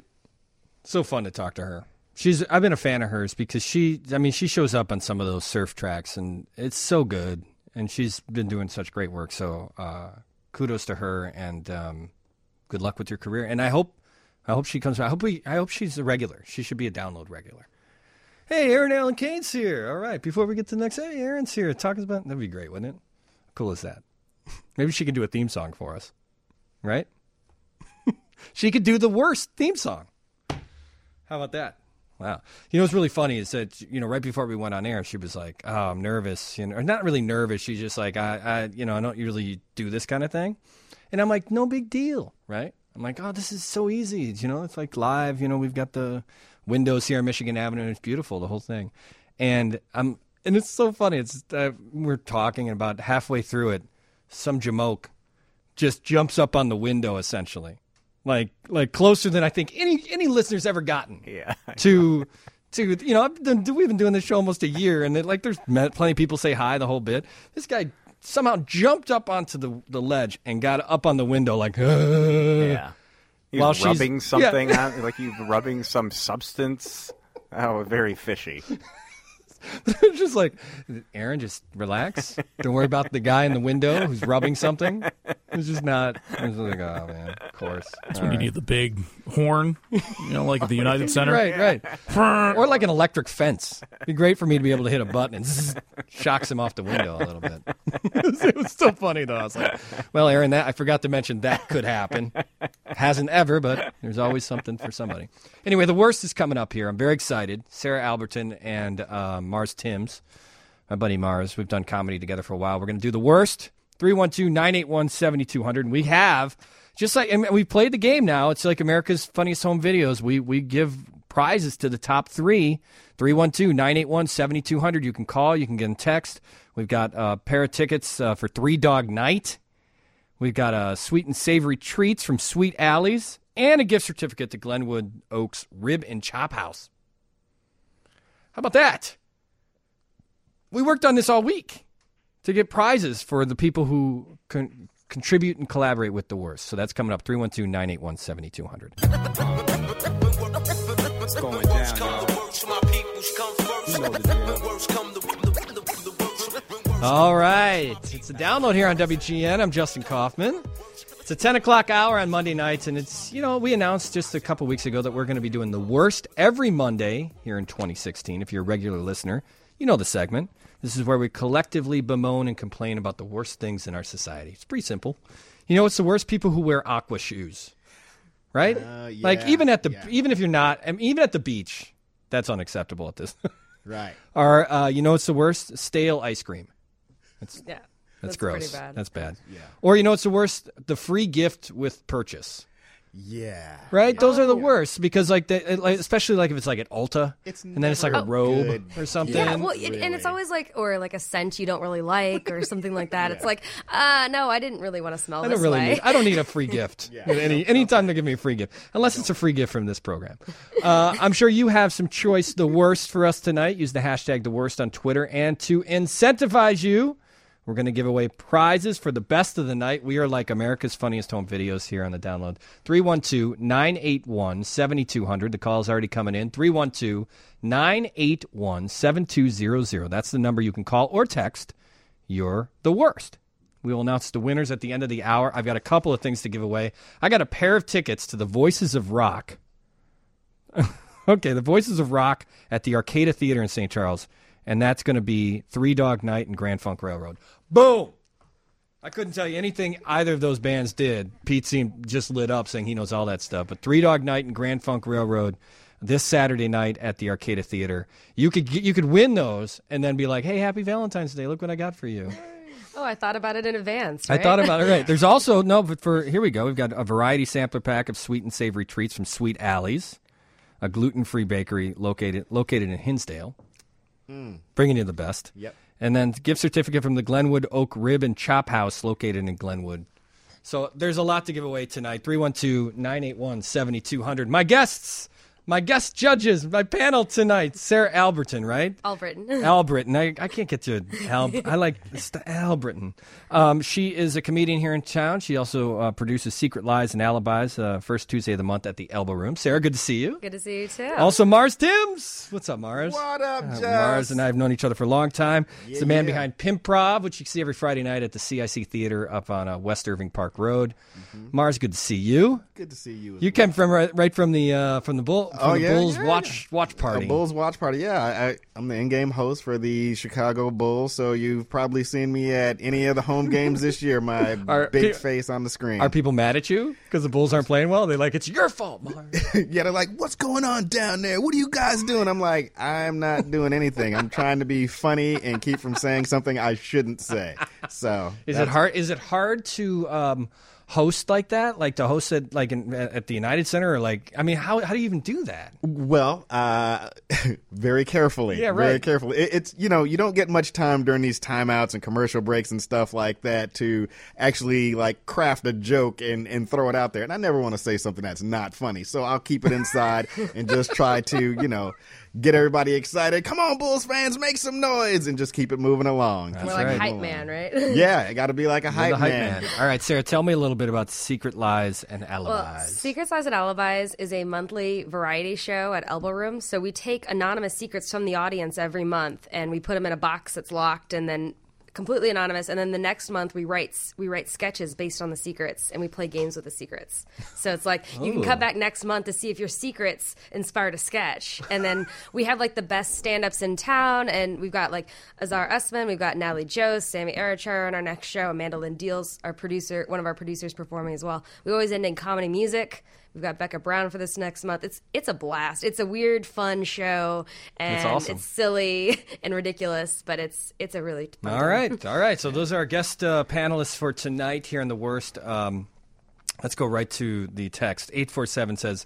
So fun to talk to her. She's. I've been a fan of hers because she. I mean, she shows up on some of those surf tracks, and it's so good. And she's been doing such great work. So uh, kudos to her, and um, good luck with your career. And I hope, I hope she comes. I hope we. I hope she's a regular. She should be a download regular. Hey, Erin Allen Kane's here. All right. Before we get to the next, hey, Erin's here. Talking about that'd be great, wouldn't it? How cool is that? Maybe she could do a theme song for us, right? She could do the worst theme song. How about that? Wow. You know what's really funny is that, you know, right before we went on air, she was like, oh, I'm nervous. You know, or not really nervous. She's just like, I, I, you know, I don't usually do this kind of thing. And I'm like, no big deal, right? I'm like, oh, this is so easy. You know, it's like live. You know, we've got the windows here on Michigan Avenue, and it's beautiful, the whole thing. And I'm, and it's so funny. It's uh, we're talking, and about halfway through it, some jamoke just jumps up on the window, essentially. Like, like closer than I think any any listener's ever gotten. Yeah. To, to you know, I've been, we've been doing this show almost a year, and it, like, there's plenty of people say hi the whole bit. This guy somehow jumped up onto the the ledge and got up on the window, like, uh, yeah. He's while rubbing she's, something yeah. on, like he's rubbing some substance. Oh, very fishy. It's just like, Erin, just relax. Don't worry about the guy in the window who's rubbing something. It's just not. It's like, oh man, of course. That's All when right. you need the big horn, you know, like at the United Center. Right, right. Or like an electric fence. It'd be great for me to be able to hit a button and zzz, shocks him off the window a little bit. It was, it was so funny though. I was like, well, Erin, that I forgot to mention that could happen. Hasn't ever, but there's always something for somebody. Anyway, the worst is coming up here. I'm very excited. Sarah Alberton and um, Mars Timms, my buddy Mars. We've done comedy together for a while. We're going to do the worst. three one two, nine eight one, seven two zero zero. And we have, just like, and we've played the game now. It's like America's Funniest Home Videos. We we give prizes to the top three. three one two, nine eight one, seven two zero zero. You can call. You can get a text. We've got a pair of tickets uh, for Three Dog Night. We've got uh, sweet and savory treats from Sweet Alley's and a gift certificate to Glenwood Oaks Rib and Chop House. How about that? We worked on this all week to get prizes for the people who con- contribute and collaborate with The Worst. So that's coming up, three one two, nine eight one, seven two zero zero. What's going down, y'all? All right. It's a download here on W G N. I'm Justin Kaufman. It's a ten o'clock hour on Monday nights, and it's, you know, we announced just a couple weeks ago that we're going to be doing The Worst every Monday here in twenty sixteen. If you're a regular listener, you know the segment. This is where we collectively bemoan and complain about the worst things in our society. It's pretty simple. You know what's the worst? People who wear aqua shoes. Right? Uh, yeah, like even at the yeah. even if you're not, I mean, even at the beach, that's unacceptable at this. Right. Or uh, you know what's the worst? Stale ice cream. That's, yeah, that's, that's gross. pretty bad. That's bad. Yeah. Or you know what's the worst? The free gift with purchase. Yeah. Right? Yeah. Those are the worst because like, the, like especially like if it's like at Ulta It's and then it's like a never robe good. or something. Yeah, well, it, and it's always like, or like a scent you don't really like, or something like that. It's like, uh, no, I didn't really want to smell I this don't really way. need. I don't need a free gift. Yeah. Any anytime they give me a free gift, unless it's a free gift from this program. Uh, I'm sure you have some choice. The worst for us tonight. Use the hashtag the worst on Twitter, and to incentivize you, we're going to give away prizes for the best of the night. We are like America's Funniest Home Videos here on the download. three one two, nine eight one, seven two zero zero. The call is already coming in. three one two, nine eight one, seven two zero zero. That's the number you can call or text. You're the worst. We will announce the winners at the end of the hour. I've got a couple of things to give away. I got a pair of tickets to the Voices of Rock. Okay, the Voices of Rock at the Arcada Theater in Saint Charles. And that's going to be Three Dog Night and Grand Funk Railroad. Boom! I couldn't tell you anything either of those bands did. Pete seemed just lit up saying he knows all that stuff. But Three Dog Night and Grand Funk Railroad this Saturday night at the Arcada Theater. You could you could win those and then be like, hey, happy Valentine's Day. Look what I got for you. Oh, I thought about it in advance. I Right? thought about it, right. There's also, no, but for, here we go. We've got a variety sampler pack of sweet and savory treats from Sweet Alley's, a gluten-free bakery located located in Hinsdale. Mm. Bringing you the best. Yep. And then gift certificate from the Glenwood Oak Rib and Chop House located in Glenwood. So there's a lot to give away tonight. three one two, nine eight one, seven two zero zero. My guests, my guest judges, my panel tonight, Sarah Albritton, right? Albritton. Albritton. I, I can't get to Al. I like st- Albritton. Um, she is a comedian here in town. She also uh, produces Secret Lies and Alibis, uh, first Tuesday of the month at the Elbow Room. Sarah, good to see you. Good to see you, too. Also, Mars Timms. What's up, Mars? What up, Uh, Jess? Mars and I have known each other for a long time. He's Yeah, the man yeah. behind Pimprov, which you can see every Friday night at the C I C Theater up on uh, West Irving Park Road. Mars, good to see you. Good to see you. as You came from right, right from the uh, from the Bull from Oh, the yeah, Bulls yeah. watch watch party. A Bulls watch party, yeah. I, I, I'm the in-game host for the Chicago Bulls, so you've probably seen me at any of the home games this year. My Are big pe- face on the screen. Are people mad at you because the Bulls aren't playing well? They're like, it's your fault, Mars. Yeah, they're like, "What's going on down there? What are you guys doing?" I'm like, "I'm not doing anything. I'm trying to be funny and keep from saying something I shouldn't say." So, Is it that's- hard? Is it hard to um, host like that? Like to host it like in, at the United Center, or like, I mean, how how do you even do that? Well, uh, very carefully. Yeah, Very right. carefully. It, it's, you know, you don't get much time during these timeouts and commercial breaks and stuff like that to actually, like, craft a joke and, and throw it out there. And I never want to say something that's not funny. So I'll keep it inside and just try to, you know, get everybody excited. Come on, Bulls fans, make some noise, and just keep it moving along. More like hype man, right? Yeah, it got to be like a You're hype, the hype man. man. All right, Sarah, tell me a little bit about Secret Lies and Well, Alibis. Secret Lies and Alibis is a monthly variety show at Elbow Room. So we take anonymous secrets from the audience every month, and we put them in a box that's locked, and then completely anonymous. And then the next month we write we write sketches based on the secrets, and we play games with the secrets. So it's like you can Oh. come back next month to see if your secrets inspired a sketch. And then we have like the best stand-ups in town, and we've got like Azar Usman, we've got Natalie Jost, Sammy Arichar on our next show, Amanda Lynn Deals, our producer, one of our producers performing as well. We always end in comedy music. We've got Becca Brown for this next month. It's it's a blast. It's a weird, fun show, and That's awesome. it's silly and ridiculous, but it's it's a really fun All time. right, all right. So those are our guest uh, panelists for tonight here in The Worst. Um, let's go right to the text. eight four seven says,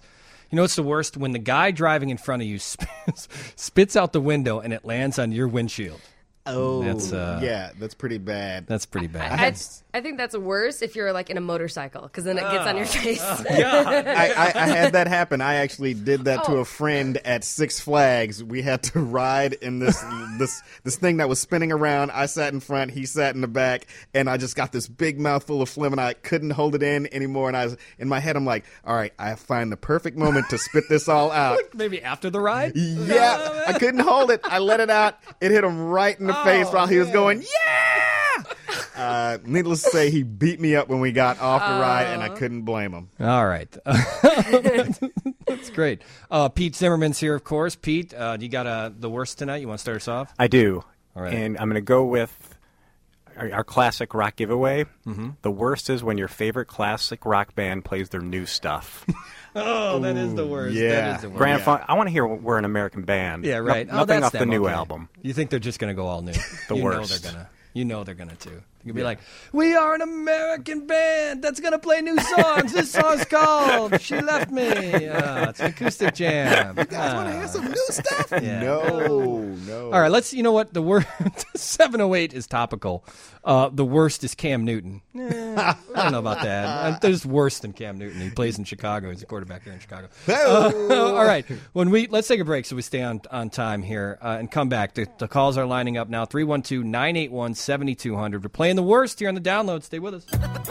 You know what's the worst? When the guy driving in front of you spits, spits out the window and it lands on your windshield. Oh, that's, uh, yeah, that's pretty bad. That's pretty bad. I, I, I think that's worse if you're like in a motorcycle because then it gets on your face. Oh, I, I, I had that happen. I actually did that to Oh. a friend at Six Flags. We had to ride in this this this thing that was spinning around. I sat in front, he sat in the back, and I just got this big mouthful of phlegm, and I couldn't hold it in anymore. And I was in my head, I'm like, all right, I find the perfect moment to spit this all out. Maybe after the ride? Yeah, I couldn't hold it. I let it out. It hit him right in the Oh, face while he was man. going, yeah! Uh, needless to say, he beat me up when we got off the ride, and I couldn't blame him. All right. That's great. Uh, Pete Zimmerman's here, of course. Pete, uh, you got uh, the worst tonight? You want to start us off? I do. All right. And I'm going to go with our, our classic rock giveaway. Mm-hmm. The worst is when your favorite classic rock band plays their new stuff. Oh, that is the worst. Yeah. That is the worst. Grand yeah. Funk. I want to hear we're an American band. Yeah, right. No, oh, nothing that's off the them. new Okay. album. You think they're just going to go all new? The you worst. know they're going to. You know they're going to, too. You can be like, we are an American band that's going to play new songs. This song's called She Left Me. Uh, it's an acoustic jam. You guys want to hear some new stuff? Yeah. No, no. All right, let's, you know what? The worst, seven oh eight is topical. Uh, the worst is Cam Newton. Eh, I don't know about that. Uh, There's worse than Cam Newton. He plays in Chicago. He's a quarterback here in Chicago. Uh, all right, when we let's take a break so we stay on, on time here uh, and come back. The, the calls are lining up now. three one two, nine eight one, seven two zero zero. We're playing the worst here on the download. Stay with us.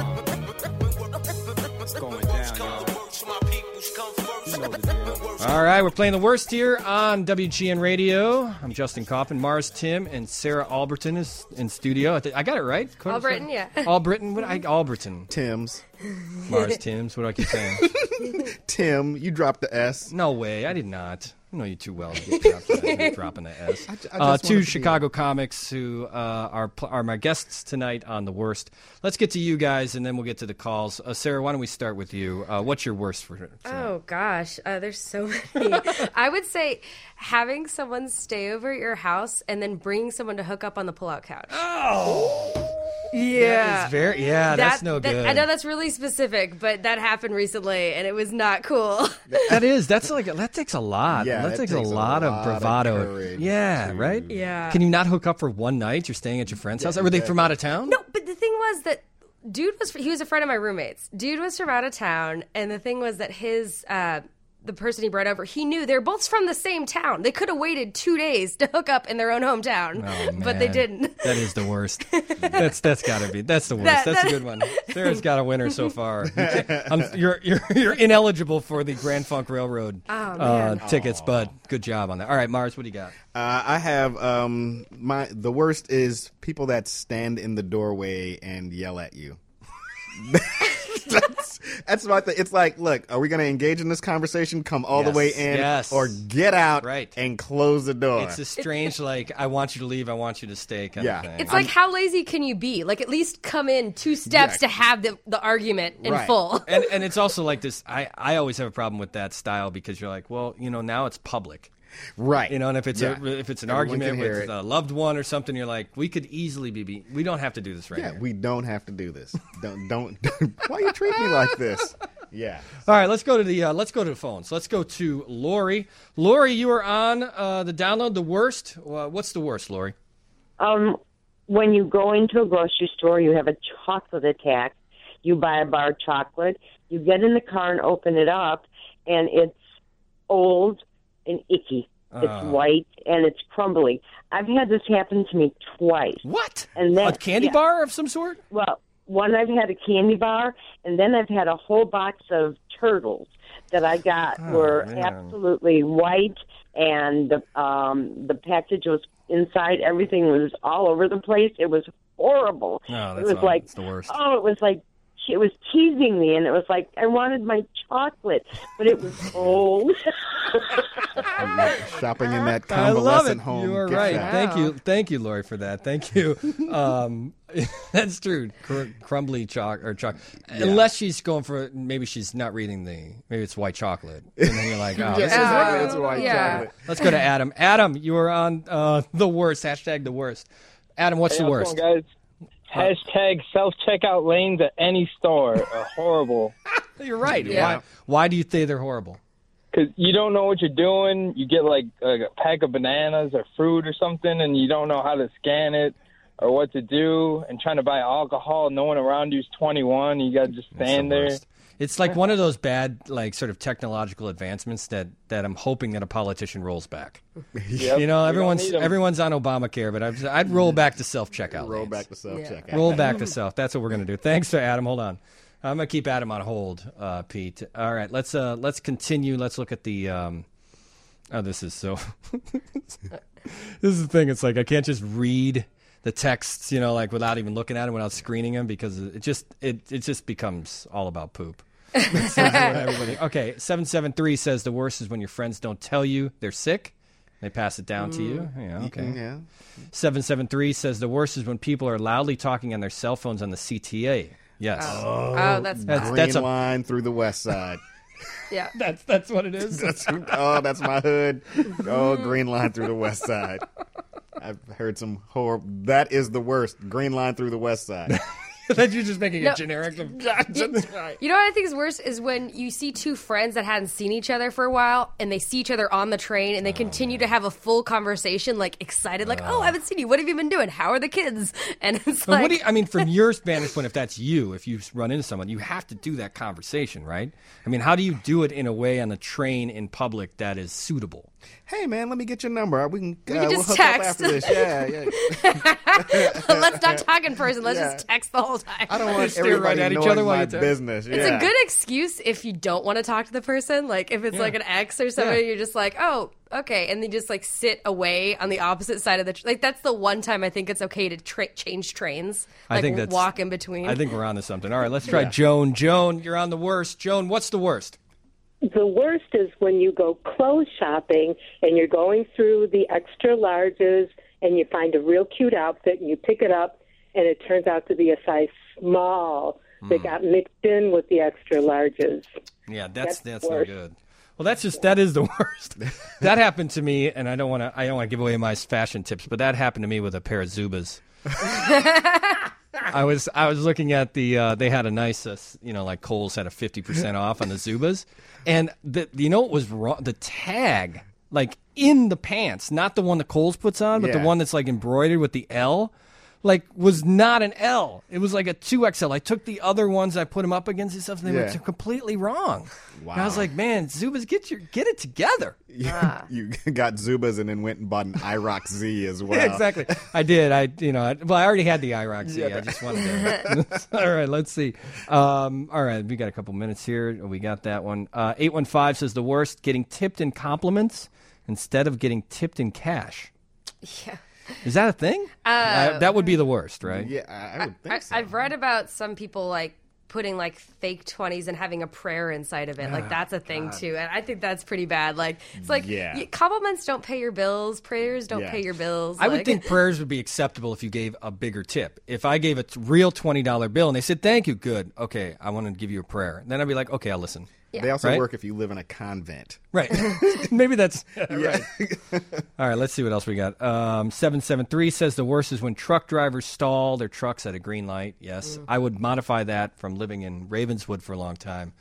What's going down, y'all? All right, we're playing the worst here on W G N Radio. I'm Justin Coffin, Mars Tim, and Sarah Alberton is in studio. I, th- I got it right? Albritton, yeah. Albritton, what I Alberton. Tim's. Mars Tim's. What do I keep saying? Tim, you dropped the S. No way, I did not. I know you too well to get dropped that, dropping the S. I, I just uh, wanted two to Chicago comics who uh, are pl- are my guests tonight on the worst. Let's get to you guys, and then we'll get to the calls. Uh, Sarah, why don't we start with you? Uh, what's your worst for tonight? Oh gosh, uh, there's so many. I would say having someone stay over at your house and then bringing someone to hook up on the pull-out couch. Oh, yeah, that is very yeah. That- that's no that- good. I know that's really specific, but that happened recently, and it was not cool. That is. That's like that takes a lot. Yeah, that, that takes, takes a a lot of lot of bravado. courage yeah, to- right. Yeah. Can you not hook up for one night? You're staying at your friend's house. Were they from out of town? No, but the thing was that dude was he was a friend of my roommate's. Dude was from out of town, and the thing was that his uh, the person he brought over, he knew they're both from the same town. They could have waited two days to hook up in their own hometown, Oh, but they man. didn't. That is the worst. That's that's got to be. That's the worst. That- that's that- a good one. Sarah's got a winner so far. You can't- um, you're you're you're ineligible for the Grand Funk Railroad Oh, uh, man. tickets, but good job on that. All right, Mars, what do you got? Uh, I have um my the worst is people that stand in the doorway and yell at you. that's that's my thing. It's like, look, are we going to engage in this conversation? Come all Yes, the way in, yes. or get out Right. and close the door. It's a strange, like, I want you to leave, I want you to stay kind Yeah. of thing. It's like, how lazy can you be? Like, at least come in two steps Yeah. to have the, the argument in Right. full. and and it's also like this. I I always have a problem with that style because you're like, well, you know, now it's public. Right. You know, and if it's Yeah. a if it's an Everyone argument can hear with it. a loved one or something, you're like, we could easily be, be we don't have to do this right yeah, here. we don't have to do this. Don't don't. Why you treat me like this? Yeah. All right, let's go to the uh, let's go to the phones. Let's go to Lori. Lori, you are on uh, the download. The worst. Uh, what's the worst, Lori? Um, when you go into a grocery store, you have a chocolate attack. You buy a bar of chocolate. You get in the car and open it up, and it's old and icky. It's Uh. white and it's crumbly. I've had this happen to me twice. What? And then, A candy yeah. bar of some sort? Well, one I've had a candy bar, and then I've had a whole box of turtles that I got Oh, were man. absolutely white, and the um, the package was inside. Everything was all over the place. It was horrible. No, it that's was not- like that's the worst. Oh, it was like it was teasing me, and it was like I wanted my chocolate, but it was cold. Shopping in that I love it. convalescent home. You are gift right. shop. Thank you, thank you, Lori, for that. Thank you. Um, that's true. Cr- crumbly chalk or chalk. Unless she's going for maybe she's not reading the maybe it's white chocolate, and then you're like, oh, Yeah, this is exactly. like- It's white yeah. chocolate. Let's go to Adam. Adam, you are on uh, the worst. Hashtag the worst. Adam, what's Hey, the how's it worst? going, guys? Hashtag self-checkout lanes at any store are horrible. You're right. Yeah. Why? Why do you say they're horrible? because you don't know what you're doing. You get like, like a pack of bananas or fruit or something, and you don't know how to scan it or what to do. And trying to buy alcohol, no one around you's twenty-one. You got to just stand the there. worst. It's like one of those bad, like, sort of technological advancements that, that I'm hoping that a politician rolls back. Yep, you know, we everyone's don't need 'em. everyone's on Obamacare, but I'd, I'd roll back to self-checkout. Roll Lance. back to self-checkout. Yeah. Roll back to self. That's what we're going to do. Thanks to Adam. Hold on. I'm going to keep Adam on hold, uh, Pete. All right, let's uh, let's continue. Let's look at the. Um, oh, this is so. This is the thing. It's like I can't just read the texts, you know, like without even looking at them, without screening them, because it just it it just becomes all about poop. Everybody. Okay, seven seven three says the worst is when your friends don't tell you they're sick. They pass it down mm. to you. Yeah, okay. Yeah. seven seven three says the worst is when people are loudly talking on their cell phones on the C T A. Yes. Oh, oh that's that's, bad. that's a line through the west side. Yeah. That's that's what it is. That's, oh, that's my hood. Oh, green line through the west side. I've heard some horror. That is the worst. Green line through the west side. That you're just making No. a generic of You know what I think is worse is when you see two friends that hadn't seen each other for a while and they see each other on the train and they continue to have a full conversation, like excited, like, oh, I haven't seen you. What have you been doing? How are the kids? And it's But like, what do you, I mean, from your vantage point, if that's you, if you run into someone, you have to do that conversation, right? I mean, how do you do it in a way on the train in public that is suitable? Hey, man, let me get your number. We can, We uh, can we'll just hook text. up after this. Yeah, yeah. let's not talk in person. Let's Yeah. just text the whole time. I don't want Stare right everybody at each knowing other while my you text. business. It's yeah. a good excuse if you don't want to talk to the person. Like if it's Yeah. like an ex or somebody, Yeah. you're just like, oh, okay, and then just like sit away on the opposite side of the. Tr- like that's the one time I think it's okay to tra- change trains. Like I think that's walk in between. I think we're on to something. All right, let's try Yeah. Joan. Joan, you're on the worst. Joan, what's the worst? The worst is when you go clothes shopping and you're going through the extra larges and you find a real cute outfit and you pick it up and it turns out to be a size small that got mixed in with the extra larges. Yeah, that's That's that's, no worse. good. Well, that's just that is the worst. That happened to me, and I don't want to I don't want to give away my fashion tips, but that happened to me with a pair of Zubas. I was I was looking at the uh, they had a nice uh, you know like Kohl's had a fifty percent off on the Zubas, and the you know what was wrong, the tag like in the pants, not the one that Kohl's puts on, but the Yeah. one that's like embroidered with the L. Like, was not an L. It was like a two X L. I took the other ones, I put them up against and stuff, and they Yeah. were completely wrong. Wow. And I was like, man, Zubas, get your get it together. You, you got Zubas and then went and bought an IROC Z as well. Yeah, exactly. I did. I, you know, I, well, I already had the IROC Z. Yeah. I just wanted to. All right, let's see. Um, all right, we got a couple minutes here. We got that one. Uh, eight one five says the worst, getting tipped in compliments instead of getting tipped in cash. Yeah. Is that a thing? Uh, I- that would be the worst, right? Yeah, I would think I, so. I've read about some people like putting like fake twenties and having a prayer inside of it. Like Oh, that's a thing God. too, and I think that's pretty bad. Like it's like Yeah. y- compliments don't pay your bills, prayers don't Yeah. pay your bills. I would like- think prayers would be acceptable if you gave a bigger tip. If I gave a t- real twenty dollar bill and they said, thank you, good. Okay, I want to give you a prayer. Then I'd be like, okay, I'll listen. They also Right? work if you live in a convent. Right. Maybe that's Yeah. right. All right, let's see what else we got. Um, seven seven three says the worst is when truck drivers stall their trucks at a green light. Yes. I would modify that from living in Ravenswood for a long time.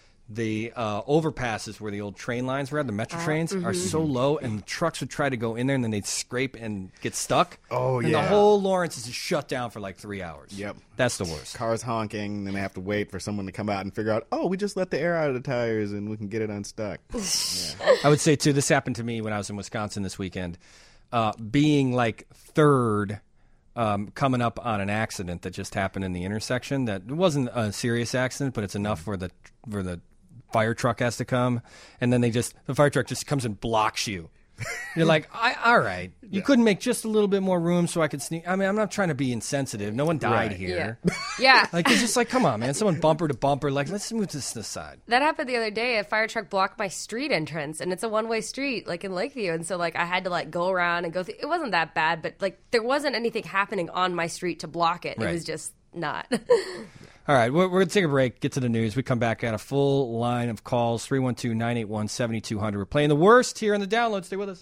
The uh, overpasses where the old train lines were at, the metro Uh, trains, are mhm. so low, and the trucks would try to go in there, and then they'd scrape and get stuck. Oh, and yeah. the whole Lawrence is just shut down for like three hours. Yep. That's the worst. Cars honking, and they have to wait for someone to come out and figure out, oh, we just let the air out of the tires and we can get it unstuck. Yeah. I would say, too, this happened to me when I was in Wisconsin this weekend. Uh, being like third, um, coming up on an accident that just happened in the intersection. That it wasn't a serious accident, but it's enough for the for the fire truck has to come, and then they just the fire truck just comes and blocks you. You're like, I, all right, you couldn't make just a little bit more room so I could sneak. I mean, I'm not trying to be insensitive. No one died Right. here. Yeah. Yeah. Like it's just like, come on, man. Someone bumper to bumper. Like, let's move this to the side. That happened the other day. A fire truck blocked my street entrance, and it's a one-way street, like in Lakeview. And so, like, I had to like go around and go through. It wasn't that bad, but like there wasn't anything happening on my street to block it. Right. It was just not. All right, we're, we're going to take a break, get to the news. We come back at a full line of calls, three one two, nine eight one, seven two zero zero. We're playing the worst here on the download. Stay with us.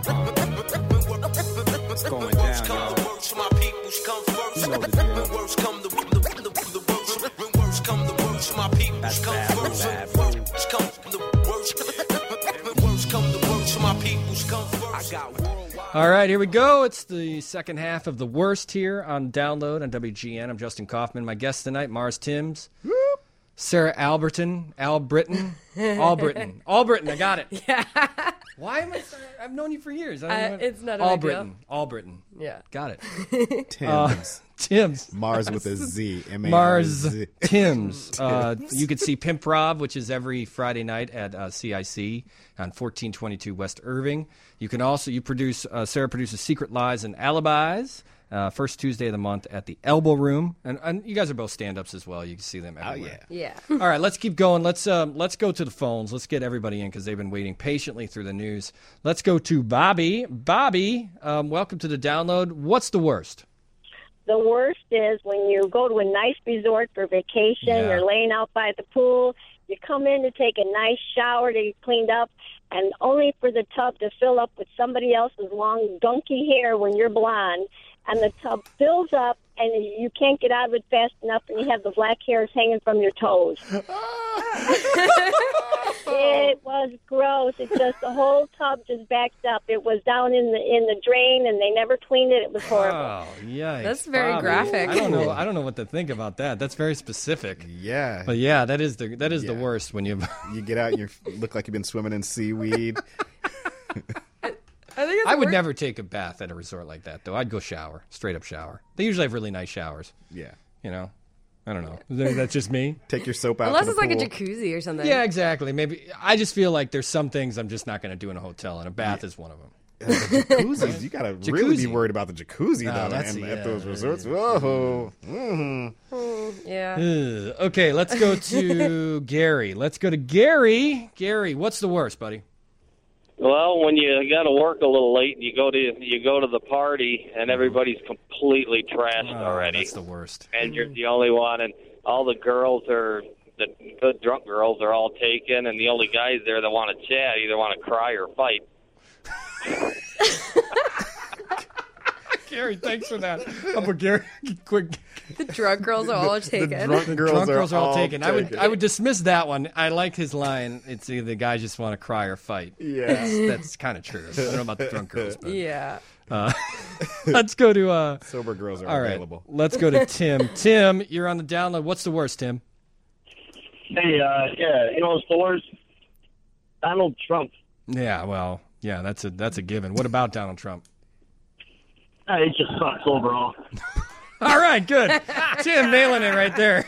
What's going down, y'all? You know the deal. That's bad, bad, bad. who's come first. I got worldwide. All right, here we go. It's the second half of The Worst here on Download on W G N. I'm Justin Kaufman. My guest tonight, Mars Timms. Sarah Alberton. Albritton. Albritton. Albritton, I got it. Yeah. Why am I sorry? I've known you for years. I don't Uh, know what- it's not a big Albritton. deal. Albritton. Yeah. Got it. Timms. Uh, Timms. Mars with a Z. M A R Mars Z. Timms. Uh, you can see Pimp Rob, which is every Friday night at uh, C I C on fourteen twenty-two West Irving. You can also, you produce, uh, Sarah produces Secret Lies and Alibis, uh, first Tuesday of the month at the Elbow Room. And, and you guys are both stand-ups as well. You can see them everywhere. Yeah. All right, let's keep going. Let's um, let's go to the phones. Let's get everybody in because they've been waiting patiently through the news. Let's go to Bobby. Bobby, um, welcome to the Download. What's the worst? The worst is when you go to a nice resort for vacation, Yeah. you're laying out by the pool, you come in to take a nice shower to get cleaned up, and only for the tub to fill up with somebody else's long donkey hair when you're blonde, and the tub fills up, and you can't get out of it fast enough, and you have the black hairs hanging from your toes. It was gross. It just, the whole tub just backed up. It was down in the in the drain, and they never cleaned it. It was horrible. Oh, yikes. That's very Bobby. graphic. I don't know. I don't know what to think about that. That's very specific. Yeah. But yeah, that is the that is Yeah. the worst when you. You get out and you look like you've been swimming in seaweed. I think it's I would worse. never take a bath at a resort like that, though. I'd go shower, straight up shower. They usually have really nice showers. Yeah. You know, I don't know. That's just me. Take your soap out. Unless to it's the like a pool. jacuzzi or something. Yeah, exactly. Maybe I just feel like there's some things I'm just not going to do in a hotel, and a bath is one of them. Uh, the jacuzzis, you gotta really be Jacuzzi. worried about the jacuzzi Oh, though, that's- and yeah. at those resorts. Whoa, hmm Yeah. Ugh. Okay, let's go to Gary. Let's go to Gary. Gary, what's the worst, buddy? Well, when you got to work a little late, and you go to you go to the party, and everybody's completely trashed Oh, already, that's the worst. and you're the only one, and all the girls are the good drunk girls are all taken, and the only guys there that want to chat either want to cry or fight. Gary, thanks for that. I'm a Gary. Quick. The drunk girls are all taken. drunk The girls drunk are girls are all all taken. I would taken. I would dismiss that one. I like his line. It's either the guys just want to cry or fight. Yeah. that's, that's kind of true. I don't know about the drunk girls, but Yeah. uh, let's go to uh, Sober girls are all right. available. Let's go to Tim. Tim, you're on the Download. What's the worst, Tim? Hey, uh, yeah, you know what's the worst? Donald Trump. Yeah, well, yeah, that's a that's a given. What about Donald Trump? Uh, it just sucks overall. All right, good. Tim nailing it right there.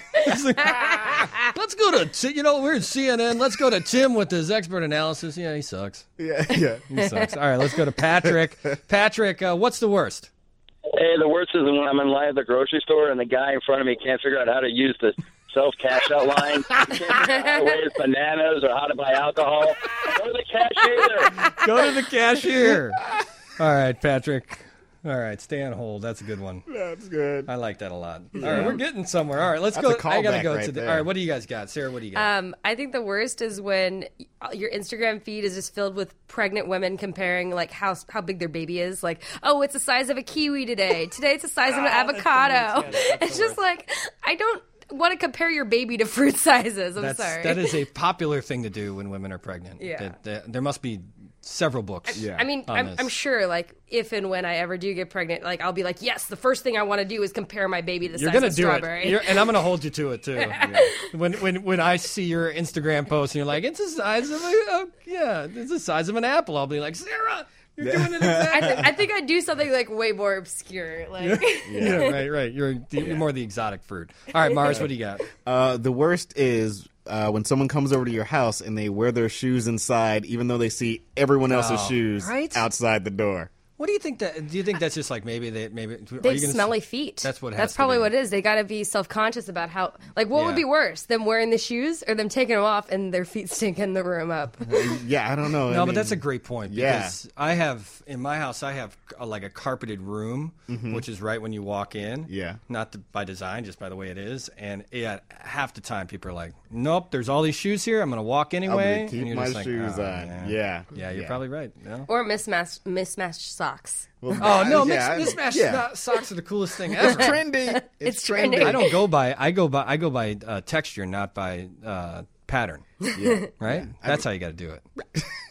Let's go to, T- you know, we're at C N N. Let's go to Tim with his expert analysis. Yeah, he sucks. Yeah, yeah. He sucks. All right, let's go to Patrick. Patrick, uh, what's the worst? Hey, the worst is when I'm in line at the grocery store and the guy in front of me can't figure out how to use the self cash out line. He can't figure out how to weigh his bananas or how to buy alcohol. Go to the cashier. Go to the cashier. All right, Patrick. All right, stay on hold. That's a good one. That's good. I like that a lot. All right, we're getting somewhere. All right, let's That's go. a I gotta callback go right to the. there. All right, what do you guys got, Sarah? What do you got? Um, I think the worst is when your Instagram feed is just filled with pregnant women comparing like how how big their baby is. Like, oh, it's the size of a kiwi today. Today it's the size of an avocado. It's just like I don't want to compare your baby to fruit sizes. I'm That's, sorry. That is a popular thing to do when women are pregnant. Yeah. That- that- there must be several books. I mean, on I'm, this. I'm sure, like, if and when I ever do get pregnant, like, I'll be like, yes, the first thing I want to do is compare my baby to the You're size gonna of do strawberry. it, You're, and I'm gonna hold you to it too. When when when I see your Instagram post and you're like, it's the size of a uh, yeah, it's the size of an apple. I'll be like, Sarah, you're doing it I, exactly. th- I think I'd do something like way more obscure. Like, yeah, right, right. You're, you're more the exotic fruit. All right, Mars, what do you got? Uh, the worst is uh, when someone comes over to your house and they wear their shoes inside, even though they see everyone else's Oh, shoes right? outside the door. What do you think that? Do you think that's just like maybe they maybe are they you have gonna smelly s- feet. That's what. It has That's to probably be. what it is. They got to be self conscious about how. Like, what Yeah. would be worse, them wearing the shoes or them taking them off and their feet stinking the room up? Yeah, I don't know. No, I but mean, that's a great point Yeah. because I have in my house I have a, like a carpeted room, Mhm. which is right when you walk in. Yeah. not the, by design, just by the way it is. And yeah, half the time people are like, "Nope, there's all these shoes here. I'm going to walk anyway." keep and you're my just like, shoes "Oh, on." man." Yeah. yeah, you're Yeah. probably right. Yeah. Or mismatched mismatched socks. Well, Oh no, yeah, mix, mismatched yeah. so- socks are the coolest thing ever. It's trendy. It's, It's trendy. trendy. I don't go by. I go by. I go by uh, texture, not by uh, pattern. Yeah. Right. Yeah. That's how you got to do it.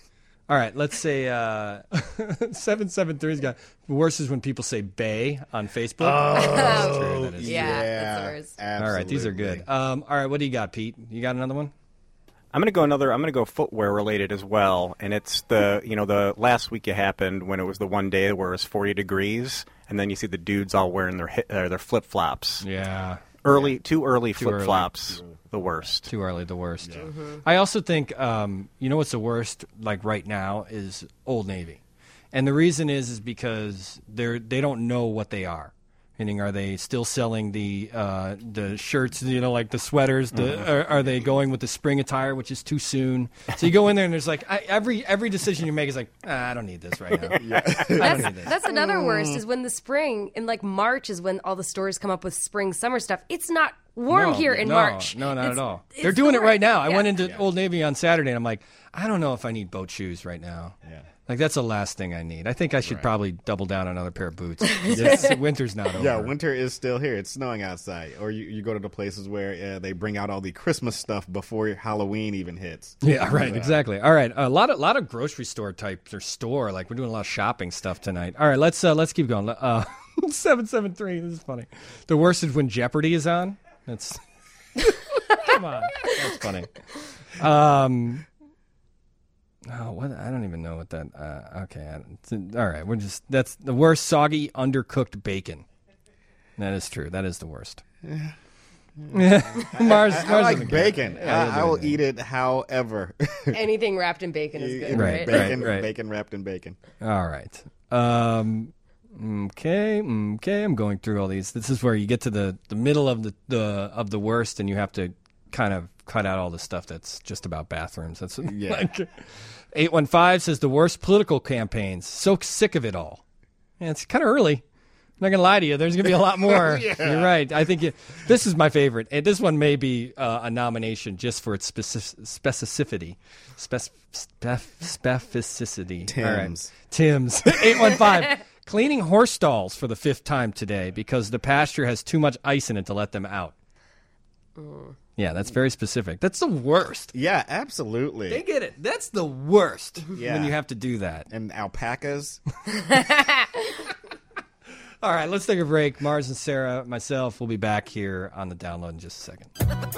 All right, let's say uh, seven seven three's got the worst is when people say "bay" on Facebook. Oh, That's true. That is yeah, true. that's the worst. All right, these are good. Um, all right, what do you got, Pete? You got another one? I'm gonna go another. I'm gonna go footwear related as well, and it's the you know the last week it happened when it was the one day where it was forty degrees, and then you see the dudes all wearing their hit, uh, their flip flops. Yeah, early, too early Too flip early. flops. The worst. Too early, the worst. I also think, um, you know what's the worst, like right now, is Old Navy. And the reason is is because they're, they don't know what they are. Meaning, are they still selling the uh, the shirts, you know, like the sweaters? The, Mhm. are, are they going with the spring attire, which is too soon? So you go in there and there's like, I, every every decision you make is like, ah, I don't need this right now. I don't That's, need this. that's another worst is when the spring, in like March, is when all the stores come up with spring summer stuff. It's not warm No, here in no, March. No, not It's- at all. it's They're doing the it right worst. now. I Yeah. went into Old Navy on Saturday, and I'm like, I don't know if I need boat shoes right now. Yeah. Like, that's the last thing I need. I think I should probably double down on another pair of boots. It's- winter's not over. Yeah, winter is still here. It's snowing outside. Or you, you go to the places where uh, they bring out all the Christmas stuff before Halloween even hits. Yeah, right, Uh, exactly. All right, a lot of lot of grocery store types or store. Like, we're doing a lot of shopping stuff tonight. All right, let's uh, let's keep going. Uh, seven seven three. This is funny. The worst is when Jeopardy is on. That's come on. That's funny. Um. Oh, what? I don't even know what that. Uh, okay, I don't- all right. We're just that's the worst. Soggy, undercooked bacon. That is true. That is the worst. Mars, I, Mars I doesn't like care. bacon. Yeah, I, he I doesn't will care. eat it however. Anything wrapped in bacon is good, Right, right? Bacon, right, right. bacon wrapped in bacon. All right. Um, okay. Okay. I'm going through all these. This is where you get to the, the middle of the, the of the worst, and you have to kind of cut out all the stuff that's just about bathrooms. That's Yeah. like eight one five says the worst political campaigns. So sick of it all. Yeah, it's kind of early. I'm not gonna lie to you. There's gonna be a lot more. Yeah. You're right. I think it, this is my favorite, and this one may be uh, a nomination just for its specific, specificity, Spec, spef, specificity. All right. Tim's. Tim's eight one five cleaning horse stalls for the fifth time today because the pasture has too much ice in it to let them out. Yeah, that's very specific. That's the worst. Yeah, absolutely. They get it. That's the worst Yeah. when you have to do that. And alpacas. All right, let's take a break. Mars and Sarah, myself, will be back here on the download in just a second.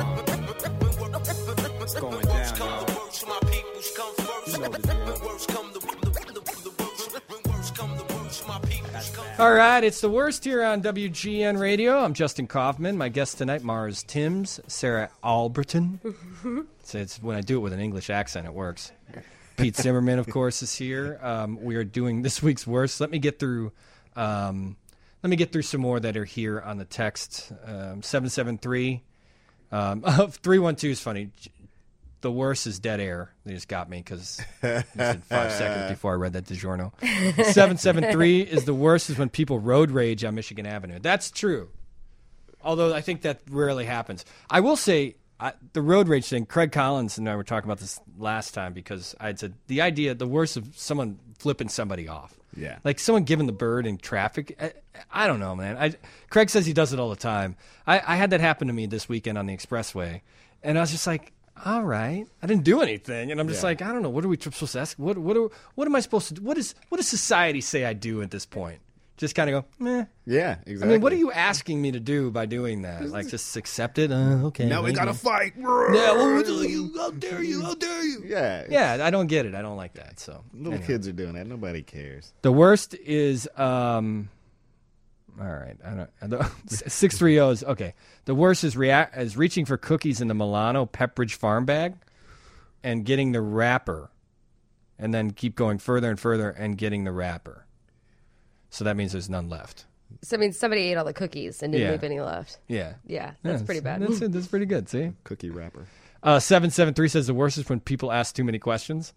It's going down, y'all. My peoples come first. Worst come the worst come the worst. My peoples come All right, it's the worst here on W G N Radio. I'm Justin Kaufman. My guest tonight, Mars Timms, Sarah Alberton. So it's when I do it with an English accent, it works. Pete Zimmerman, of course, is here. Um, we are doing this week's worst. Let me get through. Um, let me get through some more that are here on the text. Um, seven seven three. Um, three one two is funny. The worst is dead air. They just got me because you said five seconds before I read that DiGiorno. seven seven three is the worst is when people road rage on Michigan Avenue. That's true. Although I think that rarely happens. I will say I, the road rage thing, Craig Collins and I were talking about this last time because I had said the idea, the worst of someone flipping somebody off. Yeah. Like someone giving the bird in traffic. I, I don't know, man. I, Craig says he does it all the time. I, I had that happen to me this weekend on the expressway. And I was just like, all right. I didn't do anything. And I'm just Yeah. like, I don't know. What are we supposed to ask? What, what, are, what am I supposed to do? What, is, what does society say I do at this point? Just kind of go, meh. Yeah, exactly. I mean, what are you asking me to do by doing that? Like, just accept it? Uh, okay. Now we thank gotta you. fight. Yeah, well, you, how dare you? How dare you? Yeah. Yeah, I don't get it. I don't like that. So Little anyway. kids are doing that. Nobody cares. The worst is, um, all right, I don't. Six three O's. Okay, the worst is react is reaching for cookies in the Milano Pepperidge Farm bag, and getting the wrapper, and then keep going further and further and getting the wrapper. So that means there's none left. So I mean, somebody ate all the cookies and didn't Yeah. leave any left. Yeah, Yeah, that's Yeah, pretty bad. That's, that's pretty good. See, Cookie wrapper. uh, seven seven three says the worst is when people ask too many questions.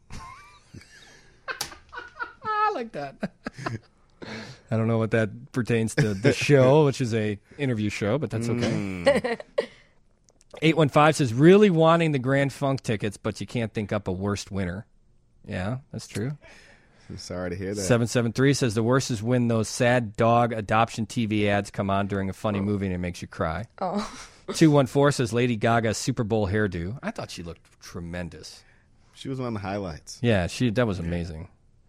I like that. I don't know what that pertains to the show, which is a interview show, but that's okay. eight one five says, really wanting the Grand Funk tickets, but you can't think up a worst winner. Yeah, that's true. I'm sorry to hear that. seven seven three says, the worst is when those sad dog adoption T V ads come on during a funny movie and it makes you cry. Oh. two one four says, Lady Gaga's Super Bowl hairdo. I thought she looked tremendous. She was one of the highlights. Yeah, she that was amazing.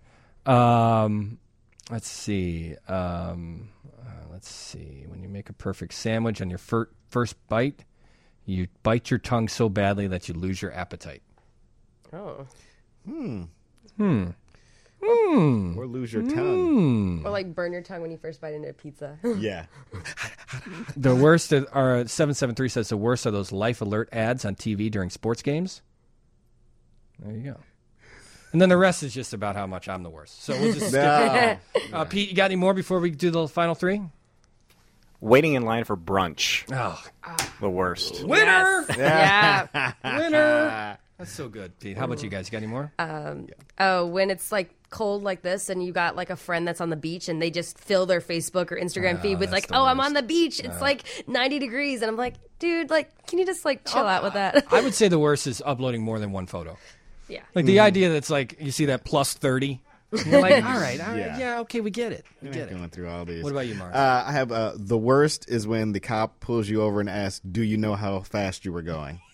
Um, let's see. Um, uh, let's see. When you make a perfect sandwich on your fir- first bite, you bite your tongue so badly that you lose your appetite. Oh. Hmm. Hmm. Hmm. Or lose your tongue. Hmm. Or like burn your tongue when you first bite into a pizza. Yeah. The worst are seven seven three says the worst are those life alert ads on T V during sports games. There you go. And then the rest is just about how much I'm the worst. So we'll just skip No. it. Uh, Pete, you got any more before we do the final three? Waiting in line for brunch. Oh. The worst. Winner! Yes. Yeah. Winner! That's so good, Pete. How about you guys? You got any more? Um, oh, when it's like cold like this and you got like a friend that's on the beach and they just fill their Facebook or Instagram Oh, feed with that's like, the oh, I'm worst. on the beach. It's Oh. like ninety degrees. And I'm like, dude, like, can you just like chill out with that? I would say the worst is uploading more than one photo. Yeah. Like the idea that's like, you see that plus thirty. And you're like, all right, all right, yeah. Yeah. okay, we get it. We You're get not it. going through all these. What about you, Mark? Uh, I have uh, the worst is when the cop pulls you over and asks, "Do you know how fast you were going?"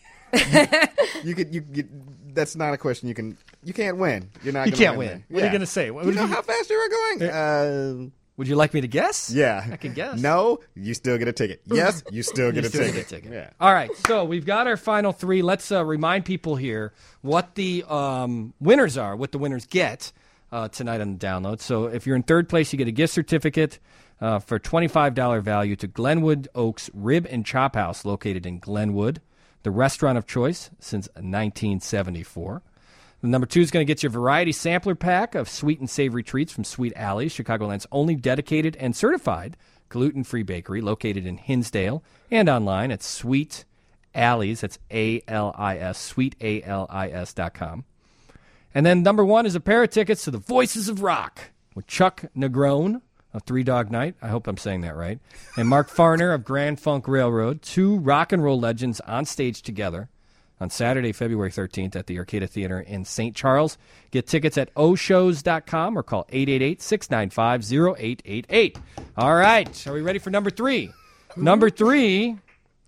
you could, you, you. That's not a question you can. You can't win. You're not. You gonna can't win. win. there. What are you Yeah. going to say? What You if know you- how fast you were going? Uh, Would you like me to guess? yeah. I can guess. No, you still get a ticket. Yes, you still get You a still ticket. get a ticket. Yeah. All right, so we've got our final three. Let's uh, remind people here what the um, winners are, what the winners get uh, tonight on the download. So if you're in third place, you get a gift certificate uh, for twenty-five dollars value to Glenwood Oaks Rib and Chop House, located in Glenwood, the restaurant of choice since nineteen seventy-four. The number two is going to get you a variety sampler pack of sweet and savory treats from Sweet Alley's, Chicagoland's only dedicated and certified gluten-free bakery located in Hinsdale and online at Sweet Alley's. That's A L I S, sweet A L I S dot com. And then number one is a pair of tickets to the Voices of Rock with Chuck Negrone of Three Dog Night. I hope I'm saying that right. And Mark Farner of Grand Funk Railroad. Two rock and roll legends on stage together on Saturday, February thirteenth at the Arcada Theater in Saint Charles. Get tickets at o shows dot com or call eight eight eight, six nine five, zero eight eight eight. All right. Are we ready for number three? Number three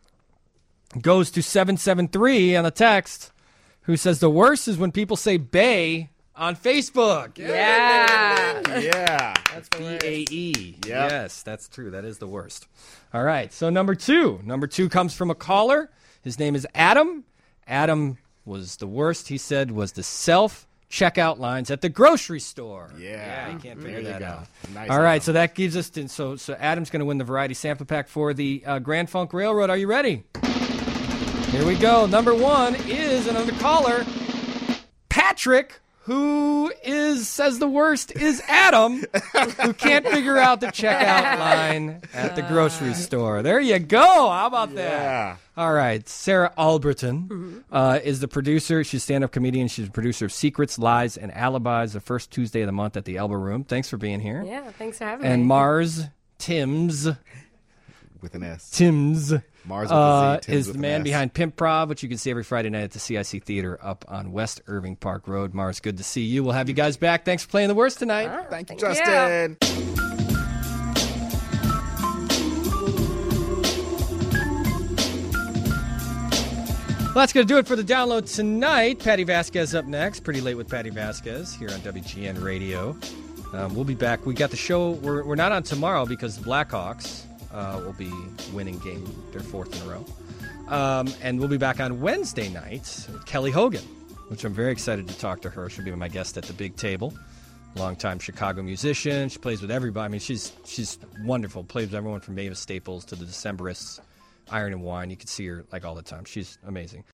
goes to seven seven three on the text, who says the worst is when people say bae on Facebook. Yeah. Yeah. That's B A E. Yep. Yes, that's true. That is the worst. All right. So number two. Number two comes from a caller. His name is Adam. Adam was the worst, he said, was the self-checkout lines at the grocery store. Yeah. you can't There figure you that go. out. Nice, All right, Adam. so that gives us, to, so so Adam's going to win the variety sample pack for the uh, Grand Funk Railroad. Are you ready? Here we go. Number one is another caller, Patrick, who is says the worst is Adam, who can't figure out the checkout line at the grocery store. There you go. How about Yeah. that? All right. Sarah Albritton uh, is the producer. She's a stand-up comedian. She's the producer of Secrets, Lies, and Alibis, the first Tuesday of the month at the Elbow Room. Thanks for being here. Yeah, thanks for having And me. Mars Timms. With an S. Timms Mars with a Z, uh, Timms is with the an man S. behind Pimp Prov, which you can see every Friday night at the C I C Theater up on West Irving Park Road. Mars, good to see you. We'll have you guys back. Thanks for playing the worst tonight. Ah, Thank you, thank Justin. Well, that's going to do it for the download tonight. Patty Vasquez up next. Pretty Late with Patty Vasquez here on W G N Radio. Um, we'll be back. We got the show. We're, we're not on tomorrow because the Blackhawks uh, will be winning game their fourth in a row. Um, and we'll be back on Wednesday night with Kelly Hogan, which I'm very excited to talk to her. She'll be my guest at the big table. Longtime Chicago musician. She plays with everybody. I mean, she's she's wonderful. Plays with everyone from Mavis Staples to the Decemberists, Iron and Wine. You can see her like all the time. She's amazing.